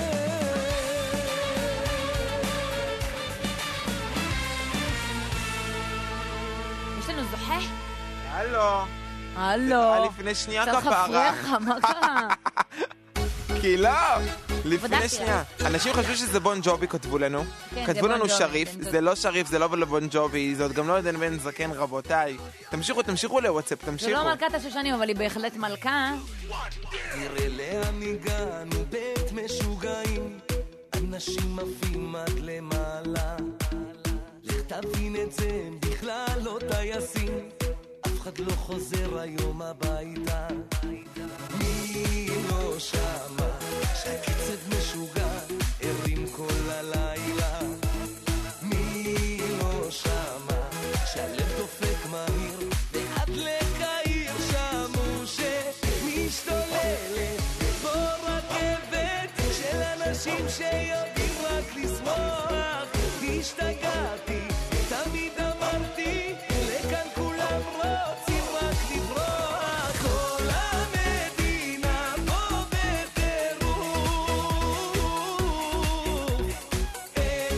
יש לנו זוכה? הלו. הלו. לפני שנייה קצת כפרה. חפריך, מה קרה? כי לא, לפני בדקתי שנייה. אנשים חשבו שזה בון ג'ובי כתבו לנו. כן, כתבו זה לנו בון ג'ובי, שריף, כן, זה לא שריף, זה לא בון ג'ובי, זאת גם לא עדן בן זקן, רבותיי. תמשיכו, תמשיכו לוואטסאפ, זה תמשיכו. לא מלכת השושנים, אבל היא בהחלט מלכה. תראה לאן הגענו, בית משוגעים, אנשים עפים עד למעלה. לך תבין את זה, הם בכלל לא טייסים, אף אחד לא חוזר היום הביתה. מי לא שמע שהקצב משוגע ערים כל הלילה? מי לא שמע שהלב דופק מהיר ועד לקהיר שמעו שמשתוללת פה רכבת של אנשים שיודעים רק לשמוח? השתגעתי, תמיד אמרתי לכאן כולם רוצים רק לברוח. כל המדינה פה בטירוף,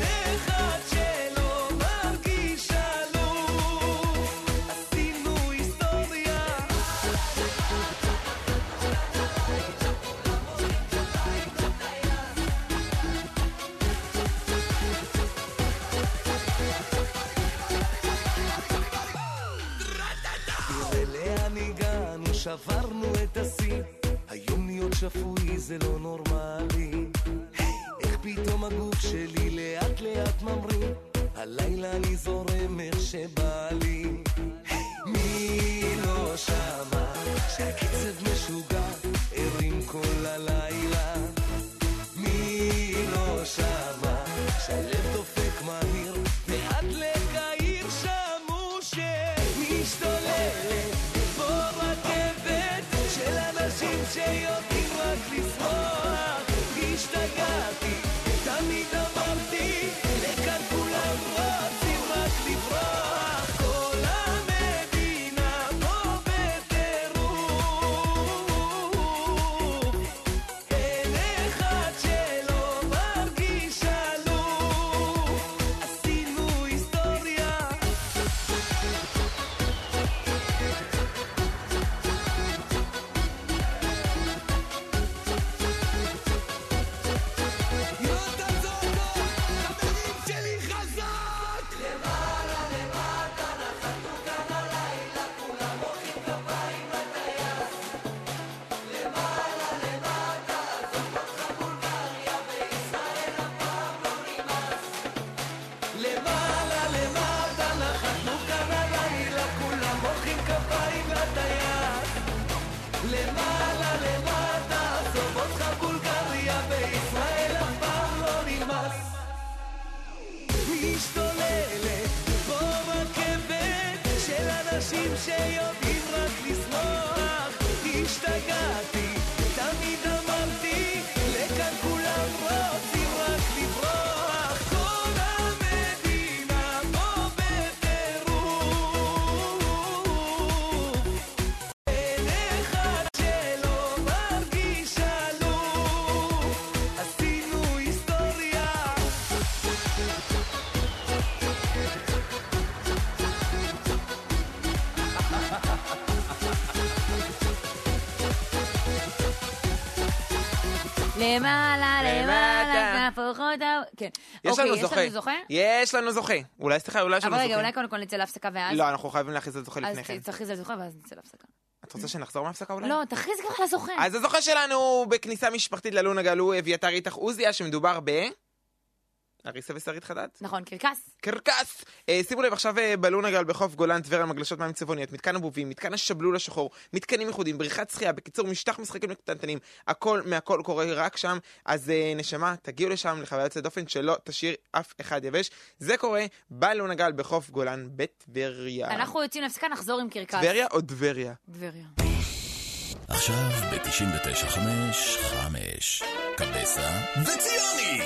שברנו את השיא, היום להיות שפוי זה לא נורמלי. איך פתאום הגוף שלי לאט לאט ממריא, הלילה אני זורם איך שבא לי. מי לא שמע שהקצב משוגע, ערים כל הלילה. מי לא שמע שהלב דופק מהיר, ועד לקהיר שמעו שמשתוללת פה רכבת של אנשים שיודעים רק לשמוח. השתגעתי, תמיד אמרתי, לכאן כולם רוצים רק לברוח. כל המדינה פה בטירוף, אין אחד שלא מרגיש אלוף. עשינו היסטוריה. למעלה למטה נחתנו כאן הלילה, כולם מוחאים כפיים לטייס. למעלה למטה, עזוב אותך בולגריה, בישראל אף פעם לא נמאס. משתוללת פה רכבת של אנשים שיודעים רק לשמוח. השתגעתי, תמיד אמרתי, לכאן כולם רוצים רק לברוח. כל המדינה פה בטירוף, אין אחד שלא מרגיש אלוף. עשינו היסטוריה. למעלה, למעלה, נהפוך אותה... כן. יש אוקיי, לנו יש זוכה. לנו זוכה? יש לנו זוכה. אולי סליחה, אולי יש לנו אבל זוכה. רגע, אולי קודם כל נצא להפסקה ואז... לא, אנחנו חייבים להכריז על זוכה לפני אז כן. תכריז על זוכה ואז נצא להפסקה. את רוצה שנחזור מההפסקה אולי? לא, תכריז כבר על הזוכה. אז הזוכה שלנו בכניסה משפחתית ללונה גל הוא אביתר איתך עוזיה, שמדובר ב... אריסה ושרית חדד? נכון, קרקס. קרקס! אה, שימו לב, עכשיו אה, בלונה גל בחוף גולן, טבריה, מגלשות מים צבעוניות, מתקן הבובים, מתקן השבלול השחור, מתקנים ייחודיים, בריכת שחייה, בקיצור משטח משחקים קטנטנים, הכל מהכל קורה רק שם. אז אה, נשמה, תגיעו לשם לחוויה יוצאת דופן שלא תשאיר אף אחד יבש. זה קורה בלונה גל בחוף גולן בטבריה. אנחנו יוצאים להפסקה, נחזור עם קרקס. טבריה או דבריה? דבריה. עכשיו ב-תשעים ותשע חמש חמש קבסה וציוני.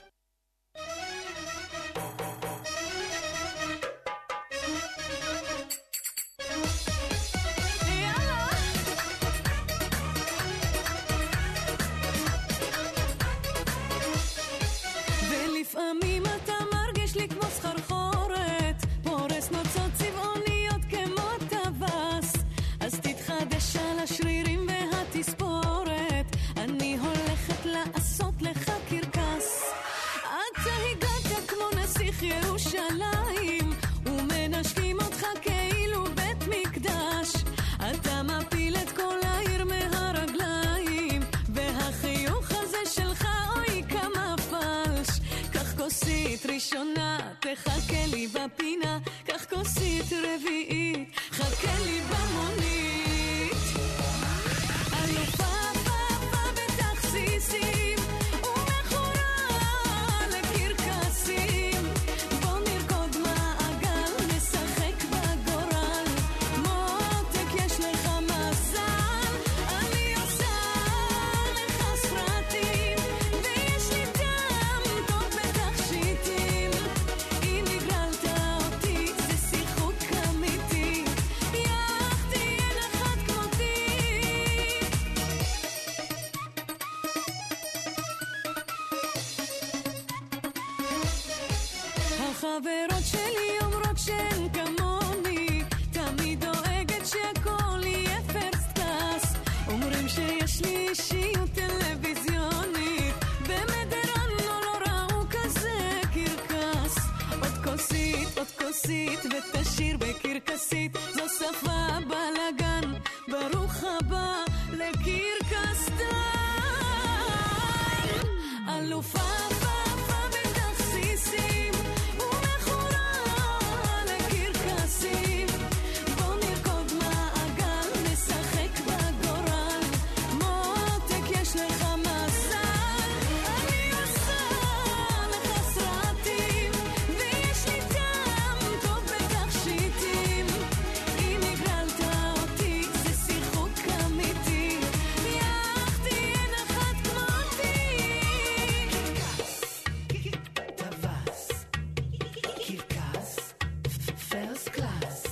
ולפעמים אתה מרגיש לי כמו סחרחורת, פורס נוצות צבעוניות כמו טווס, אז תתחדש על השרירים והתספורת, אני הולכת לעשות לך קרקס. אתה הגעת כמו נסיך ירושלים, ומנשקים אותך כאילו בית מקדש, אתה מפיל את כל העיר מהרגליים, והחיוך הזה שלך אוי כמה פלש. קח כוסית ראשונה, תחכה לי בפינה, קח כוסית רביעית, חכה לי במונית. אלופה פאפה בתכסיסים ומכורה לקרקסים, בוא נרקוד מעגל, נשחק בגורל, מותק יש לך מזל, אני עושה לך סרטים, ויש לי דם טוב בתכשיטים, אם הגרלת אותי זה שיחוק אמיתי, יחתי אין אחד כמותי. החברות שלי אומרות שהן כמוני, תמיד דואגת שהכל יהיה פרסט קלאס, אומרים שיש לי אישיות טלוויזיונית, במדרן לא לא ראו כזה קרקס. עוד כוסית, עוד כוסית ותשאיר בקרקסית, זו שפה בלגן, ברוך אלופה פאפה בתכסיסים ומכורה לקרקסים בוא נרקוד מעגל נשחק בגורל מותק יש לך מזל אני עושה לך סרטים ויש לי טעם טוב בתכשיטים אם הגללת אותי זה שיחוק אמיתי יחתי אין אחת כמותי טווס קרקס פרסט קלאס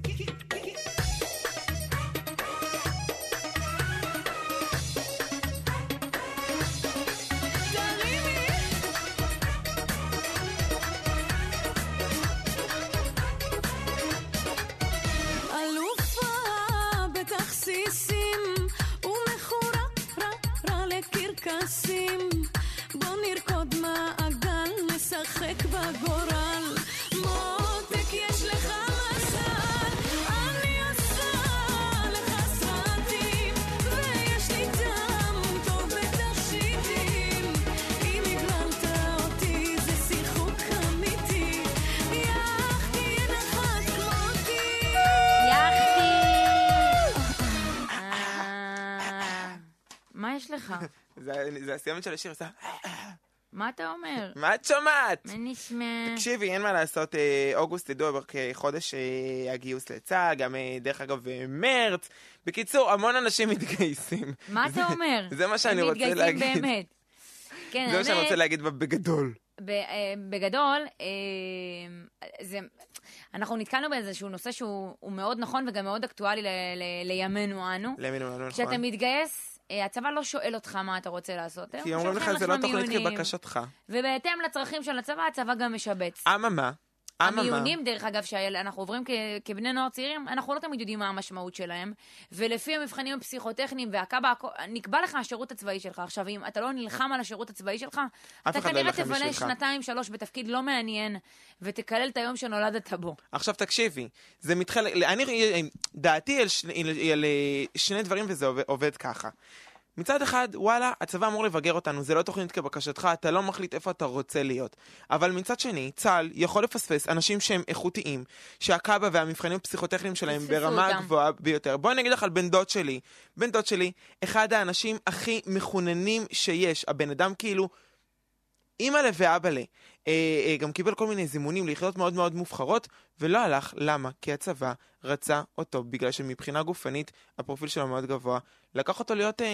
אלופה בתכסיסים ומכורה רע רע לקרקסים בוא נרקוד מעגל נשחק בגורל מותק יש לך מזל אני עושה לך סרטים ויש לי טעם טוב בתכשיטים אם הגללת אותי זה שיחוק אמיתי יחתי אין אחת כמותי יחתי. מה יש לך? זה זה הסיומת של השיר, זה... מה אתה אומר? מה את שומעת? מה נשמע? תקשיבי, אין מה לעשות, אה, אוגוסט ידוע כחודש אה, הגיוס לצה"ל, גם אה, דרך אגב אה, מרץ. בקיצור, המון אנשים מתגייסים. מה אתה אומר? זה מה שאני הם רוצה מתגייסים להגיד. באמת. כן, זה מה שאני האמת, רוצה להגיד בגדול. ב- אה, בגדול, אה, זה, אנחנו נתקלנו באיזשהו נושא שהוא הוא מאוד נכון וגם מאוד אקטואלי ל- ל- לימינו אנו. לימינו אנו, נכון. כשאתה מתגייס, אה, הצבא לא שואל אותך מה אתה רוצה לעשות. כי הם אומרים לך, שולחים זה לא תוכנית מיונים. כבקשתך. ובהתאם לצרכים של הצבא, הצבא גם משבץ. אממה, אממה. המיונים, דרך אגב, שאנחנו עוברים כ- כבני נוער צעירים, אנחנו לא תמיד יודעים מה המשמעות שלהם, ולפי המבחנים הפסיכוטכניים והקב"א, נקבע לך השירות הצבאי שלך. עכשיו, אם אתה לא נלחם על השירות הצבאי שלך, אתה אחד לא כנראה ילחם תבנה בשבילך. שנתיים, שלוש בתפקיד לא מעניין, ותקלל את היום שנולדת בו. עכשיו תקשיבי, זה מתחלק, אני, דעתי על שני, על שני דברים וזה עובד, עובד ככה. מצד אחד, וואלה, הצבא אמור לבגר אותנו, זה לא תוכנית כבקשתך, אתה לא מחליט איפה אתה רוצה להיות. אבל מצד שני, צה"ל יכול לפספס אנשים שהם איכותיים, שהקב"א והמבחנים הפסיכוטכניים שלהם פספסו ברמה אותם. הגבוהה ביותר. בואי נגיד לך על בן דוד שלי. בן דוד שלי, אחד האנשים הכי מחוננים שיש. הבן אדם כאילו, אמא לה ואבא לה. אה, אה, גם קיבל כל מיני זימונים ליחידות מאוד מאוד מובחרות, ולא הלך. למה? כי הצבא רצה אותו, בגלל שמבחינה גופנית הפרופיל שלו מאוד גבוה. לקח אותו להיות... אה,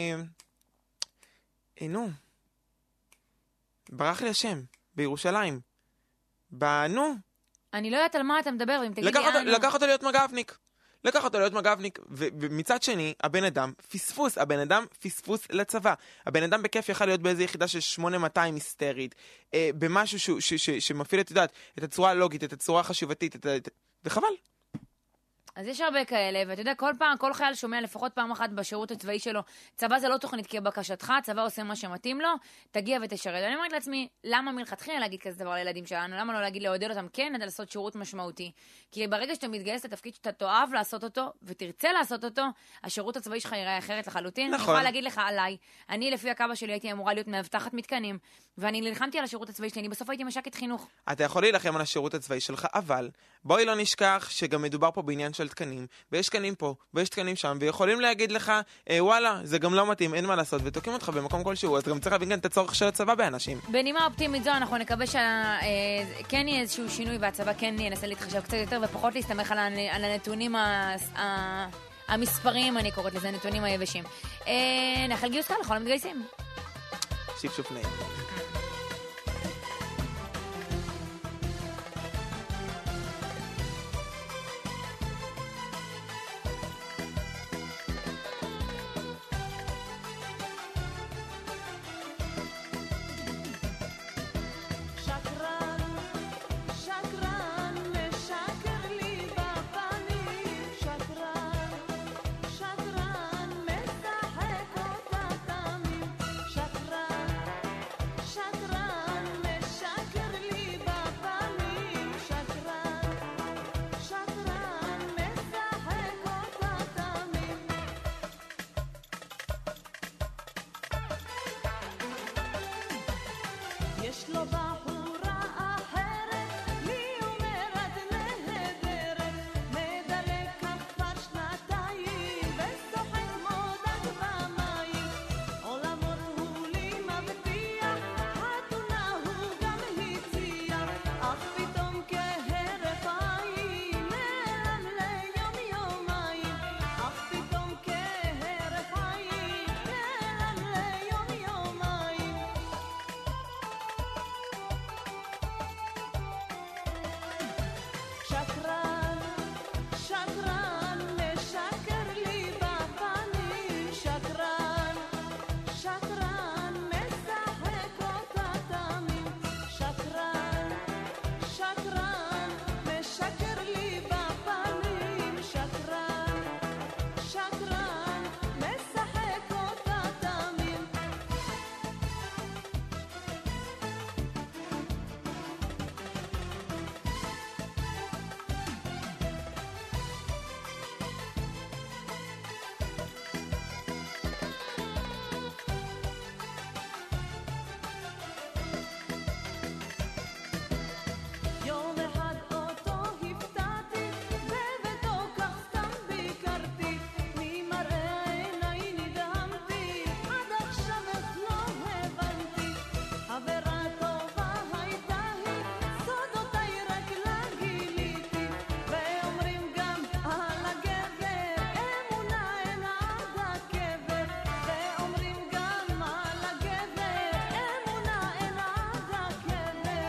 אה, נו. ברח לי השם. בירושלים. בנו. אני לא יודעת על מה אתה מדבר, אם תגיד לקח לי אותו, אנו. לקח אותו להיות מג"בניק. לקח אותו להיות מג"בניק, ו- ומצד שני, הבן אדם פספוס, הבן אדם פספוס לצבא. הבן אדם בכיף יכל להיות באיזו יחידה של שמונה מאתיים היסטרית, אה, במשהו ש- ש- ש- שמפעיל, את יודעת, את הצורה הלוגית, את הצורה החשיבתית, את, את, וחבל. אז יש הרבה כאלה, ואתה יודע, כל פעם, כל חייל שומע לפחות פעם אחת בשירות הצבאי שלו, צבא זה לא תוכנית כבקשתך, צבא עושה מה שמתאים לו, תגיע ותשרת. אני אומרת לעצמי, למה מלכתחילה להגיד כזה דבר לילדים שלנו? למה לא להגיד לעודד אותם כן, כדי לעשות שירות משמעותי? כי ברגע שאתה מתגייס לתפקיד שאתה תאהב לעשות אותו, ותרצה לעשות אותו, השירות הצבאי שלך ייראה אחרת לחלוטין. נכון. אני יכולה להגיד לך עליי, אני לפי הקב"א שלי הייתי אמורה להיות מאבטחת מתקנים, ואני נלחמתי על השירות הצבאי שלי, אני בסוף הייתי מש"קית חינוך. אתה יכול להילחם על השירות הצבאי שלך, אבל בואי לא נשכח שגם מדובר פה בעניין של תקנים, ויש תקנים פה, ויש תקנים שם, ויכולים להגיד לך, אה, וואלה, זה גם לא מתאים, אין מה לעשות, ותוקעים אותך במקום כלשהו, אז גם צריך להבין כאן את הצורך של הצבא באנשים. בנימה אופטימית זו, אנחנו נקווה שכן יהיה איזשהו שינוי, והצבא כן ינסה להתחשב קצת יותר, ופחות להסתמך על הנ- על הנתונים ה- ה- המספרים, אני קוראת לזה, נתונים היבשים. אה, נאחל גיוס קל לכל המתגייסים. שפשוף נעים. שקרן, שקרן, משקר לי בפנים, שקרן, שקרן, משחק אותה תמים, שקרן, שקרן בחורה אחרת, לי אומרת נהדרת, מדלק כבר שנתיים, ושוחק מודק במים, עולמות הוא לי מבטיח, חתונה הוא גם הציע, אך פתאום כהרף עין, נעלם ליום יומיים, אך פתאום כהרף עין, נעלם ליום יומיים. שקרן, שקרן, משקר לי בפנים, שקרן, שקרן, משחק אותה תמים, שקרן, שקרן, משקר לי בפנים, שקרן, שקרן, משחק אותה תמים. יום אחד אותו הפתעתי, בביתו כך סתם ביקרתי, ממראה עיניי נדהמתי, עד עכשיו איך לא הבנתי, חברה טובה הייתה היא, סודותיי רק לה גיליתי, ואומרים גם על הגבר, אמונה אין עד הקבר, ואומרים גם על הגבר, אמונה אין עד הקבר.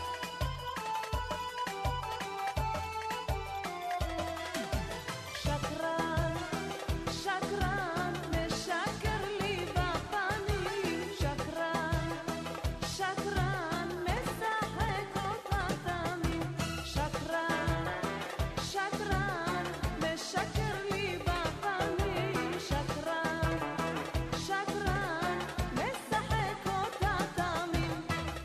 שקרן, שקרן, משקר לי בפנים, שקרן, שקרן, משחק אותה תמים, שקרן, שקרן, משקר לי בפנים, שקרן, שקרן, משחק אותה תמים.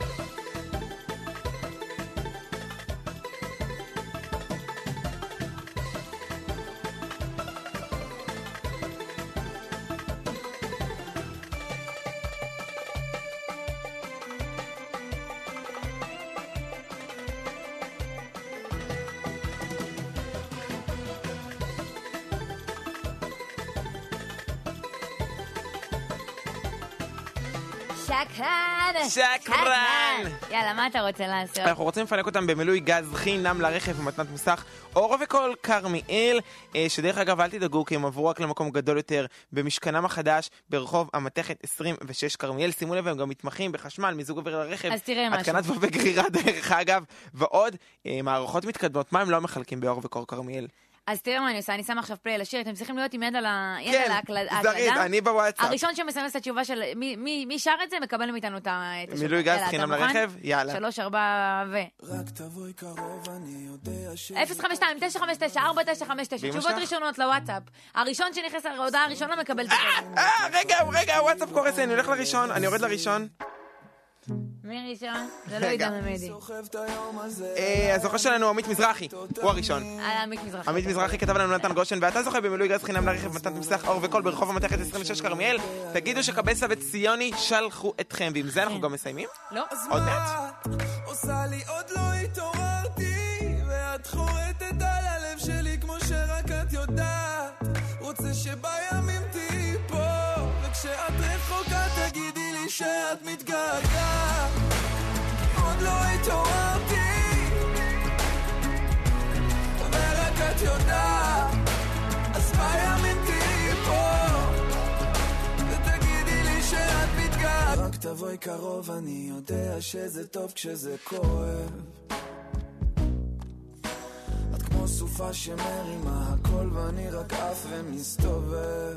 שקרן! שקרן! יאללה, מה אתה רוצה לעשות? אנחנו רוצים לפנק אותם במילוי גז חינם לרכב ומתנת מוסך אור וכל כרמיאל, אה, שדרך אגב אל תדאגו כי הם עברו רק למקום גדול יותר במשכנם החדש ברחוב המתכת עשרים ושש כרמיאל. שימו לב, הם גם מתמחים בחשמל, מיזוג אוויר לרכב, אז תראה משהו. התקנת ובגרירה דרך אגב, ועוד אה, מערכות מתקדמות. מה הם לא מחלקים באור וכל כרמיאל? אז תראה מה אני עושה, אני שמה עכשיו פליי לשיר, אתם צריכים להיות עם יד על ה- יד כן, על ההקלדה. זריז, אני בוואטסאפ. הראשון שמסיים את התשובה של מי- מי מי שר את זה, מקבל מאיתנו את ה... את השיר. מילוי גז יאללה, אתה חינם מוכן? לרכב? יאללה. שלוש, ארבע ו... רק תבואי קרוב, אני יודע ש... אפס חמש שתיים תשע חמש תשע ארבע תשע חמש תשע, ואמא תשובות שלך? ראשונות לוואטסאפ. הראשון שנכנס להודעה הראשונה מקבל את זה. אה, רגע, רגע, הוואטסאפ קורס, אני הולך לראשון, אני יורד לראשון. מי ראשון? זה לא רגע. עידן עמדי. אה, הזוכה שלנו עמית מזרחי, הוא הראשון. אה, עמית מזרחי. עמית מזרחי כתב לנו נתן גושן, ואתה זוכה במילוי גז חינם לרכב מתנת מוסך אור וכל ברחוב המתכת עשרים ושש כרמיאל. תגידו שקבסה וציוני שלחו אתכם, ועם זה אנחנו גם מסיימים? לא. עוד מעט. עושה לי עוד לא התעוררתי, ואת חורטת על הלב שלי כמו שרק את יודעת. רוצה שבימים תהי פה, וכשאת רחוקה תגידי לי שאת מתגעגעת. עוד לא התעוררתי, ורק את יודעת. אז בימים תהי פה, ותגידי לי שאת מתגעגעת. רק תבואי קרוב, אני יודע שזה טוב כשזה כואב. את כמו סופה שמרימה הכל ואני רק עף ומסתובב.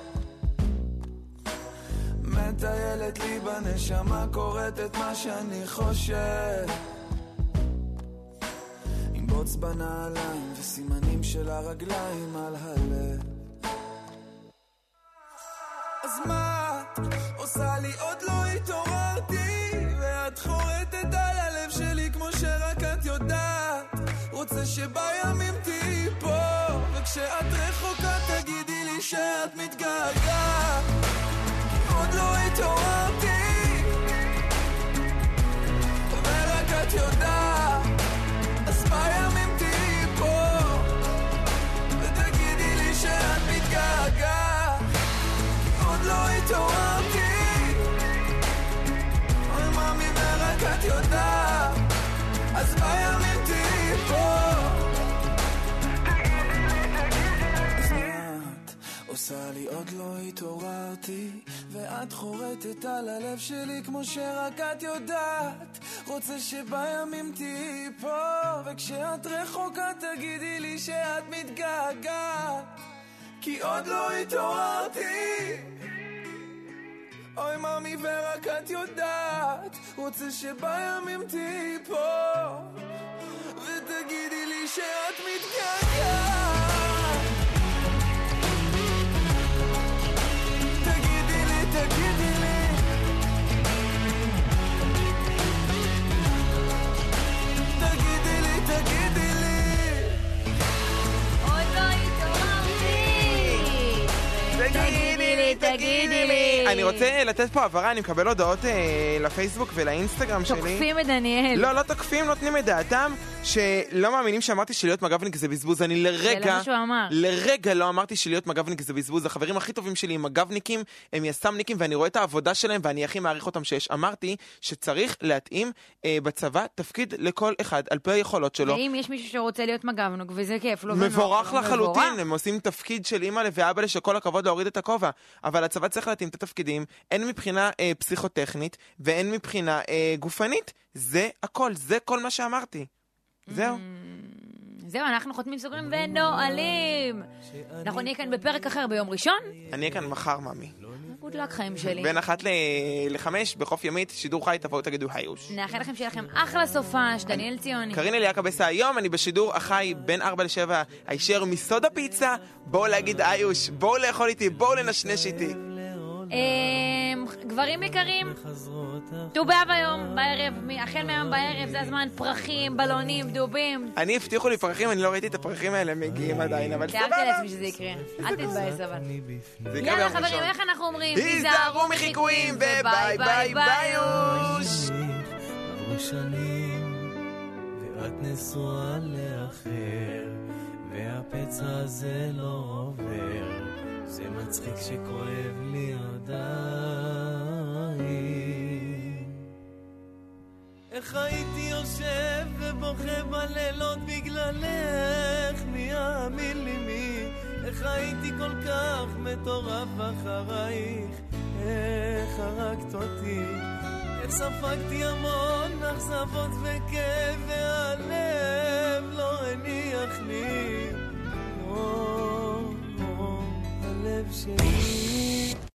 מטיילת לי בנשמה, קוראת את מה שאני חושב. עם בוץ בנעליים וסימנים של הרגליים על הלב. אז מה את עושה לי? עוד לא התעוררתי, ואת חורטת על הלב שלי כמו שרק את יודעת. רוצה שבימים תהי פה, וכשאת רחוקה תגידי לי שאת מתגעגעת. עוד לא התעוררתי, עושה לי עוד לא התעוררתי, ואת חורטת על הלב שלי כמו שרק את יודעת. רוצה שבימים תהיי פה, וכשאת רחוקה תגידי לי שאת מתגעגעת, כי עוד לא התעוררתי. אוי ממי ורק את יודעת. רוצה שבימים תהיי פה, ותגידי לי שאת מתגעגעת. תגידי לי, תגידי לי. תגידי לי, תגידי לי. עוד לא התעוררתי. תגידי לי, תגידי לי. אני רוצה לתת פה הבהרה, אני מקבל הודעות אה, לפייסבוק ולאינסטגרם שלי. תוקפים את דניאל. לא, לא תוקפים, נותנים את דעתם שלא מאמינים שאמרתי שלהיות מג"בניק זה בזבוז. אני לרגע, זה לא מה שהוא אמר. לרגע לא אמרתי שלהיות מג"בניק זה בזבוז. החברים הכי טובים שלי הם מג"בניקים, הם יס"מניקים, ואני רואה את העבודה שלהם ואני הכי מעריך אותם שיש. אמרתי שצריך להתאים אה, בצבא תפקיד לכל אחד על פי היכולות שלו. ואם יש מישהו שרוצה להיות מג"בניק וזה כיף, לא מבורך בנוח, לחלוטין, מבורך. הם עושים תפקיד של אמא ואבא לשכל הכבוד להוריד את הכובע, אבל הצבא צריך להתאים את התפקידים, אין מבחינה אה, פסיכוטכנית ואין מבחינה אה, גופנית, זה הכל, זה כל מה שאמרתי. זהו. זהו, אנחנו חותמים סוגרים ונועלים. אנחנו נהיה כאן בפרק אחר ביום ראשון. אני אהיה כאן מחר, מאמי. גוד לק חיים שלי. בין אחת ל- לחמש בחוף ימית, שידור חי, תבואו תגידו היוש. נאחל לכם שיהיה לכם אחלה סופש, דניאל ציוני. קרין אליה קבסה, היום אני בשידור החי בין ארבע לשבע, הישר מסוד הפיצה, בואו להגיד היוש, בואו לאכול איתי, בואו לנשנש איתי. גברים יקרים, ט"ו באב היום, בערב, החל מהיום בערב, זה הזמן, פרחים, בלונים, דובים. אני הבטיחו לי פרחים, אני לא ראיתי את הפרחים האלה מגיעים עדיין, אבל סבבה. תיארתי לעצמי שזה יקרה, אל תתבאס אבל. יאללה חברים, איך אנחנו אומרים? היזהרו מחיקויים וביי ביי ביוש. עברו שנים ואת נשואה לאחר, והפצע הזה לא עובר, זה מצחיק שכואב לי עדיין. איך הייתי יושב ובוכה בלילות בגללך, מי יאמין לי מי? איך הייתי כל כך מטורף אחרייך, איך הרגת אותי, איך ספגתי המון אכזבות וכאב והלב.